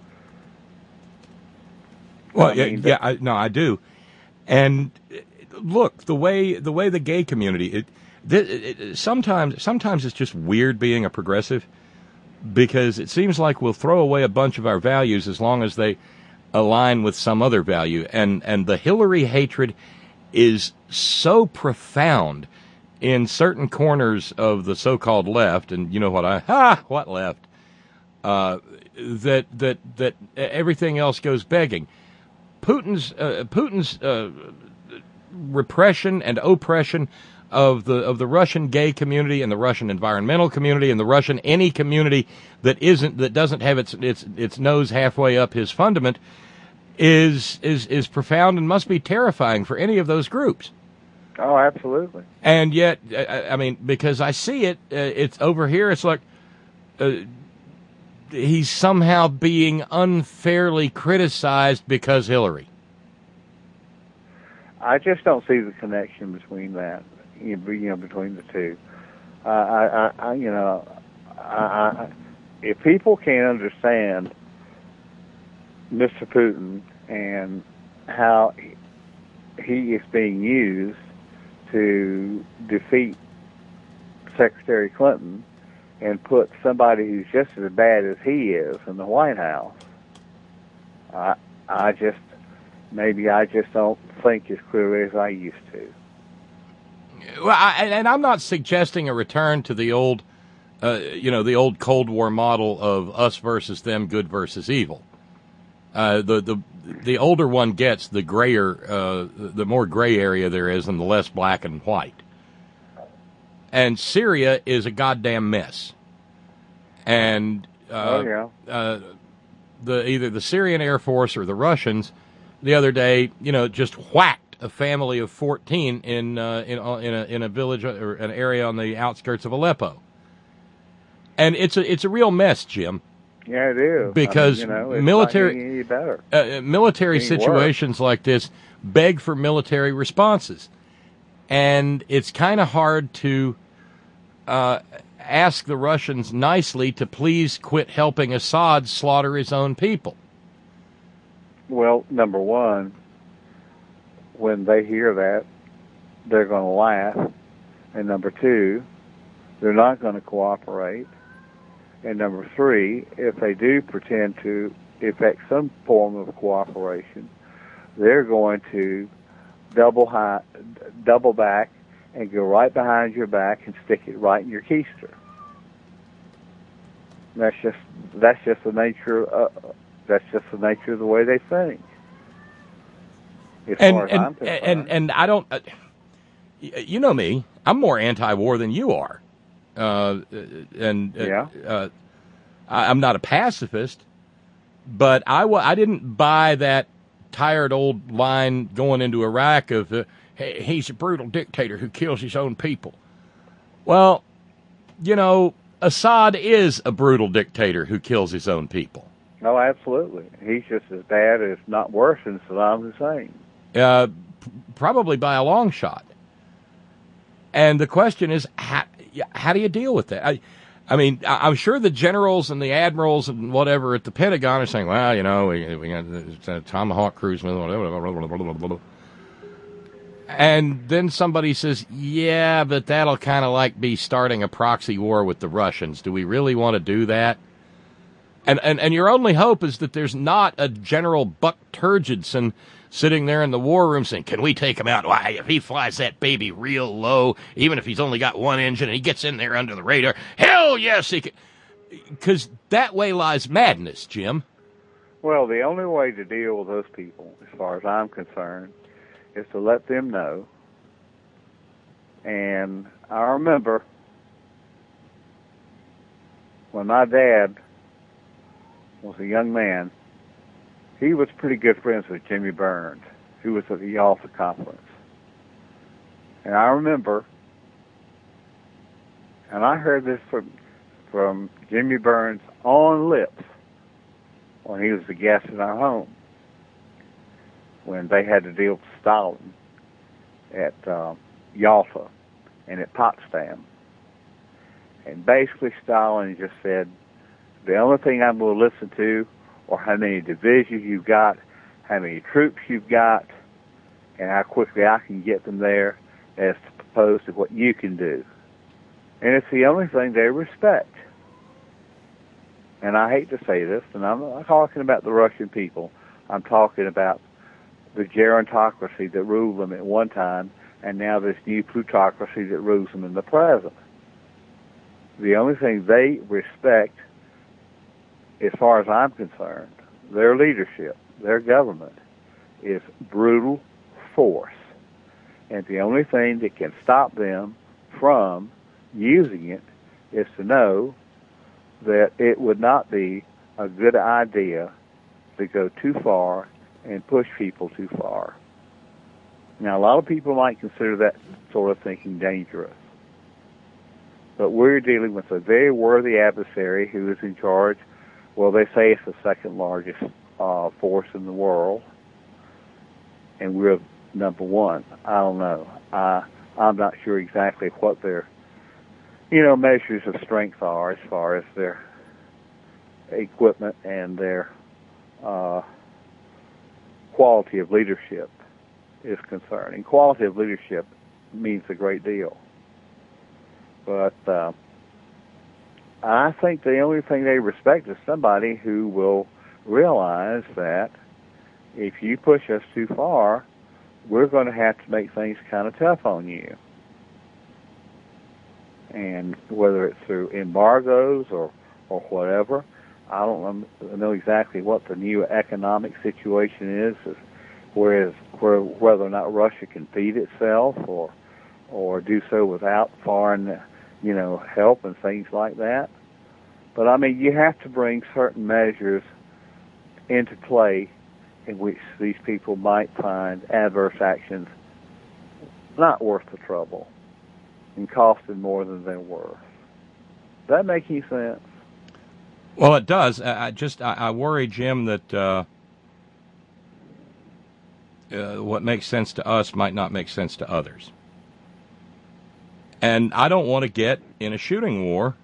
Well, I yeah, mean, yeah, I, no, I do. And look, the way the way the gay community, it, it, it, sometimes sometimes it's just weird being a progressive. Because it seems like we'll throw away a bunch of our values as long as they align with some other value. And, and the Hillary hatred is so profound in certain corners of the so-called left, and you know what I, ha, what left, uh, that, that, that everything else goes begging. Putin's, uh, Putin's uh, repression and oppression of the of the Russian gay community and the Russian environmental community and the Russian any community that isn't that doesn't have its its its nose halfway up his fundament is is is profound and must be terrifying for any of those groups. Oh, absolutely. And yet, I, I mean, because I see it, uh, it's over here. It's like uh, he's somehow being unfairly criticized because Hillary. I just don't see the connection between that, you know, between the two. Uh, I, I, I, you know, I, I, if people can't understand Mister Putin and how he is being used to defeat Secretary Clinton and put somebody who's just as bad as he is in the White House, I, I just, maybe I just don't think as clearly as I used to. Well, I, and I'm not suggesting a return to the old, uh, you know, the old Cold War model of us versus them, good versus evil. Uh, the the the older one gets, the grayer, uh, the more gray area there is, and the less black and white. And Syria is a goddamn mess. And uh, oh yeah, uh, the either the Syrian Air Force or the Russians, the other day, you know, just whacked a family of fourteen in uh, in in a in a village or an area on the outskirts of Aleppo. And it's a it's a real mess, Jim. Yeah, it is. Because I mean, you know, it's military not any better. Uh, military Any situations worse. like this beg for military responses, and it's kind of hard to uh, ask the Russians nicely to please quit helping Assad slaughter his own people. Well, number one, when they hear that, they're going to laugh, and number two, they're not going to cooperate. And number three, if they do pretend to effect some form of cooperation, they're going to double high, double back and go right behind your back and stick it right in your keister. That's just that's just the nature. Uh, that's just the nature of the way they think. As And far as and, I'm concerned. and and I don't. Uh, you know me. I'm more anti-war than you are. Uh, and uh, Yeah. uh, I, I'm not a pacifist, but I, w- I didn't buy that tired old line going into Iraq of uh, hey, he's a brutal dictator who kills his own people. Well, you know, Assad is a brutal dictator who kills his own people. No, absolutely. He's just as bad, if not worse, than Saddam Hussein. Uh, p- probably by a long shot. And the question is, how, how do you deal with that? I, I mean, I, I'm sure the generals and the admirals and whatever at the Pentagon are saying, well, you know, we, we got a Tomahawk cruise missile, whatever. And then somebody says, yeah, but that'll kind of like be starting a proxy war with the Russians. Do we really want to do that? And, and and your only hope is that there's not a General Buck Turgidson sitting there in the war room saying, can we take him out? Why, if he flies that baby real low, even if he's only got one engine and he gets in there under the radar, hell yes, he can. Because that way lies madness, Jim. Well, the only way to deal with those people, as far as I'm concerned, is to let them know. And I remember when my dad was a young man, he was pretty good friends with Jimmy Burns, who was at the Yalta Conference. And I remember, and I heard this from from Jimmy Burns' own lips when he was a guest in our home, when they had to deal with Stalin at uh, Yalta and at Potsdam. And basically Stalin just said, the only thing I'm going to listen to or how many divisions you've got, how many troops you've got, and how quickly I can get them there as opposed to what you can do. And it's the only thing they respect. And I hate to say this, and I'm not talking about the Russian people. I'm talking about the gerontocracy that ruled them at one time, and now this new plutocracy that rules them in the present. The only thing they respect, as far as I'm concerned, their leadership, their government, is brutal force. And the only thing that can stop them from using it is to know that it would not be a good idea to go too far and push people too far. Now, a lot of people might consider that sort of thinking dangerous. But we're dealing with a very worthy adversary who is in charge. Well, they say it's the second largest uh, force in the world, and we're number one. I don't know. I, I'm not sure exactly what their, you know, measures of strength are as far as their equipment and their uh, quality of leadership is concerned. And quality of leadership means a great deal. But uh, I think the only thing they respect is somebody who will realize that if you push us too far, we're going to have to make things kind of tough on you. And whether it's through embargoes or, or whatever, I don't know exactly what the new economic situation is, is whereas, where, whether or not Russia can feed itself or or do so without foreign, you know, help and things like that. But, I mean, you have to bring certain measures into play in which these people might find adverse actions not worth the trouble and costing more than they're worth. Does that make any sense? Well, it does. I just I, I worry, Jim, that uh, uh, what makes sense to us might not make sense to others. And I don't want to get in a shooting war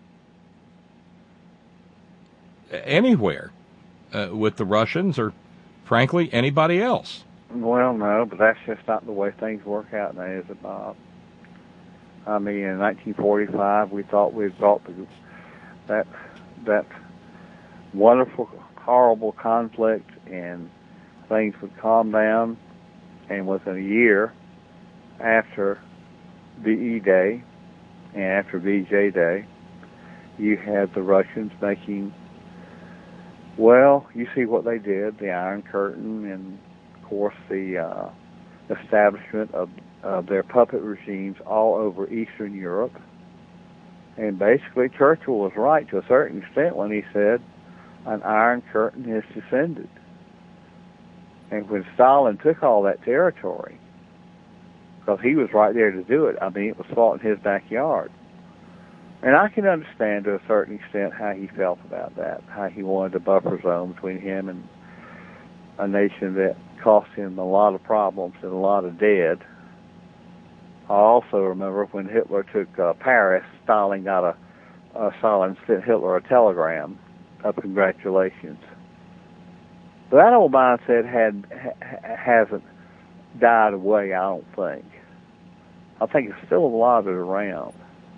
anywhere uh, with the Russians or, frankly, anybody else. Well, no, but that's just not the way things work out now, is it, Bob? I mean, in nineteen forty-five, we thought we'd brought the, that that wonderful, horrible conflict, and things would calm down. And within a year after V E Day and after V J Day, you had the Russians making, well, you see what they did, the Iron Curtain, and, of course, the uh, establishment of, of their puppet regimes all over Eastern Europe. And basically, Churchill was right to a certain extent when he said, an Iron Curtain has descended. And when Stalin took all that territory, because he was right there to do it, I mean, it was fought in his backyard. And I can understand to a certain extent how he felt about that, how he wanted a buffer zone between him and a nation that cost him a lot of problems and a lot of dead. I also remember when Hitler took uh, Paris, Stalin got a, uh, Stalin sent Hitler a telegram of congratulations. But that old mindset had ha- hasn't died away, I don't think. I think it's still a lot of it around.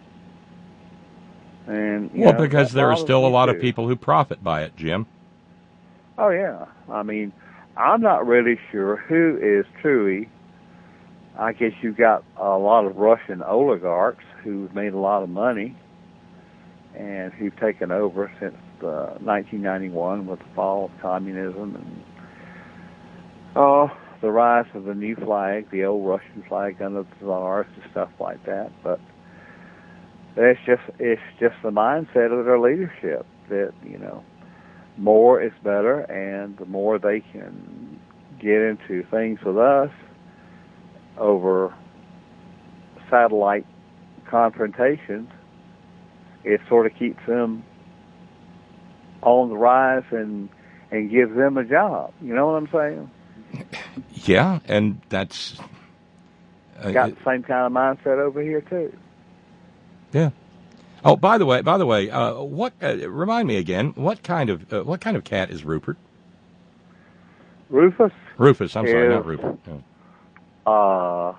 And you well, know, because there are still a lot too. of people who profit by it, Jim. Oh, yeah. I mean, I'm not really sure who is truly. I guess you've got a lot of Russian oligarchs who've made a lot of money and who've taken over since uh, nineteen ninety-one with the fall of communism and uh, the rise of the new flag, the old Russian flag under the czars and stuff like that. But it's just it's just the mindset of their leadership that, you know, more is better, and the more they can get into things with us over satellite confrontations, it sort of keeps them on the rise and and gives them a job. You know what I'm saying? Yeah, and that's uh, got the same kind of mindset over here too. Yeah. Oh, by the way, by the way, uh, what? Uh, remind me again. What kind of uh, what kind of cat is Rupert? Rufus. Rufus. I'm sorry, is, not Rupert. No. Uh,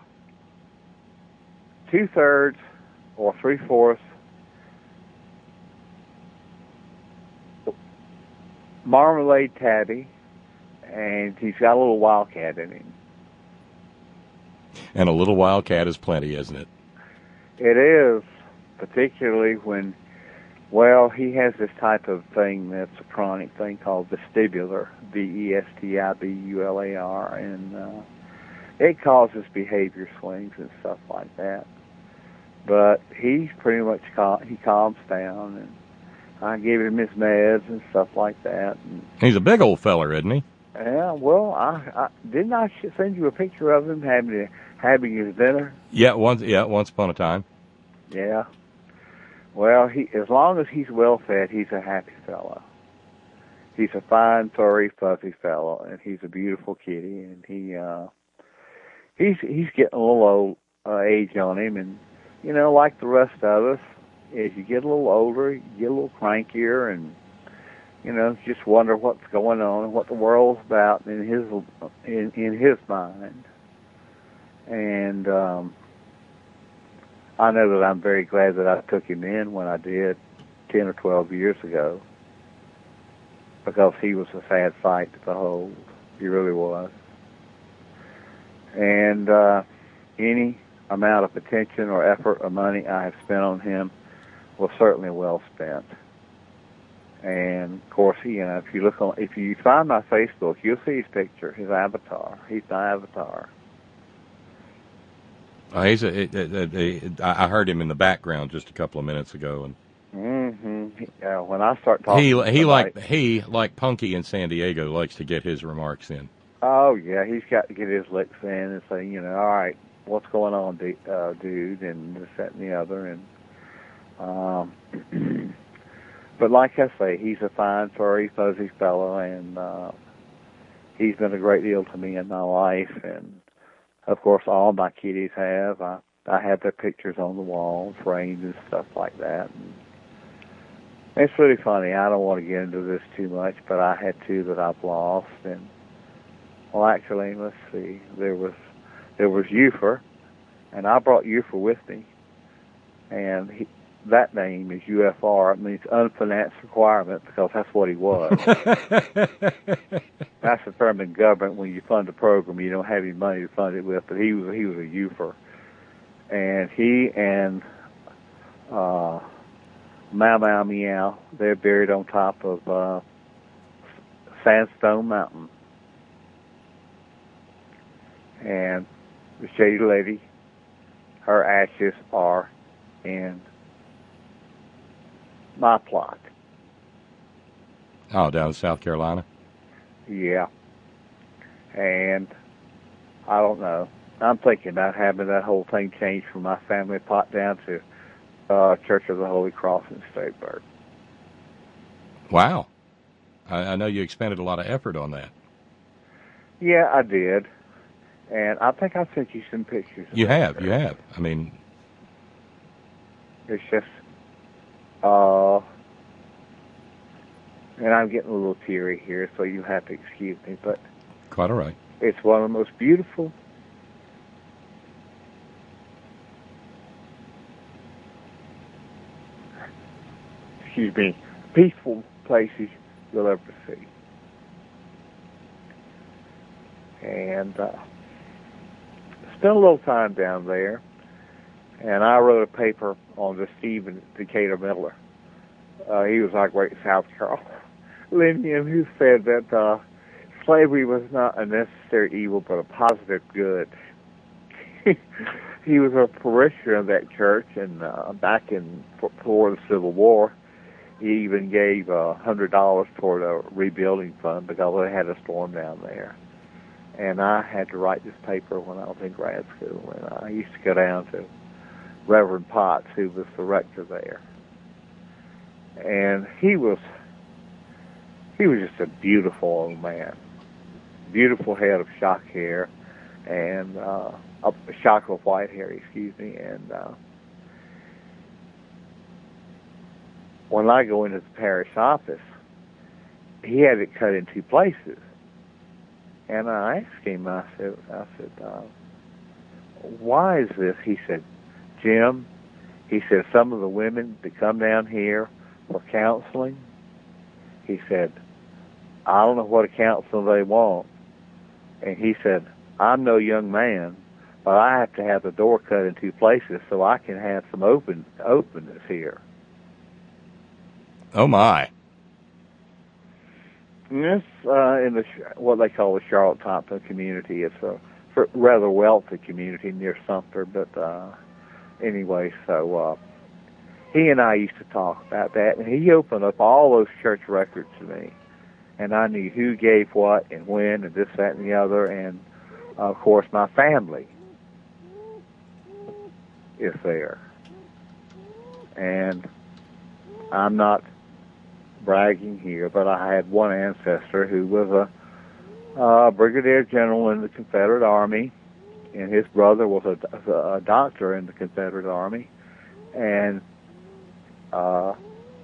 two thirds or three fourths marmalade tabby, and he's got a little wildcat in him. And a little wildcat is plenty, isn't it? It is, particularly when, well, he has this type of thing that's a chronic thing called vestibular, V E S T I B U L A R, and uh, it causes behavior swings and stuff like that. But he's pretty much cal- he calms down, and I give him his meds and stuff like that. And, He's a big old feller, isn't he? yeah, well, I, I didn't I send you a picture of him having having his dinner? Yeah, once yeah, once upon a time. Yeah. Well, he as long as he's well fed, he's a happy fellow. He's a fine, furry, fuzzy fellow, and he's a beautiful kitty. And he uh, he's he's getting a little old uh, age on him, and you know, like the rest of us, as you get a little older, you get a little crankier, and you know, just wonder what's going on and what the world's about in his in, in his mind. And um, I know that I'm very glad that I took him in when I did ten or twelve years ago, because he was a sad sight to behold. He really was. And uh, any amount of attention or effort or money I have spent on him was certainly well spent. And of course, he, you know, if you look on, if you find my Facebook, you'll see his picture, his avatar. He's my avatar. Uh, he's a, it, it, it, I heard him in the background just a couple of minutes ago, and Mm-hmm. Yeah, when I start talking, he to he somebody, like he like Punky in San Diego likes to get his remarks in. oh yeah, he's got to get his licks in and say, you know, all right, what's going on, d- uh, dude, and this, that, and the other, and um. But like I say, he's a fine, furry, fuzzy fellow, and uh, he's been a great deal to me in my life. And of course, all my kitties have. I I have their pictures on the wall, framed and stuff like that. And it's really funny. I don't want to get into this too much, but I had two that I've lost. And well, actually, let's see. There was there was Euphor, and I brought Euphor with me, and he. That name is U F R. It means unfinanced requirement, because that's what he was. That's the term in government when you fund a program, you don't have any money to fund it with. But he was he was a Euphor, and he and uh, Mau Mau Meow, they're buried on top of uh, Sandstone Mountain, and the Shady Lady, her ashes are in my plot. Oh, down in South Carolina? Yeah. And I don't know. I'm thinking about having that whole thing changed from my family plot down to uh, Church of the Holy Cross in Stateburg. Wow. I, I know you expended a lot of effort on that. Yeah, I did. And I think I sent you some pictures. You have, you have. I mean... It's just... Uh, and I'm getting a little teary here, so you have to excuse me, but Quite all right. It's one of the most beautiful excuse me, peaceful places you'll ever see. And uh, spent a little time down there, and I wrote a paper on the Stephen Decatur Miller. Uh, he was like great South Carolinian who said that uh, slavery was not a necessary evil but a positive good. He was a parishioner of that church, and uh, back in before the Civil War, he even gave a uh, hundred dollars toward a rebuilding fund because they had a storm down there. And I had to write this paper when I was in grad school, and I used to go down to Reverend Potts, who was the rector there. And he was he was just a beautiful old man. Beautiful head of shock hair, and uh, a shock of white hair, excuse me. And uh, when I go into the parish office, he had it cut in two places. And I asked him, I said, I said, uh, why is this? He said, Jim, he said, some of the women that come down here for counseling, he said, I don't know what a counselor they want. And he said, I'm no young man, but I have to have the door cut in two places so I can have some open openness here. Oh, my. And this, uh, in the what they call the Charlotte Thompson community, it's a f- rather wealthy community near Sumter. But uh, anyway, so uh, he and I used to talk about that, and he opened up all those church records to me, and I knew who gave what and when and this, that, and the other, and uh, of course my family is there. And I'm not bragging here, but I had one ancestor who was a uh, brigadier general in the Confederate Army, and his brother was a, a doctor in the Confederate Army, and uh,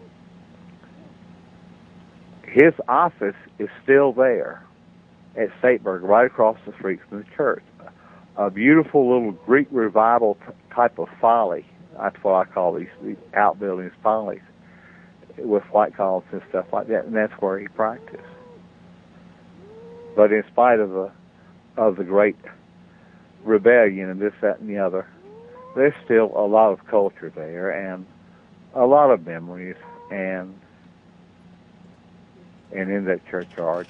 his office is still there at Sateburg, right across the street from the church. A beautiful little Greek revival t- type of folly. That's what I call these, these outbuildings, follies, with white columns and stuff like that, and that's where he practiced. But in spite of the of the great rebellion and this, that, and the other, there's still a lot of culture there and a lot of memories, and and in that churchyard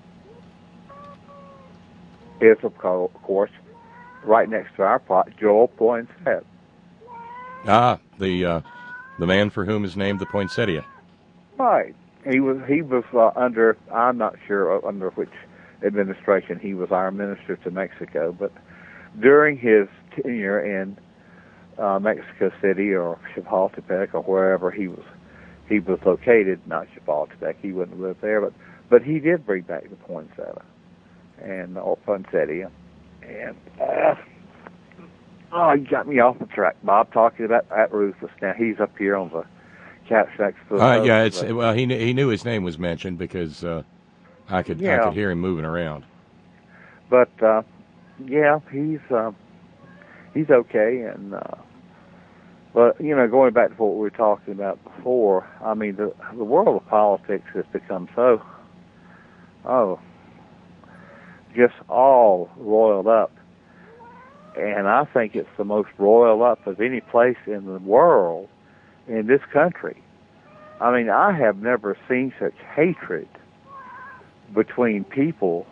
is, of course, right next to our plot, Joel Poinsett. Ah, the uh, the man for whom is named the Poinsettia. Right. He was he was uh, under, I'm not sure under which administration he was our minister to Mexico, but during his tenure in uh, Mexico City or Chapultepec or wherever he was he was located, not Chapultepec, he wouldn't live there, but but he did bring back the poinsettia and or poinsettia, and uh, oh, you got me off the track, Bob, talking about that Rufus. Now he's up here on the couch next to the Uh, yeah, it's well. He kn- he knew his name was mentioned because uh, I could yeah. I could hear him moving around. But uh, yeah, he's uh, he's okay, and uh, but you know, going back to what we were talking about before, I mean, the the world of politics has become so oh just all roiled up, and I think it's the most roiled up of any place in the world in this country. I mean, I have never seen such hatred between people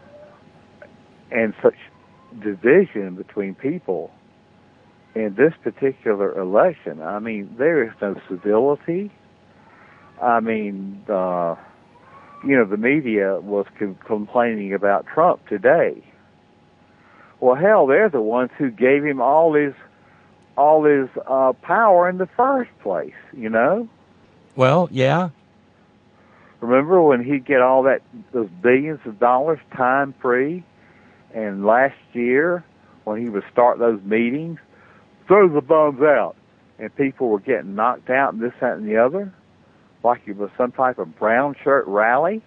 and such division between people in this particular election. I mean, there is no civility. I mean, uh, you know, the media was co- complaining about Trump today. Well, hell, they're the ones who gave him all his all his uh, power in the first place, you know? Well, yeah. Remember when he'd get all that, those billions of dollars time-free? And last year, when he would start those meetings, throw the bombs out. And people were getting knocked out and this, that, and the other, like it was some type of brown shirt rally.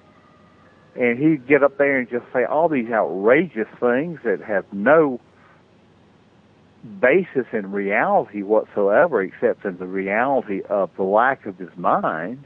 And he'd get up there and just say all these outrageous things that have no basis in reality whatsoever, except in the reality of the lack of his mind.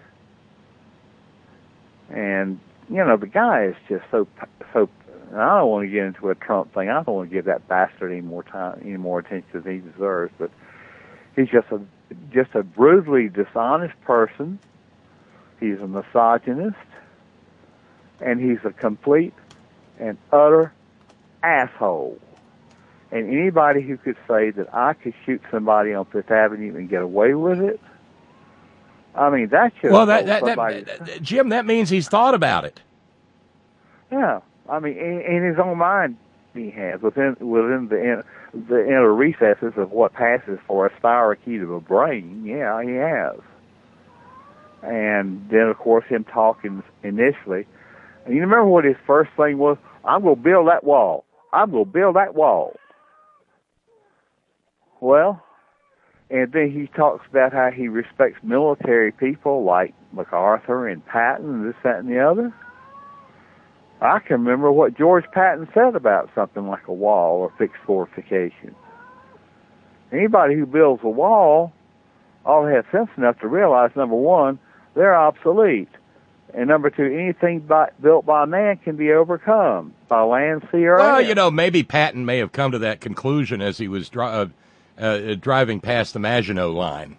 And, you know, the guy is just so, so, I don't want to get into a Trump thing. I don't want to give that bastard any more time, any more attention than he deserves, but he's just a, just a brutally dishonest person. He's a misogynist, and he's a complete and utter asshole. And anybody who could say that I could shoot somebody on Fifth Avenue and get away with it, I mean, that should well, that, that, that, that, Jim, that means he's thought about it. Yeah, I mean, in, in his own mind, he has within within the in, the inner recesses of what passes for a spirochete of a brain. Yeah, he has. And then, of course, him talking initially. And you remember what his first thing was? I'm going to build that wall. I'm going to build that wall. Well, and then he talks about how he respects military people like MacArthur and Patton and this, that, and the other. I can remember what George Patton said about something like a wall or fixed fortifications. Anybody who builds a wall ought to have sense enough to realize, number one, they're obsolete. And number two, anything by, built by man can be overcome by land, sea, or Well, air. you know, maybe Patton may have come to that conclusion as he was dri- uh, uh, driving past the Maginot Line.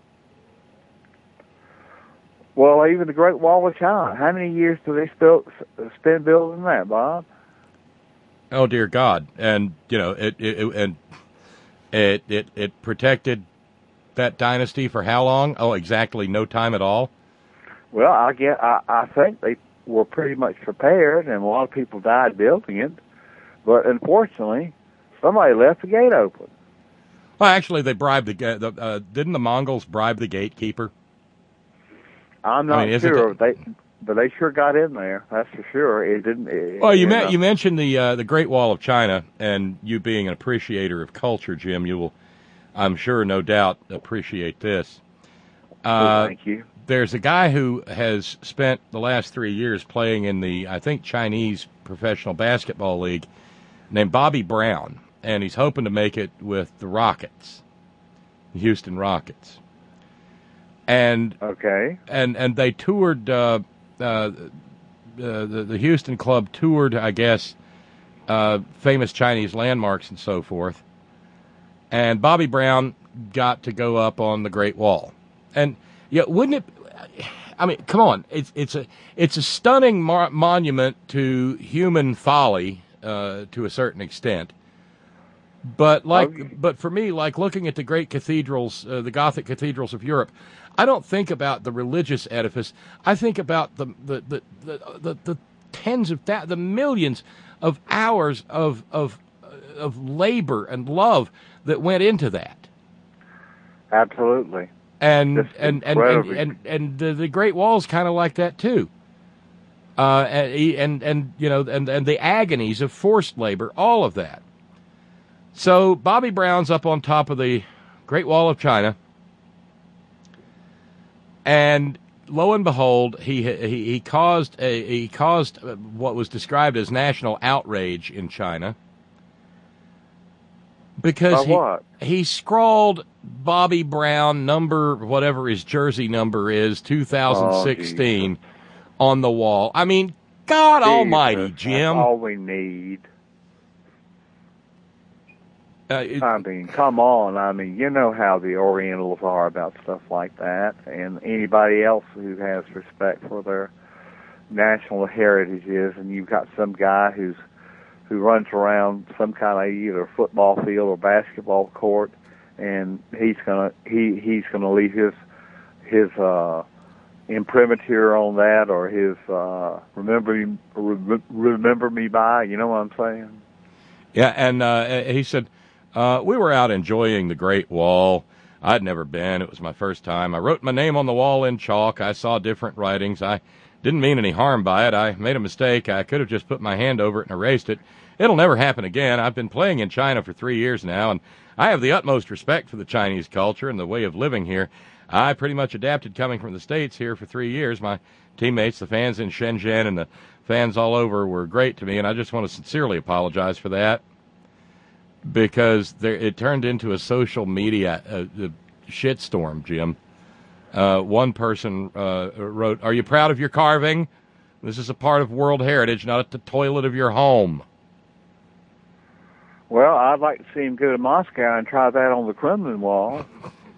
Well, even the Great Wall of China. How many years do they still spend building that, Bob? Oh dear God! And you know it, it, it and it, it it protected that dynasty for how long? Oh, exactly no time at all. Well, I get. I, I think they were pretty much prepared, and a lot of people died building it. But unfortunately, somebody left the gate open. Well, actually, they bribed the, ga- the uh, didn't the Mongols bribe the gatekeeper? I'm not I mean, isn't sure. it- They, but they sure got in there. That's for sure. It didn't. It, Well, you, you men- know. you mentioned the uh, the Great Wall of China, and you being an appreciator of culture, Jim, you will, I'm sure, no doubt, appreciate this. Well, Uh, thank you. there's a guy who has spent the last three years playing in the, I think, Chinese Professional Basketball League, named Bobby Brown, and he's hoping to make it with the Rockets, the Houston Rockets. And Okay. and and they toured. Uh, uh, the, the the Houston club toured, I guess, uh, famous Chinese landmarks and so forth. And Bobby Brown got to go up on the Great Wall, and yeah, wouldn't it? I mean, come on, it's it's a it's a stunning mar- monument to human folly uh, to a certain extent. But like, Oh. but for me, like looking at the great cathedrals, uh, the Gothic cathedrals of Europe, I don't think about the religious edifice. I think about the the the the, the, the tens of thousands, the millions of hours of of of labor and love that went into that. Absolutely. And Just and, and and incredibly. and and the, the Great Wall's kind of like that too. Uh, and, and and you know, and and the agonies of forced labor, all of that. So Bobby Brown's up on top of the Great Wall of China, and lo and behold, he he, he caused a he caused what was described as national outrage in China because By he what? he scrawled Bobby Brown number whatever his jersey number is two thousand sixteen on the wall. I mean, God Almighty, Jesus, Jim. That's all we need. Uh, it- I mean, come on. I mean, you know how the Orientals are about stuff like that, and anybody else who has respect for their national heritages, and you've got some guy who's who runs around some kind of either football field or basketball court, and he's gonna he he's gonna leave his his uh, imprimatur on that, or his uh, remember me re- remember me by. You know what I'm saying? Yeah, and uh, he said, uh, we were out enjoying the Great Wall. I'd never been. It was my first time. I wrote my name on the wall in chalk. I saw different writings. I didn't mean any harm by it. I made a mistake. I could have just put my hand over it and erased it. It'll never happen again. I've been playing in China for three years now, and I have the utmost respect for the Chinese culture and the way of living here. I pretty much adapted coming from the States here for three years. My teammates, the fans in Shenzhen, and the fans all over were great to me, and I just want to sincerely apologize for that, because there, it turned into a social media uh, uh, shitstorm, Jim. Uh, one person uh, wrote, "Are you proud of your carving? This is a part of World Heritage, not at the toilet of your home." Well, I'd like to see him go to Moscow and try that on the Kremlin wall.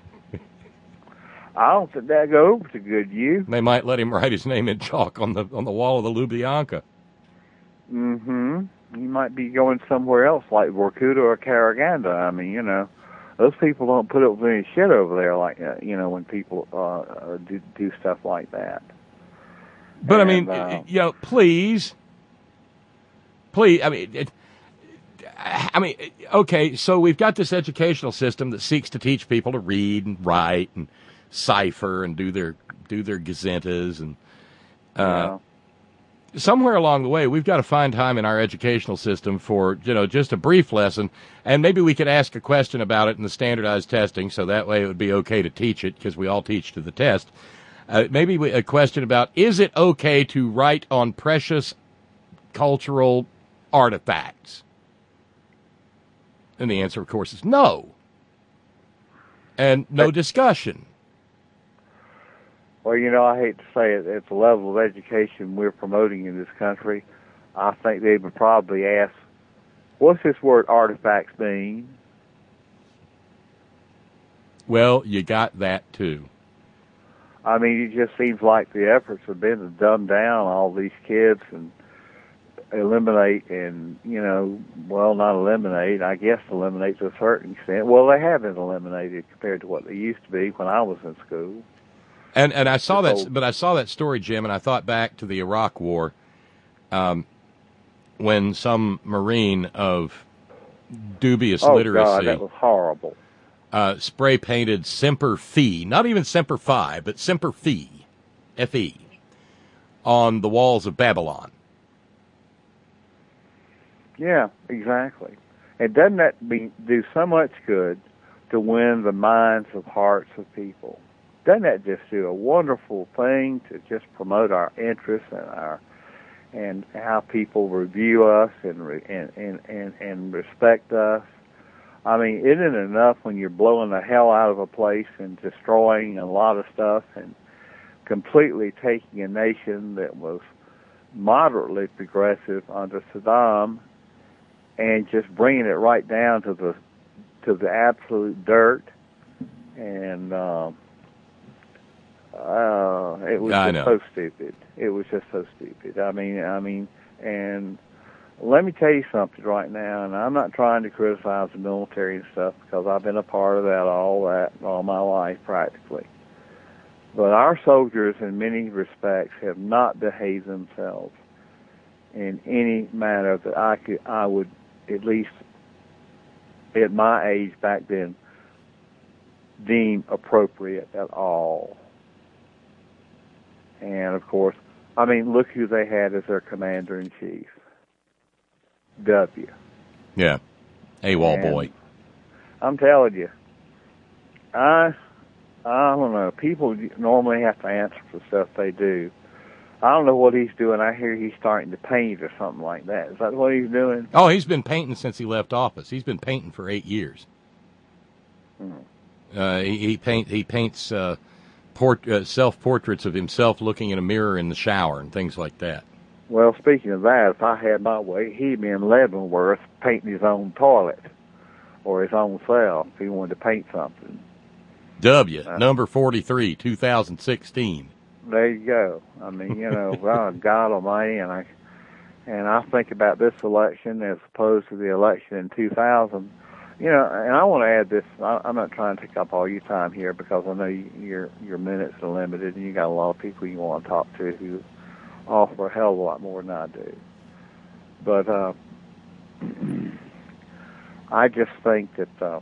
I don't think that'd go over too good, you. They might let him write his name in chalk on the on the wall of the Lubyanka. Mm-hmm. He might be going somewhere else, like Vorkuta or Karaganda. I mean, you know, those people don't put up with any shit over there, like, uh, you know, when people uh, uh, do, do stuff like that. But, And, I mean, uh, you know, please, please, I mean, it, I mean, okay, so we've got this educational system that seeks to teach people to read and write and cipher and do their do their gazettas, and uh, yeah. somewhere along the way, we've got to find time in our educational system for, you know, just a brief lesson, and maybe we could ask a question about it in the standardized testing, so that way it would be okay to teach it, because we all teach to the test. Uh, maybe we, a question about, is it okay to write on precious cultural artifacts? And the answer, of course, is no. And no discussion. Well, you know, I hate to say it, at the level of education we're promoting in this country, I think they would probably ask, what's this word artifacts mean? Well, you got that, too. I mean, it just seems like the efforts have been to dumb down all these kids and eliminate and, you know, well, not eliminate, I guess eliminate to a certain extent. Well, they have been eliminated compared to what they used to be when I was in school. And and I saw that, old. but I saw that story, Jim, and I thought back to the Iraq War, um, when some Marine of dubious oh, literacy, God, that was horrible. Uh, spray painted Semper Fi, not even Semper Fi, but Semper Fi, F E, on the walls of Babylon. Yeah, exactly. And doesn't that be, do so much good to win the minds of hearts of people? Doesn't that just do a wonderful thing to just promote our interests and our and how people review us and re, and, and, and and respect us? I mean, isn't it enough when you're blowing the hell out of a place and destroying a lot of stuff and completely taking a nation that was moderately progressive under Saddam and just bringing it right down to the to the absolute dirt? And um, uh, it was I just know. so stupid. It was just so stupid. I mean, I mean, and let me tell you something right now, and I'm not trying to criticize the military and stuff because I've been a part of that, all that, all my life practically. But our soldiers, in many respects, have not behaved themselves in any manner that I could, I would, at least at my age back then, deem appropriate at all. And of course, I mean, look who they had as their commander-in-chief. W. Yeah. AWOL And boy. I'm telling you, I, I don't know. People normally have to answer for stuff they do. I don't know what he's doing. I hear he's starting to paint or something like that. Is that what he's doing? Oh, he's been painting since he left office. He's been painting for eight years. Hmm. Uh, he, he paint he paints uh, port, uh, self-portraits of himself looking in a mirror in the shower and things like that. Well, speaking of that, if I had my way, he'd be in Leavenworth painting his own toilet or his own cell if he wanted to paint something. W, Uh, number forty-three, two thousand sixteen. There you go. I mean, you know, well, God Almighty, and I and I think about this election as opposed to the election in two thousand. You know, and I want to add this. I, I'm not trying to take up all your time here because I know you, your your minutes are limited, and you got a lot of people you want to talk to who offer a hell of a lot more than I do. But uh, I just think that uh,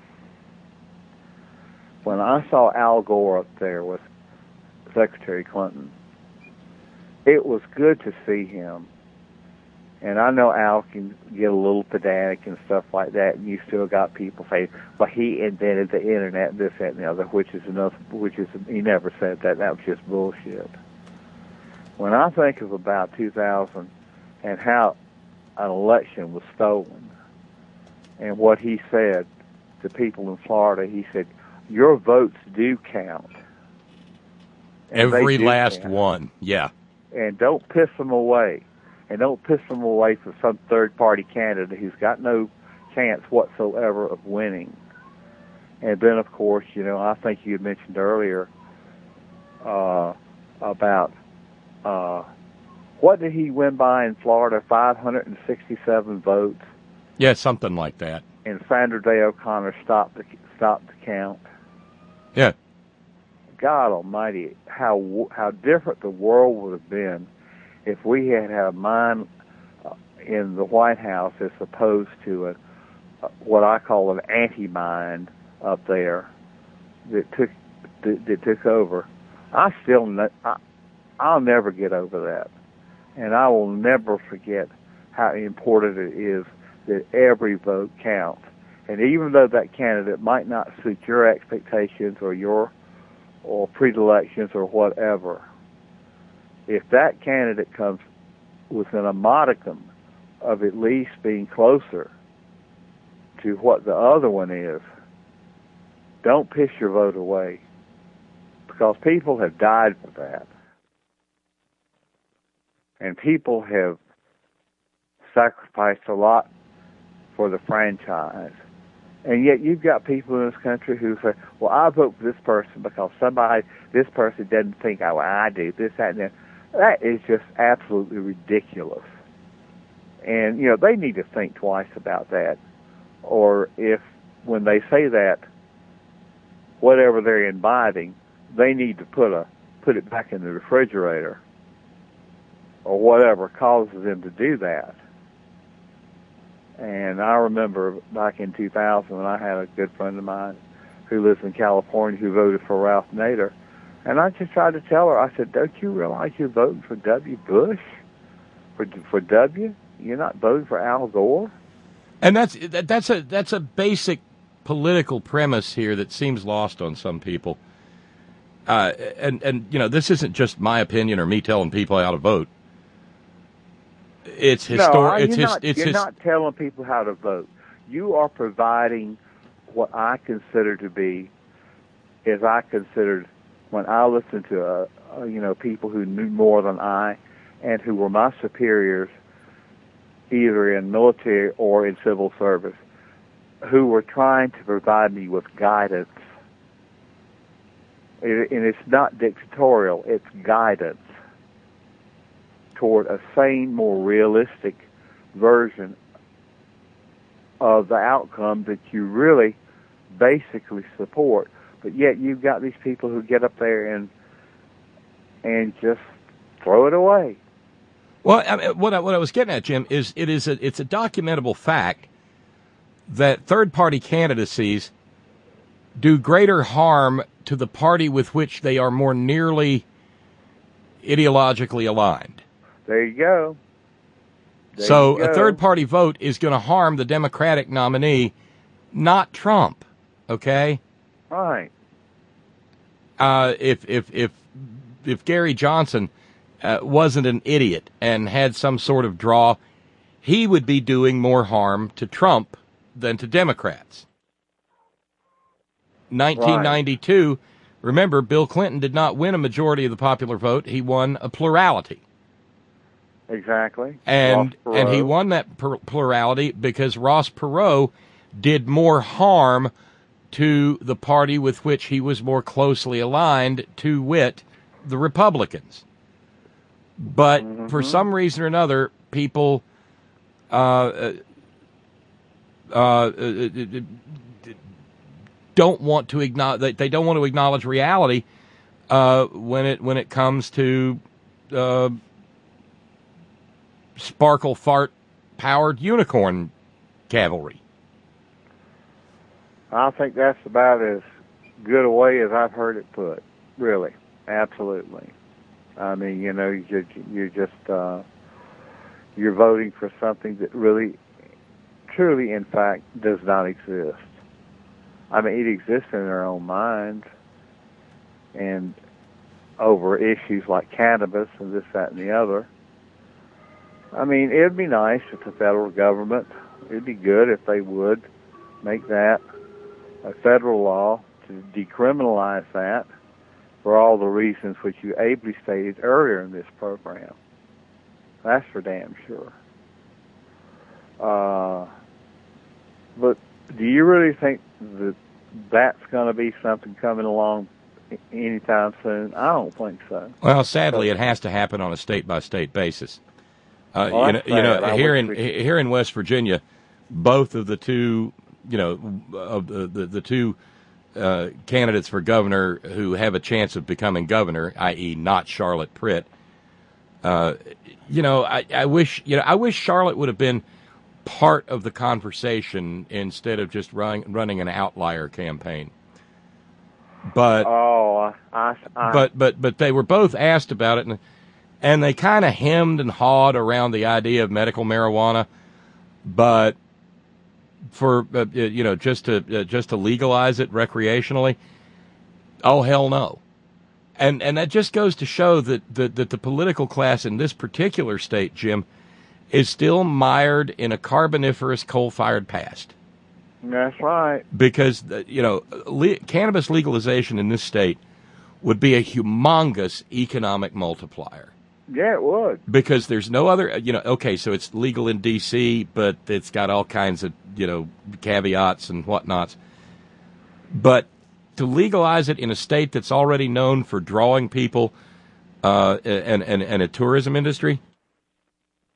when I saw Al Gore up there with Secretary Clinton, it was good to see him. And I know Al can get a little pedantic and stuff like that, and you still got people saying, "But he invented the internet, this, that, and the other," which is enough. Which is he never said that. That was just bullshit. When I think of about two thousand and how an election was stolen, and what he said to people in Florida, he said, "Your votes do count." And they Every do last count. one, yeah. And don't piss them away. And don't piss them away for some third-party candidate who's got no chance whatsoever of winning. And then, of course, you know, I think you had mentioned earlier uh, about uh, what did he win by in Florida? five hundred sixty-seven votes. Yeah, something like that. And Sandra Day O'Connor stopped the stopped the count. Yeah. God Almighty, how how different the world would have been if we had had a mind uh, in the White House as opposed to a, uh, what I call an anti-mind up there that took that, that took over. I still ne- I, I'll never get over that, and I will never forget how important it is that every vote counts. And even though that candidate might not suit your expectations or your or predilections or whatever, if that candidate comes within a modicum of at least being closer to what the other one is, don't piss your vote away, because people have died for that. And people have sacrificed a lot for the franchise. And yet you've got people in this country who say, well, I vote for this person because somebody, this person doesn't think, oh, I do, this, that, and that. That is just absolutely ridiculous. And, you know, they need to think twice about that. Or if, when they say that, whatever they're imbibing, they need to put a put it back in the refrigerator or whatever causes them to do that. And I remember back in two thousand when I had a good friend of mine who lives in California who voted for Ralph Nader. And I just tried to tell her, I said, don't you realize you're voting for W. Bush? For for W? You're not voting for Al Gore? And that's that's a that's a basic political premise here that seems lost on some people. Uh, and and you know, this isn't just my opinion or me telling people how to vote. It's historic. No, it's you're, his, not, it's you're his, not telling people how to vote. You are providing what I consider to be, as I considered when I listened to uh, uh, you know people who knew more than I, and who were my superiors, either in military or in civil service, who were trying to provide me with guidance. It, and it's not dictatorial, it's guidance toward a sane, more realistic version of the outcome that you really basically support. But yet you've got these people who get up there and and just throw it away. Well, I mean, what I, what I was getting at, Jim, is it is a, it's a documentable fact that third-party candidacies do greater harm to the party with which they are more nearly ideologically aligned. There you go. There so you go. A third-party vote is going to harm the Democratic nominee, not Trump. Okay. Right. Uh, if if if if Gary Johnson uh, wasn't an idiot and had some sort of draw, he would be doing more harm to Trump than to Democrats. nineteen ninety-two, right. Remember, Bill Clinton did not win a majority of the popular vote. He won a plurality. Exactly. And and he won that plurality because Ross Perot did more harm to the party with which he was more closely aligned, to wit, the Republicans. But mm-hmm. for some reason or another, people uh, uh, uh, don't want to acknowledge. They don't want to acknowledge reality uh, when it when it comes to uh, sparkle fart powered unicorn cavalry. I think that's about as good a way as I've heard it put. Really, absolutely. I mean, you know, you're, you're just uh, you're voting for something that really, truly, in fact, does not exist. I mean, it exists in their own minds, and over issues like cannabis and this, that, and the other. I mean, it'd be nice if the federal government, it'd be good if they would make that a federal law to decriminalize that for all the reasons which you ably stated earlier in this program. That's for damn sure. Uh, but do you really think that that's going to be something coming along anytime soon? I don't think so. Well, sadly, it has to happen on a state-by-state basis. Uh, well, you know, you know here in we... here in West Virginia, both of the two, you know, of the the, the two uh, candidates for governor who have a chance of becoming governor, that is, not Charlotte Pritt. Uh, you know, I, I wish you know I wish Charlotte would have been part of the conversation instead of just running running an outlier campaign. But oh, I, I, but but but they were both asked about it, and and they kind of hemmed and hawed around the idea of medical marijuana, but for uh, you know just to uh, just to legalize it recreationally, oh hell no. And and that just goes to show that, that that the political class in this particular state, Jim, is still mired in a carboniferous coal-fired past. That's right. Because, you know, le- cannabis legalization in this state would be a humongous economic multiplier. Yeah, it would. Because there's no other, you know, okay, so it's legal in D C, but it's got all kinds of, you know, caveats and whatnots. But to legalize it in a state that's already known for drawing people uh, and, and, and a tourism industry,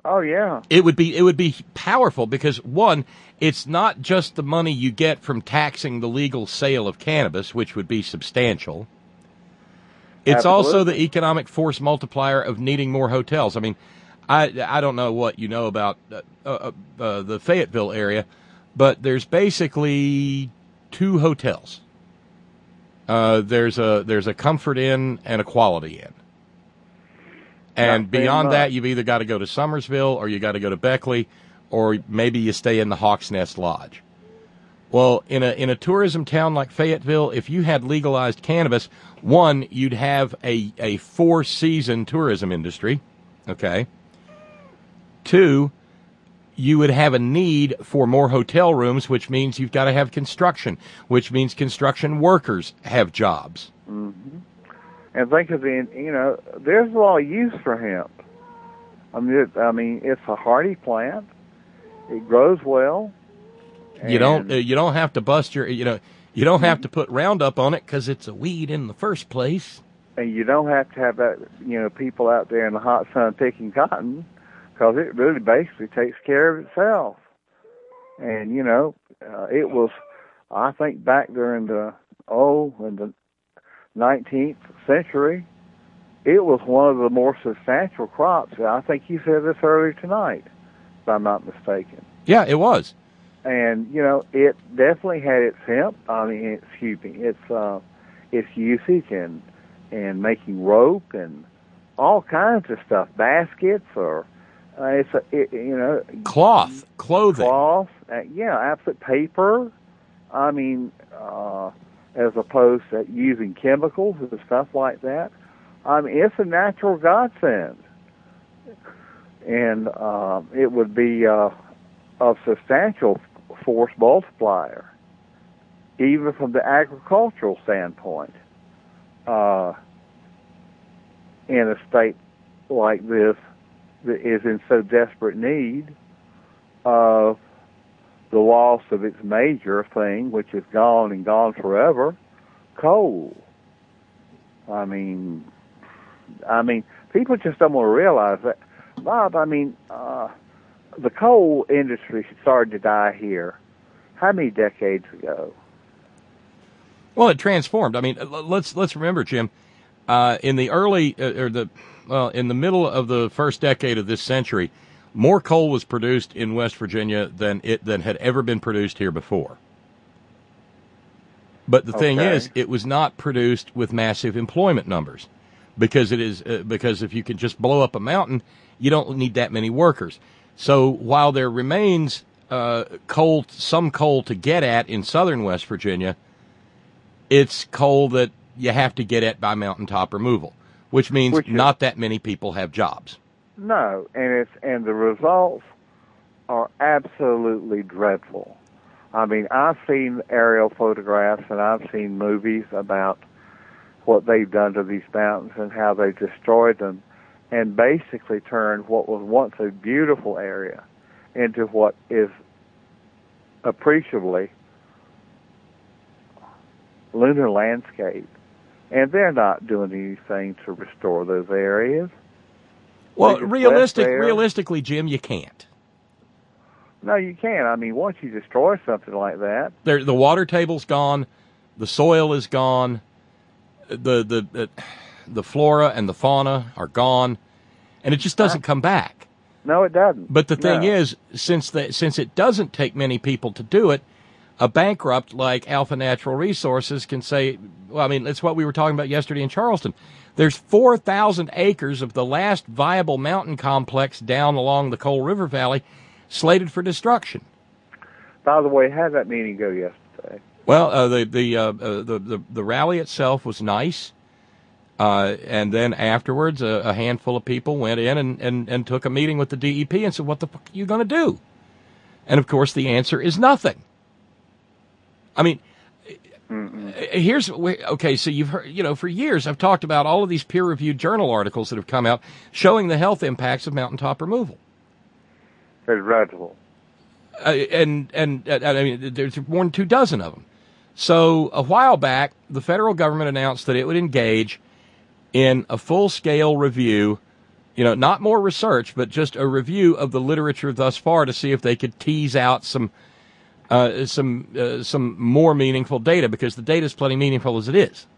Oh yeah. It would be it would be powerful because, one, it's not just the money you get from taxing the legal sale of cannabis, which would be substantial. It's Absolutely. also the economic force multiplier of needing more hotels. I mean, I I don't know what you know about uh, uh, uh, the Fayetteville area, but there's basically two hotels. Uh, there's a there's a Comfort Inn and a Quality Inn. And Not very beyond much. that, you've either got to go to Somersville or you got to go to Beckley, or maybe you stay in the Hawks Nest Lodge. Well, in a in a tourism town like Fayetteville, if you had legalized cannabis, one, you'd have a, a four-season tourism industry, okay? Two, you would have a need for more hotel rooms, which means you've got to have construction, which means construction workers have jobs. Mm-hmm. And think of the, you know, there's a lot of use for hemp. I mean, it, I mean, it's a hardy plant. It grows well. You don't and- uh, you don't have to bust your you know you don't have to put Roundup on it because it's a weed in the first place. And you don't have to have that, you know, people out there in the hot sun picking cotton, because it really basically takes care of itself. And you know, uh, it was, I think, back during the oh in the nineteenth century, it was one of the more substantial crops. I think you said this earlier tonight, if I'm not mistaken. Yeah, it was. And you know, it definitely had its hemp. I mean, excuse me, its uh, its usage and and making rope and all kinds of stuff, baskets or uh, it's a, it, you know, Cloth, clothing. cloth, uh, yeah, absolute paper. I mean, uh, as opposed to using chemicals and stuff like that. I mean, it's a natural godsend, and uh, it would be uh, a substantial force multiplier, even from the agricultural standpoint. Uh, in a state like this that is in so desperate need of the loss of its major thing, which is gone and gone forever, coal. I mean, I mean, people just don't want to realize that, Bob. I mean, uh, the coal industry started to die here. How many decades ago? Well, it transformed. I mean, l- let's let's remember, Jim, uh, in the early uh, or the well, in the middle of the first decade of this century, more coal was produced in West Virginia than it than had ever been produced here before. But the thing Okay. is, it was not produced with massive employment numbers, because it is uh, because if you can just blow up a mountain, you don't need that many workers. So while there remains uh, coal, some coal to get at in southern West Virginia, it's coal that you have to get at by mountaintop removal, which means Which is- not that many people have jobs. No, and it's and the results are absolutely dreadful. I mean, I've seen aerial photographs and I've seen movies about what they've done to these mountains and how they destroyed them, and basically turned what was once a beautiful area into what is appreciably lunar landscape. And they're not doing anything to restore those areas. Well, They just realistic, left there. realistically, Jim, you can't. No, you can't. I mean, once you destroy something like that, There, the water table's gone, the soil is gone, the the the, the flora and the fauna are gone, and it just doesn't come back. no, it doesn't. But the thing No. is, since the, since it doesn't take many people to do it, a bankrupt like Alpha Natural Resources can say, well, I mean, that's what we were talking about yesterday in Charleston. There's four thousand acres of the last viable mountain complex down along the Coal River Valley slated for destruction. By the way, how did that meeting go yesterday? Well, uh, the the, uh, uh, the the the rally itself was nice, uh, and then afterwards, a, a handful of people went in and, and, and took a meeting with the D E P and said, "What the fuck are you going to do?" And of course, the answer is nothing. I mean, Mm-mm. here's okay. So you've heard, you know, for years I've talked about all of these peer-reviewed journal articles that have come out showing the health impacts of mountaintop removal. It's dreadful. Uh, and and uh, I mean, there's more than two dozen of them. So a while back, the federal government announced that it would engage in a full-scale review You know, not more research, but just a review of the literature thus far to see if they could tease out some uh, some uh, some more meaningful data, because the data is plenty meaningful as it is.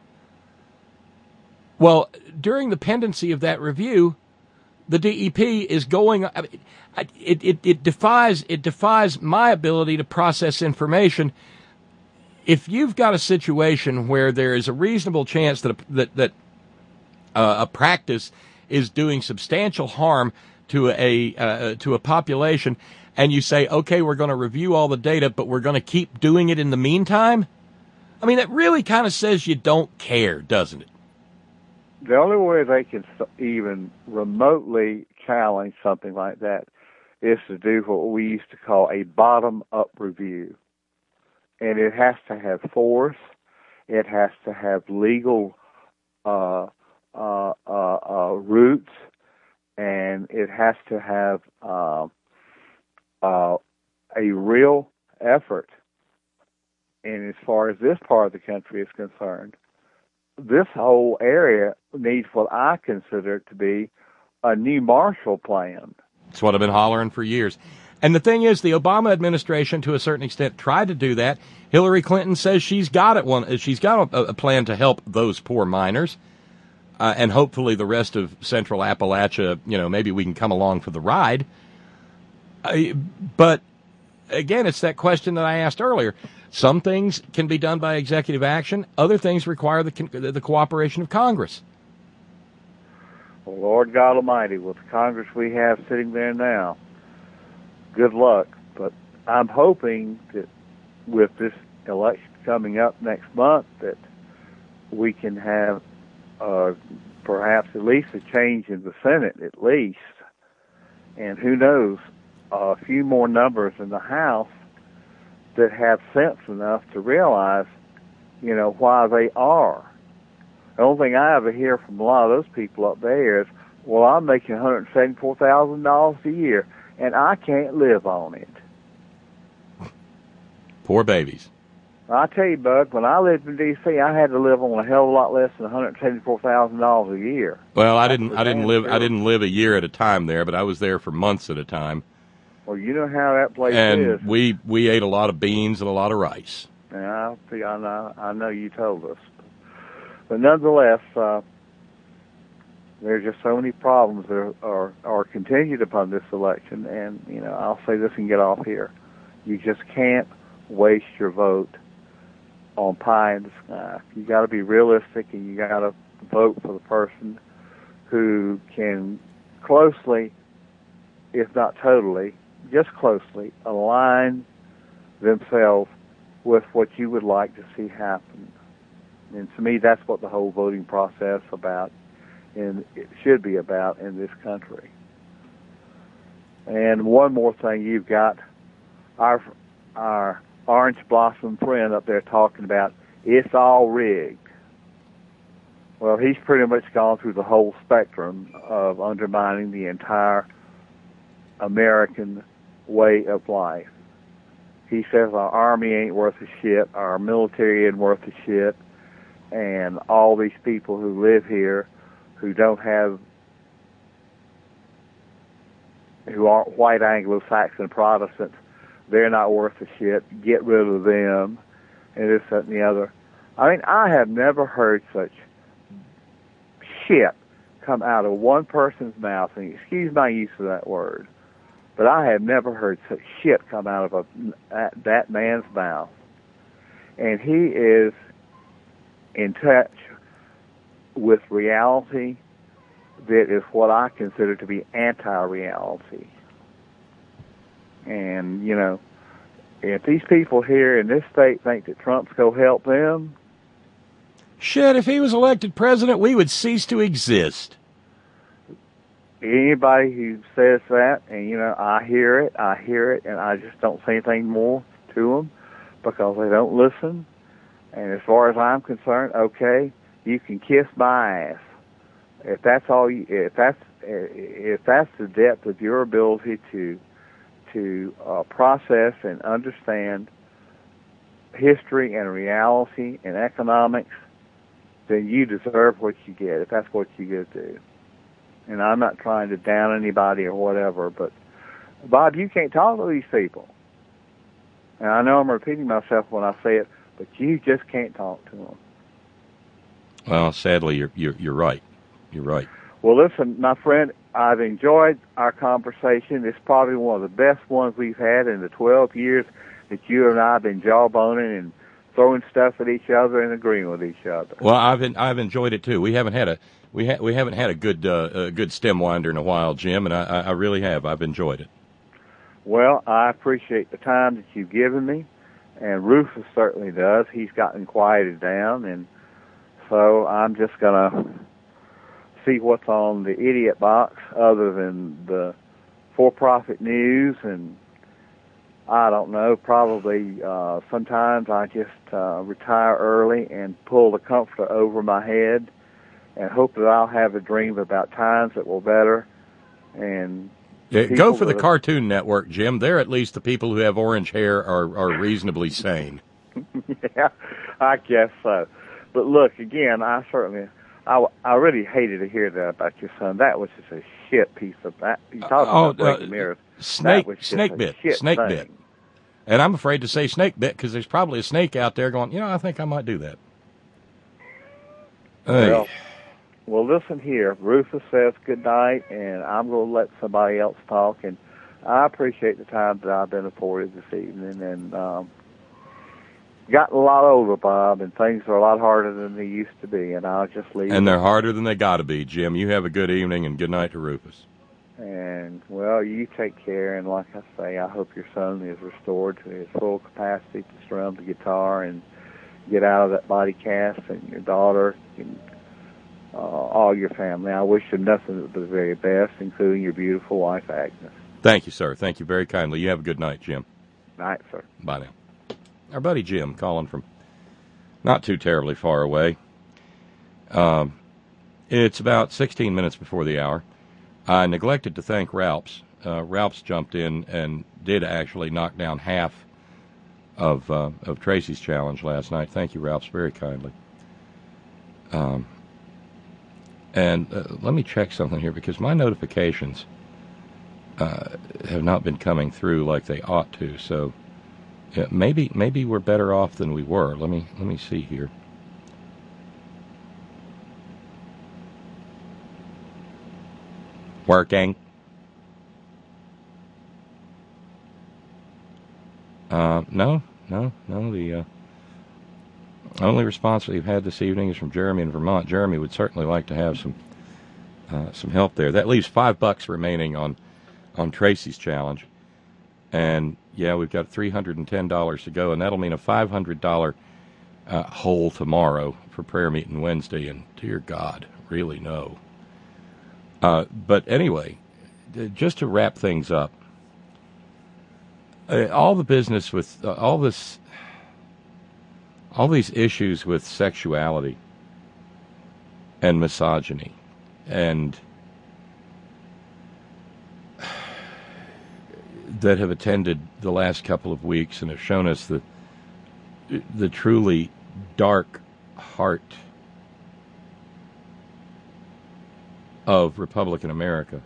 Well, during the pendency of that review, the D E P is going. I mean, it, it it defies it defies my ability to process information. If you've got a situation where there is a reasonable chance that a, that that uh, a practice is doing substantial harm to a uh, to a population, and you say, okay, we're going to review all the data, but we're going to keep doing it in the meantime, I mean, that really kind of says you don't care, doesn't it? The only way they can even remotely challenge something like that is to do what we used to call a bottom-up review. And it has to have force. It has to have legal uh, uh, uh, uh, roots. And it has to have uh, uh, a real effort. And as far as this part of the country is concerned, this whole area needs what I consider to be a new Marshall Plan. That's what I've been hollering for years. And the thing is, the Obama administration, to a certain extent, tried to do that. Hillary Clinton says she's got it one. She's got a, a plan to help those poor miners, uh, and hopefully the rest of Central Appalachia. You know, maybe we can come along for the ride. Uh, but again, it's that question that I asked earlier. Some things can be done by executive action. Other things require the the cooperation of Congress. Well, Lord God Almighty, with the Congress we have sitting there now, good luck. But I'm hoping that with this election coming up next month, that we can have uh, perhaps at least a change in the Senate, at least. And who knows, a few more numbers in the House that have sense enough to realize, you know, why they are. The only thing I ever hear from a lot of those people up there is, well, I'm making one hundred seventy-four thousand dollars a year, and I can't live on it. Poor babies. I tell you, Bud, when I lived in D C, I had to live on a hell of a lot less than one hundred seventy-four thousand dollars a year. Well, I didn't. I didn't live. I didn't live a year at a time there, but I was there for months at a time. Well, you know how that place and is. And we we ate a lot of beans and a lot of rice. Yeah, I, I know. I know you told us, but nonetheless, uh, there's just so many problems that are, are are continued upon this election. And you know, I'll say this and get off here: you just can't waste your vote on pie in the sky. You got to be realistic, and you got to vote for the person who can closely, if not totally, just closely align themselves with what you would like to see happen. And to me, that's what the whole voting process about, and it should be about in this country. And one more thing, you've got our our orange blossom friend up there talking about it's all rigged. Well, he's pretty much gone through the whole spectrum of undermining the entire American way of life. He says our army ain't worth a shit, our military ain't worth a shit, and all these people who live here who don't have, who aren't white Anglo-Saxon Protestants, they're not worth a shit, get rid of them, and this, that, and the other. I mean, I have never heard such shit come out of one person's mouth, and excuse my use of that word, but I have never heard such shit come out of a, that, that man's mouth. And he is in touch with reality that is what I consider to be anti-reality. And, you know, if these people here in this state think that Trump's going to help them... Shit, if he was elected president, we would cease to exist. Anybody who says that, and, you know, I hear it, I hear it, and I just don't say anything more to them because they don't listen. And as far as I'm concerned, okay, you can kiss my ass. If that's all you, if that's, if that's the depth of your ability to to uh, process and understand history and reality and economics, then you deserve what you get, if that's what you get to do. And I'm not trying to down anybody or whatever, but, Bob, you can't talk to these people. And I know I'm repeating myself when I say it, but you just can't talk to them. Well, sadly, you're, you're, you're right. You're right. Well, listen, my friend, I've enjoyed our conversation. It's probably one of the best ones we've had in the twelve years that you and I have been jawboning and throwing stuff at each other and agreeing with each other. Well, I've been, I've enjoyed it too. We haven't had a we ha- we haven't had a good uh, a good stem winder in a while, Jim, and I, I really have. I've enjoyed it. Well, I appreciate the time that you've given me, and Rufus certainly does. He's gotten quieted down, and so I'm just gonna see what's on the idiot box other than the for-profit news, and I don't know, probably uh, sometimes I just uh, retire early and pull the comforter over my head and hope that I'll have a dream about times that will better. And yeah, go for the will... Cartoon Network, Jim. They're at least the people who have orange hair are, are reasonably sane. Yeah, I guess so. But look, again, I certainly... I, I really hated to hear that about your son. That was just a shit piece of that. You talk uh, about breaking uh, mirrors. Snake, that was just snake a bit, shit snake thing. bit. And I'm afraid to say snake bit because there's probably a snake out there going, you know, I think I might do that. Well, hey. well, listen here. Rufus says good night, and I'm going to let somebody else talk. And I appreciate the time that I've been afforded this evening. And um, gotten a lot older, Bob, and things are a lot harder than they used to be. And I'll just leave. And they're harder than they got to be, Jim. You have a good evening, and good night to Rufus. And, well, you take care, and like I say, I hope your son is restored to his full capacity to strum the guitar and get out of that body cast, and your daughter and uh, all your family. I wish them nothing but the very best, including your beautiful wife, Agnes. Thank you, sir. Thank you very kindly. You have a good night, Jim. Night, sir. Bye now. Our buddy Jim calling from not too terribly far away. Um, it's about sixteen minutes before the hour. I neglected to thank Ralphs. Uh, Ralphs jumped in and did actually knock down half of uh, of Tracy's challenge last night. Thank you, Ralphs, very kindly. Um, and uh, let me check something here because my notifications uh, have not been coming through like they ought to. So yeah, maybe maybe we're better off than we were. Let me let me see here. Working. Uh, no, no, no. The uh, only response we've had this evening is from Jeremy in Vermont. Jeremy would certainly like to have some uh, some help there. That leaves five bucks remaining on on Tracy's challenge, and yeah, we've got three hundred and ten dollars to go, and that'll mean a five hundred dollar uh, hole tomorrow for prayer meeting Wednesday. And dear God, really no. Uh, but anyway, just to wrap things up, uh, all the business with uh, all this, all these issues with sexuality and misogyny, and that have attended the last couple of weeks and have shown us the the truly dark heart of Republican America.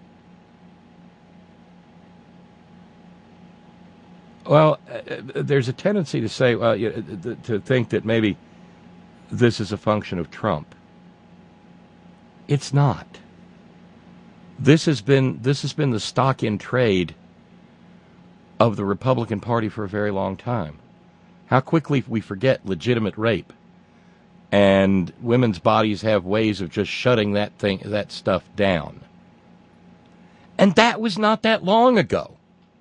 Well, uh, there's a tendency to say, well, you know, to think that maybe this is a function of Trump. It's not. This has been this has been the stock in trade of the Republican Party for a very long time. How quickly we forget legitimate rape. And women's bodies have ways of just shutting that thing, that stuff down. And that was not that long ago.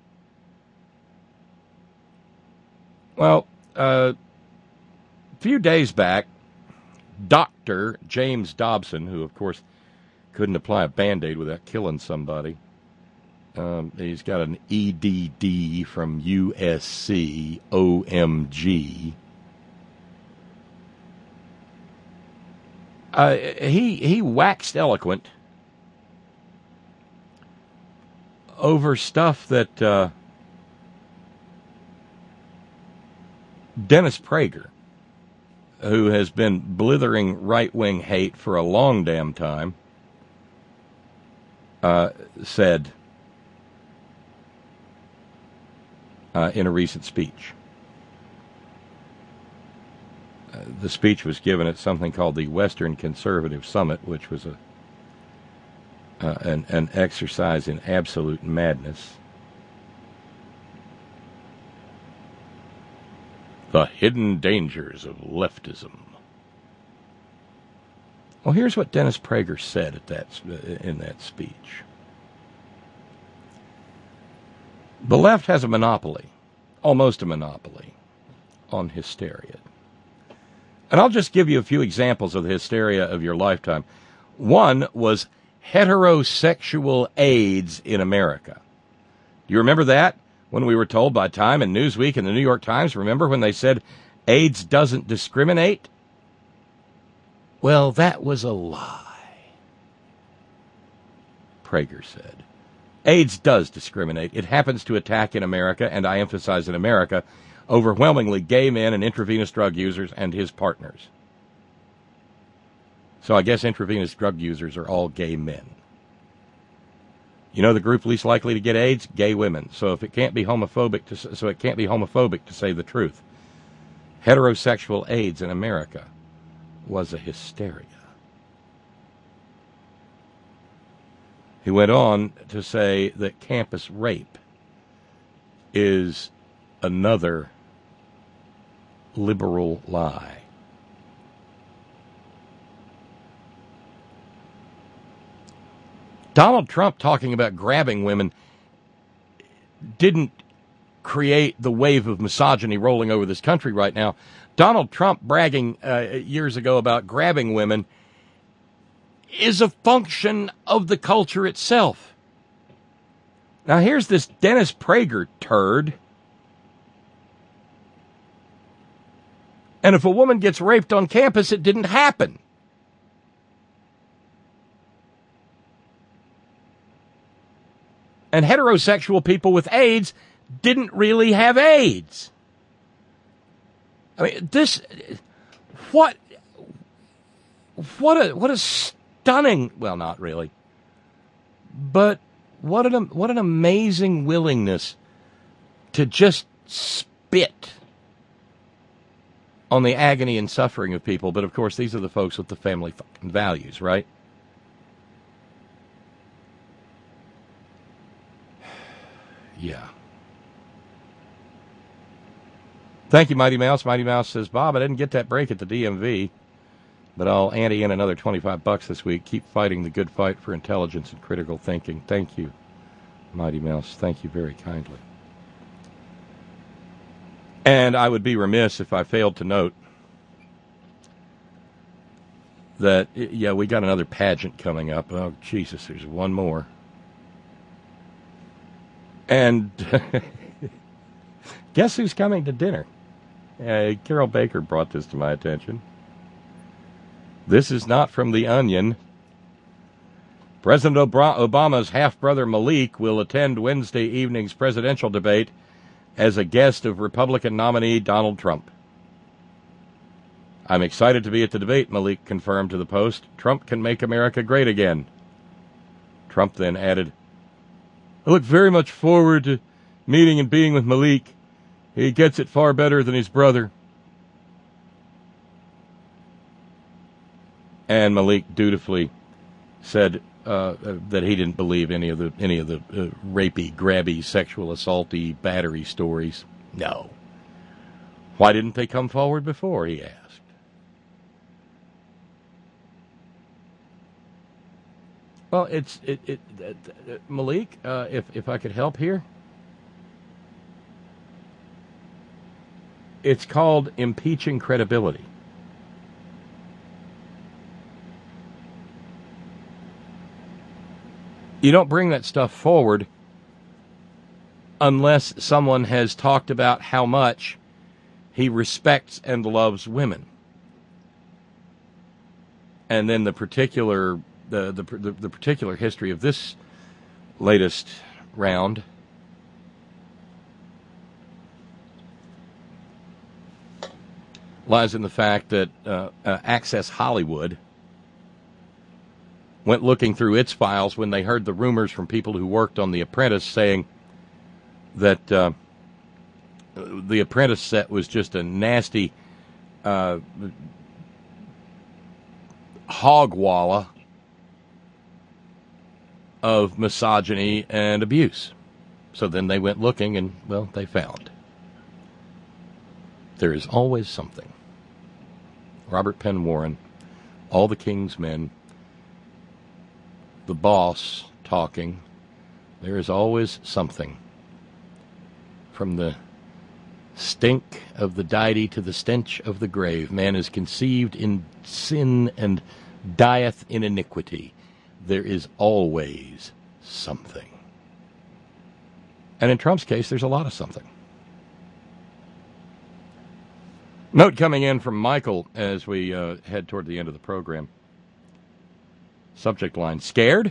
Well, uh, a few days back, Doctor James Dobson, who, of course, couldn't apply a Band-Aid without killing somebody, um, he's got an E D D from U S C, O M G, Uh, he he waxed eloquent over stuff that uh, Dennis Prager, who has been blithering right-wing hate for a long damn time, uh, said uh, in a recent speech. Uh, the speech was given at something called the Western Conservative Summit, which was a uh, an, an exercise in absolute madness. The hidden dangers of leftism. Well, here's what Dennis Prager said at that in that speech. The left has a monopoly, almost a monopoly, on hysteria. And I'll just give you a few examples of the hysteria of your lifetime. One was heterosexual AIDS in America. Do you remember that? When we were told by Time and Newsweek and the New York Times, remember when they said AIDS doesn't discriminate? Well, that was a lie, Prager said. AIDS does discriminate. It happens to attack in America, and I emphasize in America, overwhelmingly gay men and intravenous drug users and his partners. So I guess intravenous drug users are all gay men. You know the group least likely to get AIDS? Gay women. So if it can't be homophobic, to, so it can't be homophobic to say the truth. Heterosexual AIDS in America was a hysteria. He went on to say that campus rape is another liberal lie. Donald Trump talking about grabbing women didn't create the wave of misogyny rolling over this country right now. Donald Trump bragging uh, years ago about grabbing women is a function of the culture itself. Now here's this Dennis Prager turd. And if a woman gets raped on campus, it didn't happen. And heterosexual people with AIDS didn't really have AIDS. I mean, this, what, what a, what a stunning, well, not really, but what an, what an amazing willingness to just spit on the agony and suffering of people. But of course, these are the folks with the family fucking values, right? Yeah. Thank you, Mighty Mouse. Mighty Mouse says, Bob, I didn't get that break at the D M V, but I'll ante in another twenty-five bucks this week. Keep fighting the good fight for intelligence and critical thinking. Thank you, Mighty Mouse. Thank you very kindly. And I would be remiss if I failed to note that, yeah, we got another pageant coming up. Oh, Jesus, there's one more. And guess who's coming to dinner? Uh, Carol Baker brought this to my attention. This is not from The Onion. President Obama's half-brother Malik will attend Wednesday evening's presidential debate as a guest of Republican nominee Donald Trump. I'm excited to be at the debate, Malik confirmed to the Post. Trump can make America great again. Trump then added, I look very much forward to meeting and being with Malik. He gets it far better than his brother. And Malik dutifully said uh, that he didn't believe any of the any of the uh, rapey, grabby, sexual assaulty, battery stories. No. Why didn't they come forward before, he asked. Well, it's it, it, it, it Malik. Uh, if if I could help here, it's called impeaching credibility. You don't bring that stuff forward unless someone has talked about how much he respects and loves women, and then the particular. The, the the the particular history of this latest round lies in the fact that uh, uh, Access Hollywood went looking through its files when they heard the rumors from people who worked on The Apprentice saying that uh, The Apprentice set was just a nasty uh, hogwalla of misogyny and abuse. So then they went looking and, well, they found. There is always something. Robert Penn Warren, All the King's Men, the boss talking. There is always something. From the stink of the deity to the stench of the grave, man is conceived in sin and dieth in iniquity. There is always something. And in Trump's case, there's a lot of something. Note coming in from Michael as we uh, head toward the end of the program. Subject line, scared?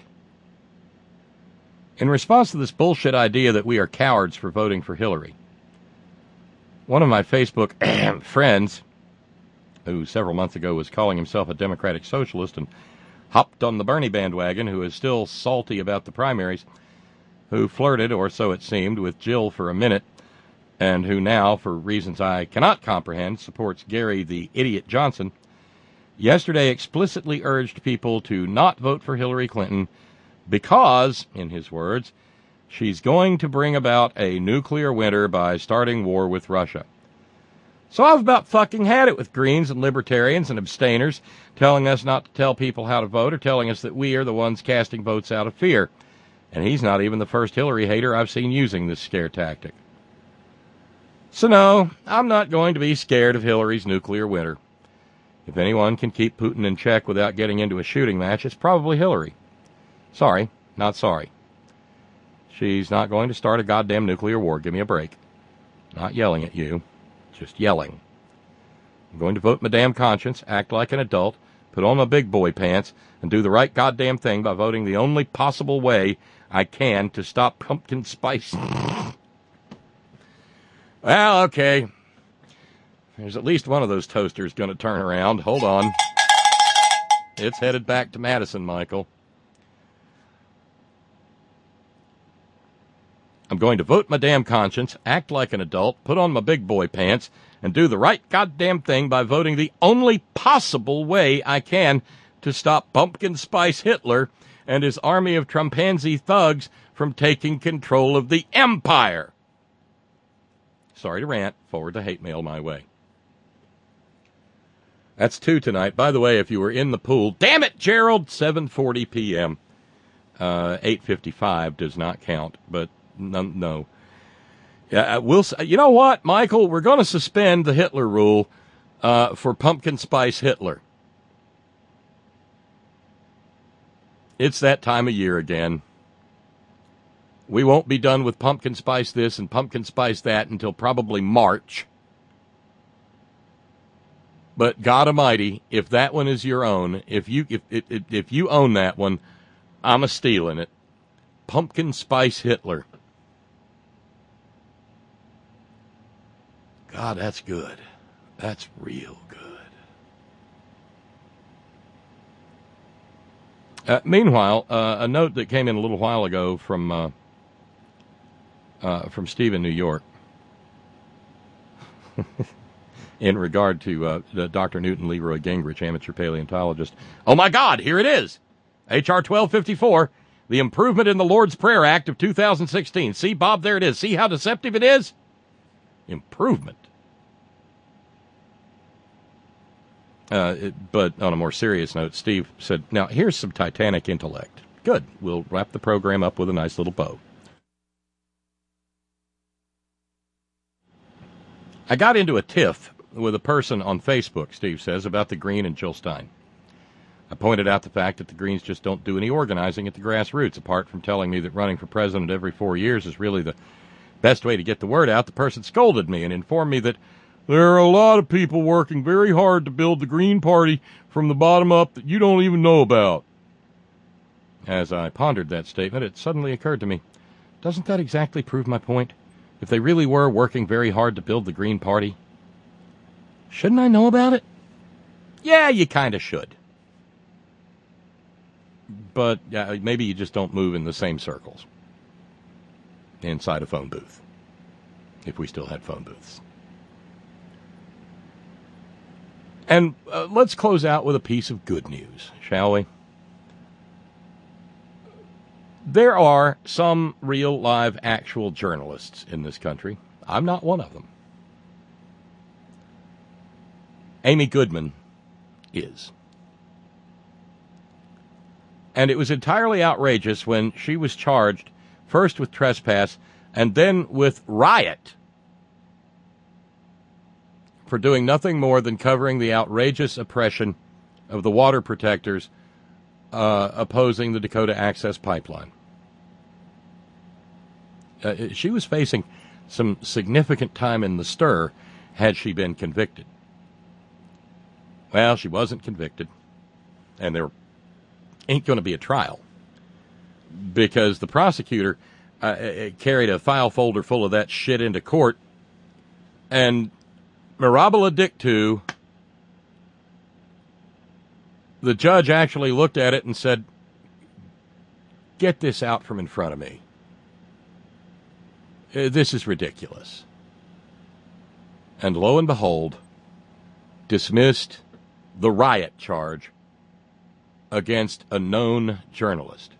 In response to this bullshit idea that we are cowards for voting for Hillary, one of my Facebook friends, who several months ago was calling himself a Democratic Socialist and hopped on the Bernie bandwagon, who is still salty about the primaries, who flirted, or so it seemed, with Jill for a minute, and who now, for reasons I cannot comprehend, supports Gary the Idiot Johnson, yesterday explicitly urged people to not vote for Hillary Clinton because, in his words, she's going to bring about a nuclear winter by starting war with Russia. So I've about fucking had it with Greens and Libertarians and abstainers telling us not to tell people how to vote or telling us that we are the ones casting votes out of fear. And he's not even the first Hillary hater I've seen using this scare tactic. So no, I'm not going to be scared of Hillary's nuclear winter. If anyone can keep Putin in check without getting into a shooting match, it's probably Hillary. Sorry, not sorry. She's not going to start a goddamn nuclear war. Give me a break. Not yelling at you, just yelling. I'm going to vote my damn conscience, act like an adult, put on my big boy pants, and do the right goddamn thing by voting the only possible way I can to stop pumpkin spice. Well, okay. There's at least one of those toasters going to turn around. Hold on. It's headed back to Madison, Michael. I'm going to vote my damn conscience, act like an adult, put on my big boy pants, and do the right goddamn thing by voting the only possible way I can to stop Pumpkin Spice Hitler and his army of Trumpanzee thugs from taking control of the empire. Sorry to rant. Forward to hate mail my way. That's two tonight. By the way, if you were in the pool, damn it, Gerald, seven forty p.m. Uh, eight fifty-five does not count, but no. no. Yeah, we'll. You know what, Michael? We're going to suspend the Hitler rule uh, for Pumpkin Spice Hitler. It's that time of year again. We won't be done with Pumpkin Spice this and Pumpkin Spice that until probably March. But God Almighty, if that one is your own, if you if if, if you own that one, I'm a stealing it. Pumpkin Spice Hitler. God, that's good. That's real good. Uh, meanwhile, uh, a note that came in a little while ago from uh, uh, from Steve in New York in regard to uh, Doctor Newton Leroy Gingrich, amateur paleontologist. Oh, my God, here it is. H R twelve fifty-four, the Improvement in the Lord's Prayer Act of two thousand sixteen. See, Bob, there it is. See how deceptive it is? Improvement. Uh, it, but on a more serious note, Steve said, now, here's some Titanic intellect. Good. We'll wrap the program up with a nice little bow. I got into a tiff with a person on Facebook, Steve says, about the Green and Jill Stein. I pointed out the fact that the Greens just don't do any organizing at the grassroots, apart from telling me that running for president every four years is really the best way to get the word out. The person scolded me and informed me that there are a lot of people working very hard to build the Green Party from the bottom up that you don't even know about. As I pondered that statement, it suddenly occurred to me, doesn't that exactly prove my point? If they really were working very hard to build the Green Party, shouldn't I know about it? Yeah, you kind of should. but uh, maybe you just don't move in the same circles inside a phone booth, if we still had phone booths. And uh, let's close out with a piece of good news, shall we? There are some real, live, actual journalists in this country. I'm not one of them. Amy Goodman is. And it was entirely outrageous when she was charged first with trespass and then with riot for doing nothing more than covering the outrageous oppression of the water protectors uh, opposing the Dakota Access Pipeline. Uh, she was facing some significant time in the stir had she been convicted. Well, she wasn't convicted, and there ain't going to be a trial because the prosecutor uh, carried a file folder full of that shit into court, and mirabile dictu, the judge actually looked at it and said, "Get this out from in front of me. Uh, this is ridiculous." And lo and behold, dismissed the riot charge against a known journalist.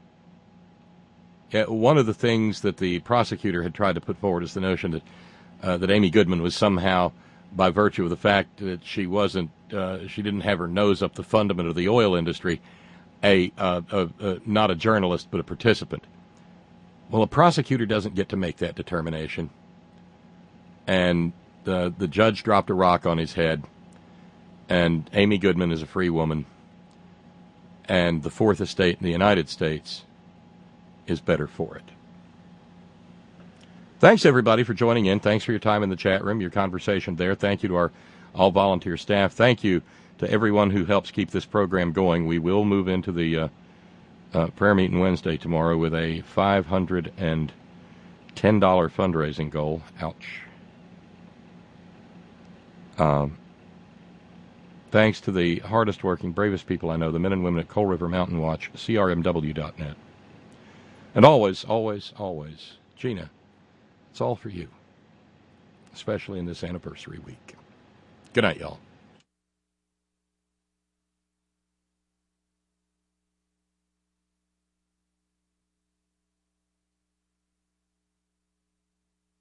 Yeah, one of the things that the prosecutor had tried to put forward is the notion that uh, that Amy Goodman was somehow, by virtue of the fact that she wasn't, uh, she didn't have her nose up the fundament of the oil industry, a, uh, a, a not a journalist but a participant. Well, a prosecutor doesn't get to make that determination, and the the judge dropped a rock on his head. And Amy Goodman is a free woman, and the Fourth Estate in the United States is better for it. Thanks, everybody, for joining in. Thanks for your time in the chat room, your conversation there. Thank you to our all-volunteer staff. Thank you to everyone who helps keep this program going. We will move into the uh, uh, prayer meeting Wednesday tomorrow with a five hundred ten dollars fundraising goal. Ouch. Um. Thanks to the hardest working, bravest people I know, the men and women at Coal River Mountain Watch, C R M W dot net. And always, always, always, Gina, it's all for you, especially in this anniversary week. Good night, y'all.